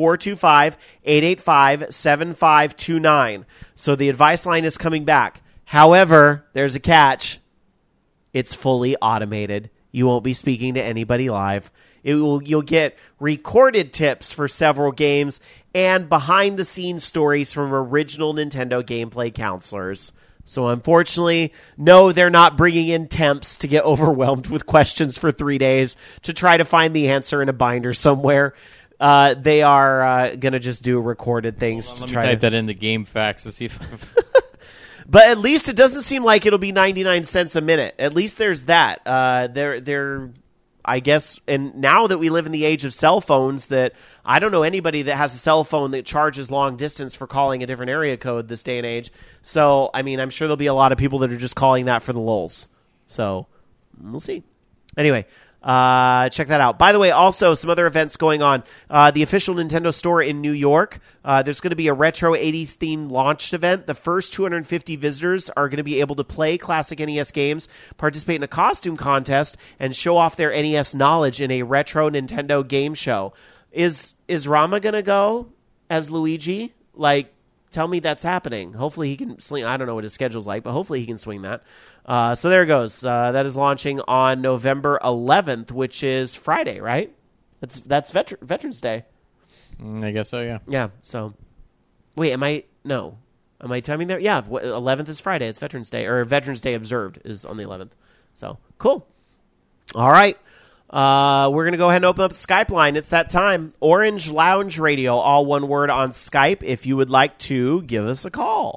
Speaker 3: 425-885-7529. So the Advice Line is coming back. However, there's a catch. It's fully automated. You won't be speaking to anybody live. You'll get recorded tips for several games and behind-the-scenes stories from original Nintendo gameplay counselors. So unfortunately, no, they're not bringing in temps to get overwhelmed with questions for 3 days to try to find the answer in a binder somewhere. They are going to just do recorded things.
Speaker 4: Let me type that in the game facts to see if
Speaker 3: But at least it doesn't seem like it'll be 99 cents a minute. At least there's that. They're I guess, and now that we live in the age of cell phones, that I don't know anybody that has a cell phone that charges long distance for calling a different area code this day and age. So, I mean, I'm sure there'll be a lot of people that are just calling that for the lulz. So, we'll see. Anyway, check that out. By the way, also some other events going on. The official Nintendo store in New York, there's going to be a retro 80s themed launch event. The first 250 visitors are going to be able to play classic NES games, participate in a costume contest, and show off their NES knowledge in a retro Nintendo game show. Is Rama going to go as Luigi? Like, tell me that's happening. Hopefully he can swing. I don't know what his schedule's like, but hopefully he can swing that. So there it goes. That is launching on November 11th, which is Friday, right? That's Veterans Day.
Speaker 4: I guess so, yeah.
Speaker 3: Yeah, so... Wait, am I timing there? Yeah, 11th is Friday. It's Veterans Day. Or Veterans Day Observed is on the 11th. So, cool. All right. We're going to go ahead and open up the Skype line. It's that time. Orange Lounge Radio, all one word on Skype, if you would like to give us a call.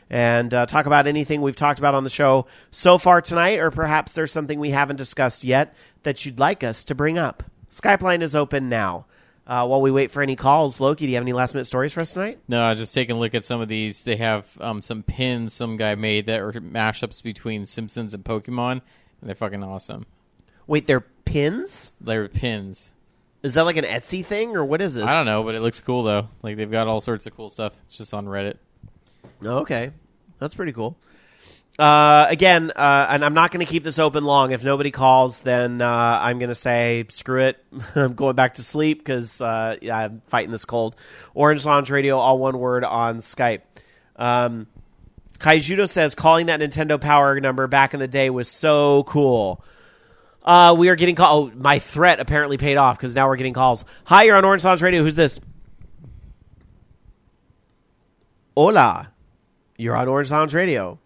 Speaker 3: and talk about anything we've talked about on the show so far tonight, or perhaps there's something we haven't discussed yet that you'd like us to bring up. Skype line is open now. While we wait for any calls, Loki, do you have any last-minute stories for us tonight?
Speaker 4: No, I was just taking a look at some of these. They have some pins some guy made that are mashups between Simpsons and Pokemon, and they're fucking awesome.
Speaker 3: Wait, they're pins?
Speaker 4: They're pins.
Speaker 3: Is that like an Etsy thing, or what is this?
Speaker 4: I don't know, but it looks cool, though. Like, they've got all sorts of cool stuff. It's just on Reddit.
Speaker 3: Okay. That's pretty cool. Again, and I'm not going to keep this open long. If nobody calls, then I'm going to say, screw it. I'm going back to sleep because I'm fighting this cold. Orange Lounge Radio, all one word on Skype. Kaijudo says, calling that Nintendo Power number back in the day was so cool. We are getting calls. Oh, my threat apparently paid off because now we're getting calls. Hi, you're on Orange Lounge Radio. Who's this? Hola. You're on Orange Lounge Radio.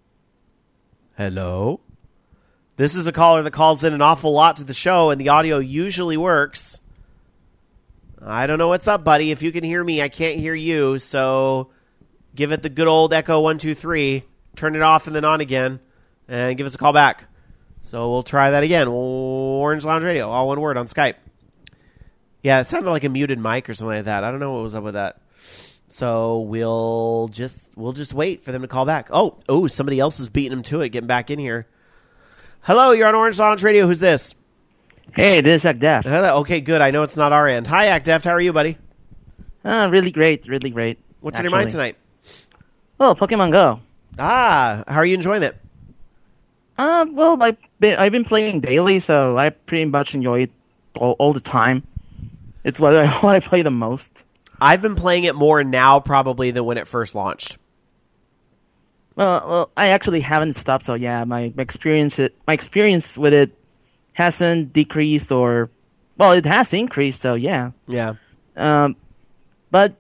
Speaker 3: Hello? This is a caller that calls in an awful lot to the show, and the audio usually works. I don't know what's up, buddy. If you can hear me, I can't hear you, so give it the good old Echo 1, 2, 3. Turn it off and then on again, and give us a call back. So we'll try that again. Orange Lounge Radio, all one word on Skype. Yeah, it sounded like a muted mic or something like that. I don't know what was up with that. So we'll just wait for them to call back. Oh, somebody else is beating them to it, getting back in here. Hello, you're on Orange Lounge Radio. Who's this?
Speaker 5: Hey, this is Akdef.
Speaker 3: Hello. Okay, good. I know it's not our end. Hi, Akdef. How are you, buddy?
Speaker 5: Really great, really great.
Speaker 3: What's on your mind tonight?
Speaker 5: Oh, Pokemon Go.
Speaker 3: How are you enjoying it?
Speaker 5: Well, I've been playing daily, so I pretty much enjoy it all the time. It's what I play the most.
Speaker 3: I've been playing it more now probably than when it first launched.
Speaker 5: Well, I actually haven't stopped, so yeah, my experience with it hasn't decreased it has increased, so yeah.
Speaker 3: Yeah.
Speaker 5: We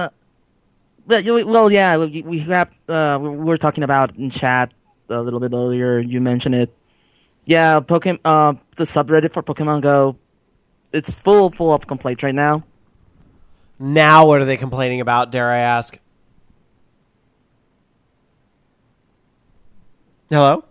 Speaker 5: were talking about in chat a little bit earlier. You mentioned it. Yeah, the subreddit for Pokemon Go, it's full of complaints right now.
Speaker 3: Now, what are they complaining about, dare I ask? Hello?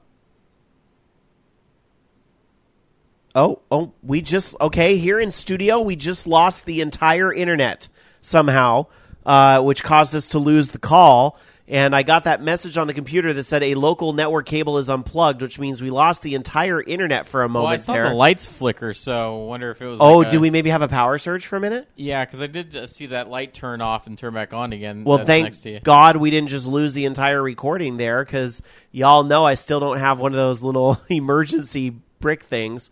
Speaker 3: Here in studio, we just lost the entire internet somehow, which caused us to lose the call. And I got that message on the computer that said a local network cable is unplugged, which means we lost the entire internet for a moment.
Speaker 4: Well, I saw
Speaker 3: there.
Speaker 4: the lights flicker, so I wonder if it was
Speaker 3: do we maybe have a power surge for a minute?
Speaker 4: Yeah, because I did see that light turn off and turn back on again.
Speaker 3: Well,
Speaker 4: next to you.
Speaker 3: thank God we didn't just lose the entire recording there, because y'all know I still don't have one of those little emergency brick things.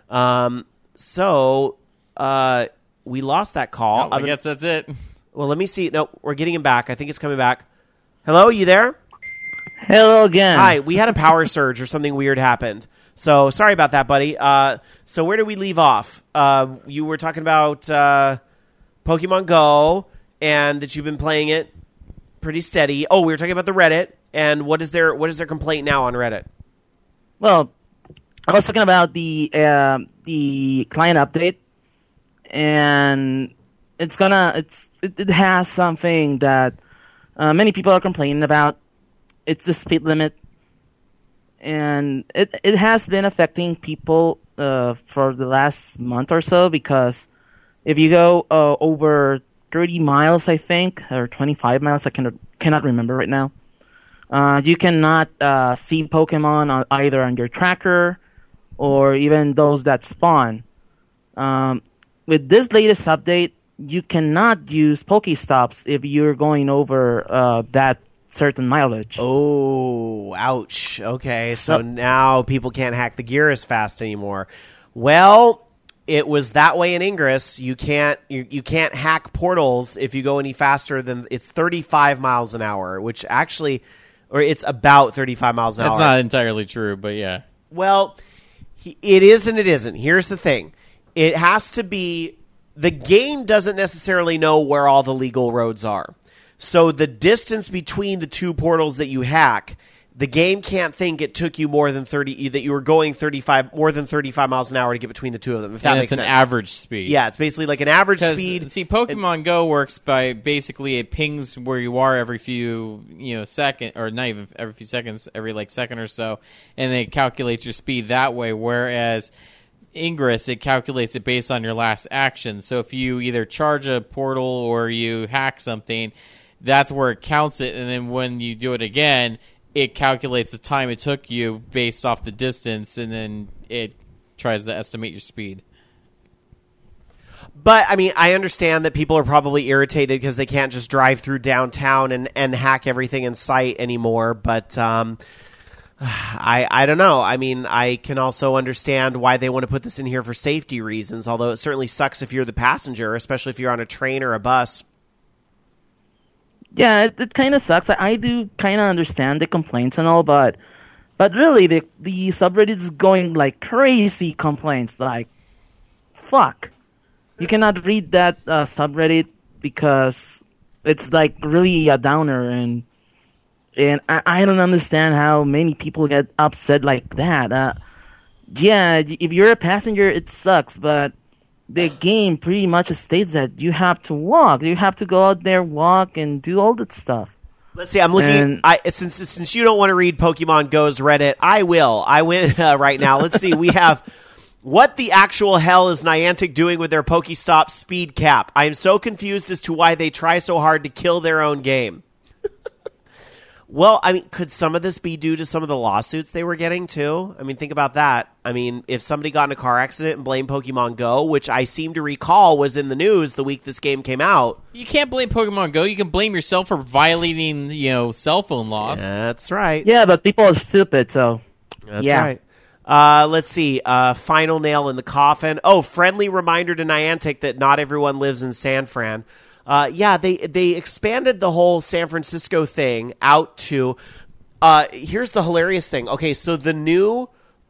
Speaker 3: So we lost that call.
Speaker 4: I guess that's it.
Speaker 3: Well, let me see. No, we're getting him back. I think it's coming back. Hello, you there?
Speaker 5: Hello again.
Speaker 3: Hi, we had a power surge or something weird happened. So sorry about that, buddy. So where did we leave off? You were talking about Pokemon Go and that you've been playing it pretty steady. Oh, we were talking about the Reddit. And what is their complaint now on Reddit?
Speaker 5: Well, I was talking about the client update, and it has something that many people are complaining about. It's the speed limit, and it has been affecting people for the last month or so, because if you go over 30 miles, I think, or 25 miles, I cannot remember right now, you cannot see Pokemon either on your tracker or even those that spawn. With this latest update, you cannot use Pokestops if you're going over that certain mileage.
Speaker 3: Oh, ouch. Okay, so now people can't hack the gear as fast anymore. Well, it was that way in Ingress. You can't hack portals if you go any faster than it's 35 miles an hour, which actually, or it's about 35 miles an hour.
Speaker 4: That's not entirely true, but yeah.
Speaker 3: Well, it is and it isn't. Here's the thing. It has to be. The game doesn't necessarily know where all the legal roads are. So the distance between the two portals that you hack the game can't think it took you more than 30, that you were going more than 35 miles an hour to get between the two of them, if that
Speaker 4: And
Speaker 3: makes
Speaker 4: it's
Speaker 3: sense.
Speaker 4: an average speed.
Speaker 3: Yeah, it's basically like an average
Speaker 4: 'Cause,
Speaker 3: speed.
Speaker 4: see, Pokemon Go works by basically it pings where you are every few second, or not even every few seconds, every like second or so, and then it calculates your speed that way. Whereas Ingress, it calculates it based on your last action. So if you either charge a portal or you hack something, that's where it counts it, and then when you do it again, it calculates the time it took you based off the distance, and then it tries to estimate your speed.
Speaker 3: But, I mean, I understand that people are probably irritated because they can't just drive through downtown and hack everything in sight anymore. But I don't know. I mean, I can also understand why they want to put this in here for safety reasons, although it certainly sucks if you're the passenger, especially if you're on a train or a bus.
Speaker 5: Yeah, it kind of sucks. I do kind of understand the complaints and all, but really, the subreddit is going like crazy complaints. Like, fuck, you cannot read that subreddit because it's like really a downer, and I don't understand how many people get upset like that. Yeah, if you're a passenger, it sucks, but the game pretty much states that you have to walk. You have to go out there, walk, and do all that stuff.
Speaker 3: Let's see. I'm looking. Since you don't want to read Pokemon Go's Reddit, I will. I went right now. Let's see. We have what the actual hell is Niantic doing with their Pokestop speed cap? I am so confused as to why they try so hard to kill their own game. Well, I mean, could some of this be due to some of the lawsuits they were getting, too? I mean, think about that. I mean, if somebody got in a car accident and blamed Pokemon Go, which I seem to recall was in the news the week this game came out.
Speaker 4: You can't blame Pokemon Go. You can blame yourself for violating, cell phone laws.
Speaker 3: That's right.
Speaker 5: Yeah, but people are stupid, so...
Speaker 3: That's
Speaker 5: yeah.
Speaker 3: right. Let's see. Final nail in the coffin. Oh, friendly reminder to Niantic that not everyone lives in San Fran. Yeah, they expanded the whole San Francisco thing out to. Here's the hilarious thing. Okay, so the new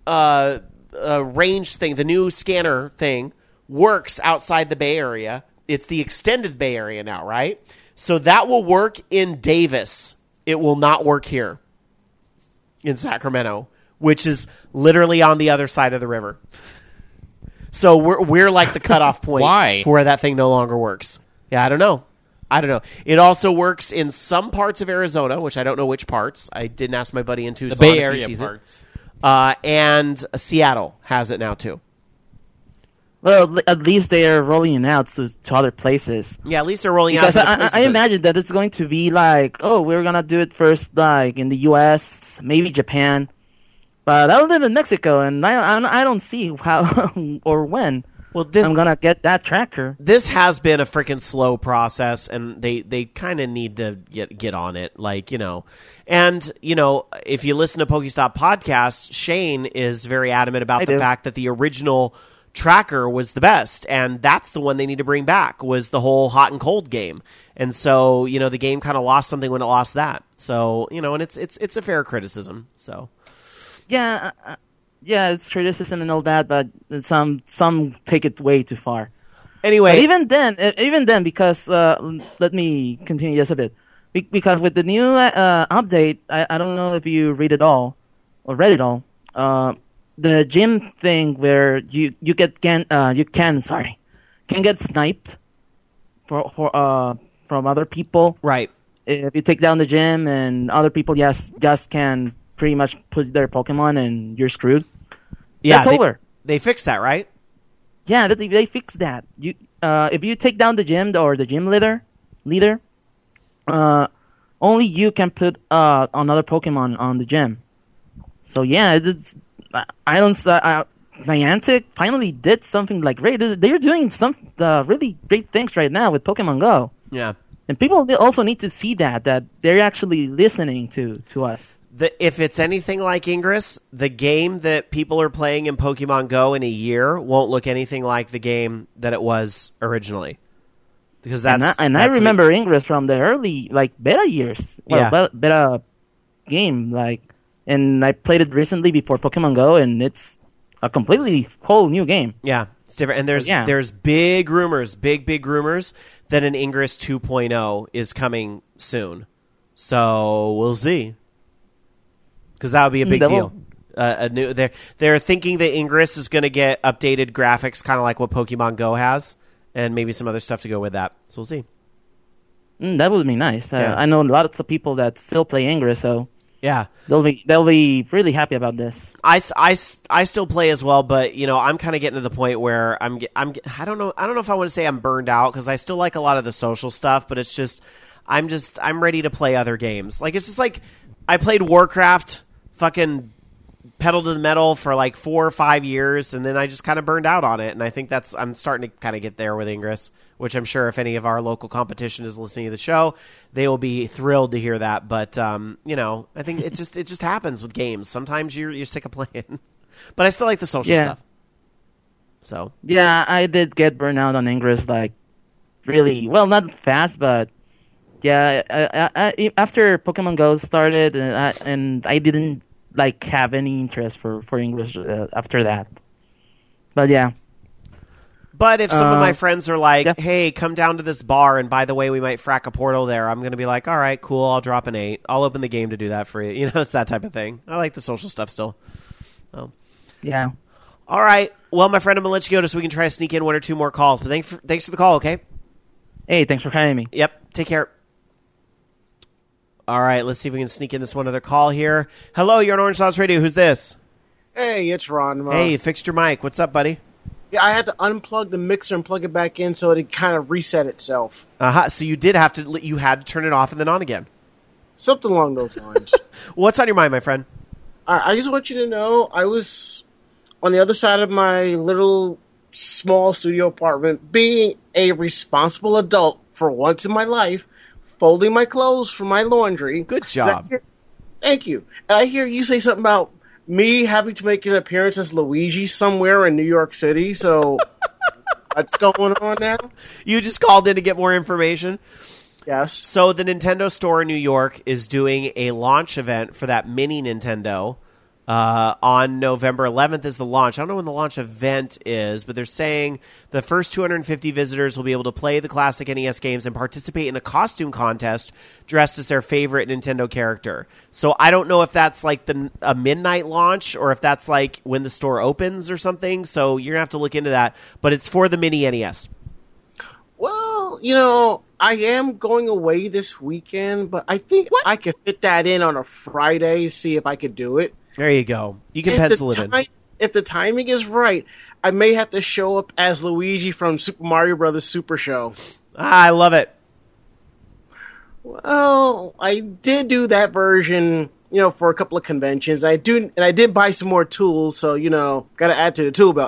Speaker 3: range thing, the new scanner thing, works outside the Bay Area. It's the extended Bay Area now, right? So that will work in Davis. It will not work here in Sacramento, which is literally on the other side of the river. So we're like the cutoff point
Speaker 4: Why?
Speaker 3: for where that thing no longer works. Yeah, I don't know. It also works in some parts of Arizona, which I don't know which parts. I didn't ask my buddy in Tucson.
Speaker 4: The Bay
Speaker 3: if he
Speaker 4: Area
Speaker 3: sees it.
Speaker 4: parts.
Speaker 3: And Seattle has it now, too.
Speaker 5: Well, at least they are rolling it out to other places.
Speaker 3: Yeah, at least they're rolling
Speaker 5: Because
Speaker 3: out.
Speaker 5: I imagine that it's going to be like, oh, we're going to do it first like in the U.S., maybe Japan. But I live in Mexico, and I don't see how or when I'm going to get that tracker.
Speaker 3: This has been a freaking slow process, and they kind of need to get on it, And, if you listen to Pokestop podcast, Shane is very adamant about the fact that the original tracker was the best, and that's the one they need to bring back, was the whole hot and cold game. And so, the game kind of lost something when it lost that. So, and it's a fair criticism, so.
Speaker 5: Yeah, it's criticism and all that, but some take it way too far.
Speaker 3: Anyway,
Speaker 5: but even then, because let me continue just a bit. Because with the new update, I don't know if you read it all or read it all. The gym thing where you can get sniped from other people.
Speaker 3: Right.
Speaker 5: If you take down the gym and other people just can pretty much put their Pokemon and you're screwed.
Speaker 3: Yeah,
Speaker 5: that's over.
Speaker 3: They fixed that, right?
Speaker 5: Yeah, they fixed that. If you take down the gym or the gym leader, only you can put another Pokemon on the gym. So yeah, Niantic finally did something like great. They're doing some really great things right now with Pokemon Go.
Speaker 3: Yeah,
Speaker 5: and people also need to see that they're actually listening to us.
Speaker 3: If it's anything like Ingress, the game that people are playing in Pokemon Go in a year won't look anything like the game that it was originally. Because that's
Speaker 5: I remember Ingress from the early beta years. Beta game and I played it recently before Pokemon Go, and it's a completely whole new game.
Speaker 3: Yeah, it's different. And there's big rumors that an Ingress 2.0 is coming soon. So we'll see. because that would be a big
Speaker 5: that
Speaker 3: deal. They're thinking that Ingress is going to get updated graphics, kind of like what Pokemon Go has, and maybe some other stuff to go with that. So we'll see.
Speaker 5: That would be nice.
Speaker 3: Yeah.
Speaker 5: I know lots of people that still play Ingress, so
Speaker 3: Yeah,
Speaker 5: they'll be really happy about this.
Speaker 3: I still play as well, but I'm kind of getting to the point where I don't know if I want to say I'm burned out, because I still like a lot of the social stuff, but it's just I'm ready to play other games. Like, it's just like I played Warcraft, fucking pedal to the metal for like 4 or 5 years, and then I just kind of burned out on it. And I think I'm starting to kind of get there with Ingress, which I'm sure if any of our local competition is listening to the show, they will be thrilled to hear that. But I think it just happens with games. Sometimes you're sick of playing, but I still like the social stuff. So
Speaker 5: yeah, I did get burned out on Ingress, like really well, not fast, but yeah. After Pokemon Go started, and I didn't like have any interest for English after that. But yeah.
Speaker 3: But if some of my friends are like,
Speaker 5: yeah.
Speaker 3: hey, come down to this bar, and by the way, we might frack a portal there, I'm going to be like, all right, cool, I'll drop an 8. I'll open the game to do that for you. It's that type of thing. I like the social stuff still. So.
Speaker 5: Yeah.
Speaker 3: All right. Well, my friend, I'm going to let you go so we can try to sneak in 1 or 2 more calls. But thanks for the call, okay?
Speaker 5: Hey, thanks for having me.
Speaker 3: Yep. Take care. All right. Let's see if we can sneak in this one other call here. Hello, you're on Orange Sauce Radio. Who's this?
Speaker 6: Hey, it's Ron.
Speaker 3: Hey, you fixed your mic. What's up, buddy?
Speaker 6: Yeah, I had to unplug the mixer and plug it back in so it kind of reset itself.
Speaker 3: So you did have to. You had to turn it off and then on again.
Speaker 6: Something along those lines.
Speaker 3: What's on your mind, my friend?
Speaker 6: All right, I just want you to know I was on the other side of my little small studio apartment, being a responsible adult for once in my life, folding my clothes for my laundry.
Speaker 3: Good job.
Speaker 6: Thank you. And I hear you say something about me having to make an appearance as Luigi somewhere in New York City, so what's going on now?
Speaker 3: You just called in to get more information?
Speaker 6: Yes.
Speaker 3: So the Nintendo store in New York is doing a launch event for that mini Nintendo. On November 11th is the launch. I don't know when the launch event is, but they're saying the first 250 visitors will be able to play the classic NES games and participate in a costume contest dressed as their favorite Nintendo character. So I don't know if that's like a midnight launch or if that's like when the store opens or something. So you're going to have to look into that. But it's for the mini NES.
Speaker 6: Well, I am going away this weekend, but I think I could fit that in on a Friday, see if I could do it.
Speaker 3: There you go. You can pencil it in.
Speaker 6: If the timing is right, I may have to show up as Luigi from Super Mario Brothers Super Show.
Speaker 3: I love it.
Speaker 6: Well, I did do that version, for a couple of conventions. I did buy some more tools, so got to add to the tool belt.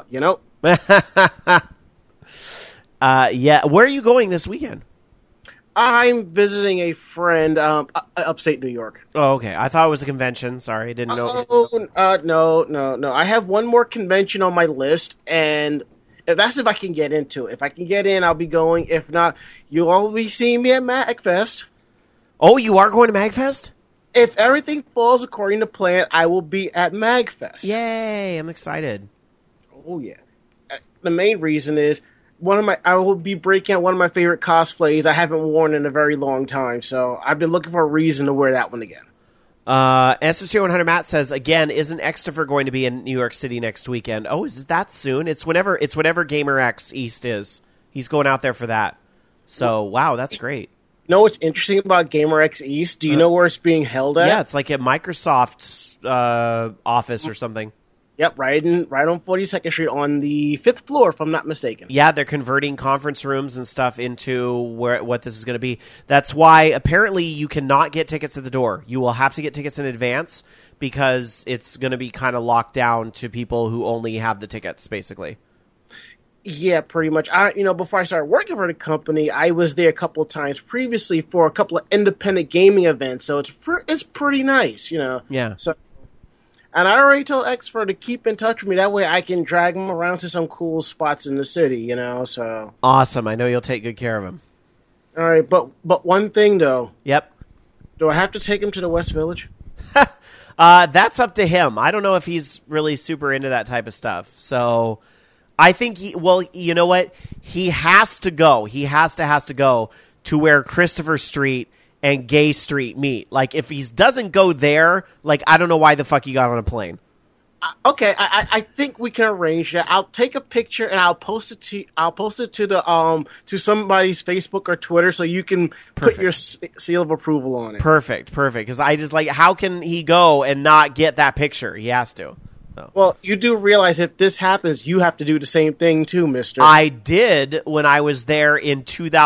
Speaker 3: Yeah. Where are you going this weekend?
Speaker 6: I'm visiting a friend upstate New York.
Speaker 3: Oh, okay. I thought it was a convention. Sorry, I didn't know.
Speaker 6: No. I have one more convention on my list, and if I can get into it. If I can get in, I'll be going. If not, you'll all be seeing me at MagFest.
Speaker 3: Oh, you are going to MagFest?
Speaker 6: If everything falls according to plan, I will be at MagFest.
Speaker 3: Yay, I'm excited.
Speaker 6: Oh, yeah. The main reason is I will be breaking out one of my favorite cosplays I haven't worn in a very long time, so I've been looking for a reason to wear that one again.
Speaker 3: SSJ100 Matt says, again, isn't Xtifer going to be in New York City next weekend? Oh, is it that soon? It's whenever GamerX East is. He's going out there for that. So, wow, that's great.
Speaker 6: You know what's interesting about GamerX East? Do you know where it's being held at?
Speaker 3: Yeah, it's like a Microsoft office or something.
Speaker 6: Yep, right on 42nd Street on the 5th floor, if I'm not mistaken.
Speaker 3: Yeah, they're converting conference rooms and stuff into what this is going to be. That's why apparently you cannot get tickets at the door. You will have to get tickets in advance because it's going to be kind of locked down to people who only have the tickets, basically.
Speaker 6: Yeah, pretty much. Before I started working for the company, I was there a couple of times previously for a couple of independent gaming events, so it's pretty nice,
Speaker 3: Yeah.
Speaker 6: So. And I already told Xfer to keep in touch with me. That way I can drag him around to some cool spots in the city, so.
Speaker 3: Awesome. I know you'll take good care of him.
Speaker 6: All right, but one thing, though.
Speaker 3: Yep.
Speaker 6: Do I have to take him to the West Village?
Speaker 3: That's up to him. I don't know if he's really super into that type of stuff. So I think, you know what? He has to go. He has to go to where Christopher Street and Gay Street meet. Like, if he doesn't go there, like, I don't know why the fuck he got on a plane.
Speaker 6: Okay, I think we can arrange that. I'll take a picture and I'll post it to the to somebody's Facebook or Twitter so you can put your seal of approval on it.
Speaker 3: Perfect. Because I just like, how can he go and not get that picture? He has to. So.
Speaker 6: Well, you do realize if this happens, you have to do the same thing too, mister.
Speaker 3: I did when I was there in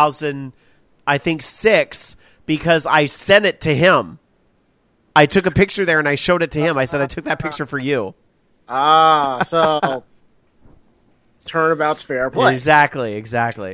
Speaker 3: 2006 because I sent it to him. I took a picture there and I showed it to him. I said, I took that picture for you.
Speaker 6: So turnabout's fair play.
Speaker 3: Exactly.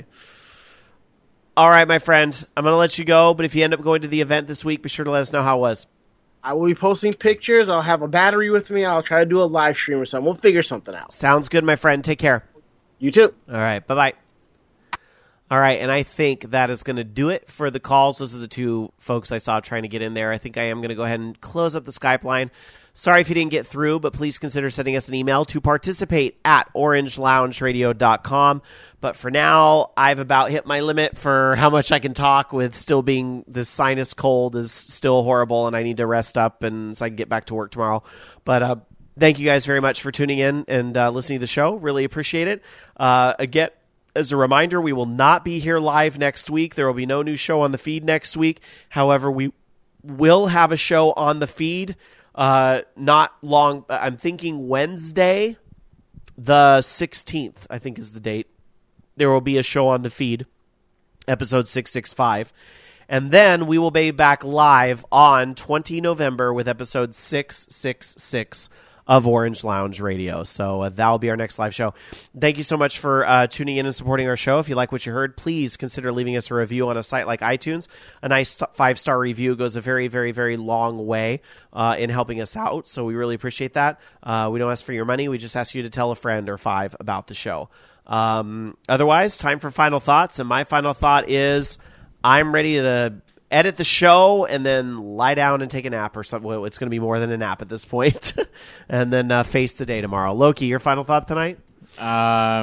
Speaker 3: All right, my friend. I'm going to let you go, but if you end up going to the event this week, be sure to let us know how it was.
Speaker 6: I will be posting pictures. I'll have a battery with me. I'll try to do a live stream or something. We'll figure something out.
Speaker 3: Sounds good, my friend. Take care.
Speaker 6: You too.
Speaker 3: All right. Bye-bye. All right, and I think that is going to do it for the calls. Those are the two folks I saw trying to get in there. I think I am going to go ahead and close up the Skype line. Sorry if you didn't get through, but please consider sending us an email to participate at orangeleloungeradio.com. But for now, I've about hit my limit for how much I can talk with still being this sinus cold is still horrible, and I need to rest up and so I can get back to work tomorrow. But thank you guys very much for tuning in and listening to the show. Really appreciate it. Again, as a reminder, we will not be here live next week. There will be no new show on the feed next week. However, we will have a show on the feed. Not long. I'm thinking Wednesday, the 16th, I think is the date. There will be a show on the feed, episode 665. And then we will be back live on 20 November with episode 666 of Orange Lounge Radio. So that will be our next live show. Thank you so much for tuning in and supporting our show. If you like what you heard, please consider leaving us a review on a site like iTunes. A nice 5-star review goes a very, very, very long way in helping us out. So we really appreciate that. We don't ask for your money. We just ask you to tell a friend or 5 about the show. Otherwise, time for final thoughts. And my final thought is I'm ready to edit the show and then lie down and take a nap or something. Well, it's going to be more than a nap at this point. And then face the day tomorrow. Loki, your final thought tonight?
Speaker 4: I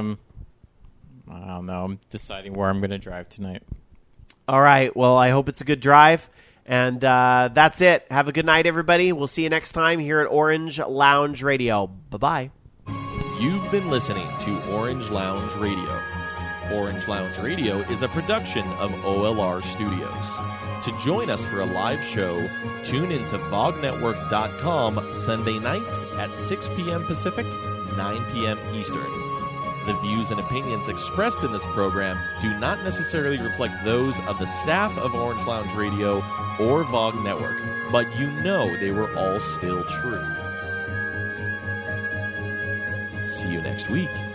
Speaker 4: don't know. I'm deciding where I'm going to drive tonight.
Speaker 3: All right. Well, I hope it's a good drive. And that's it. Have a good night, everybody. We'll see you next time here at Orange Lounge Radio. Bye-bye.
Speaker 2: You've been listening to Orange Lounge Radio. Orange Lounge Radio is a production of OLR Studios. To join us for a live show, tune into VogNetwork.com Sunday nights at 6 p.m. Pacific, 9 p.m. Eastern. The views and opinions expressed in this program do not necessarily reflect those of the staff of Orange Lounge Radio or Vog Network, but you know they were all still true. See you next week.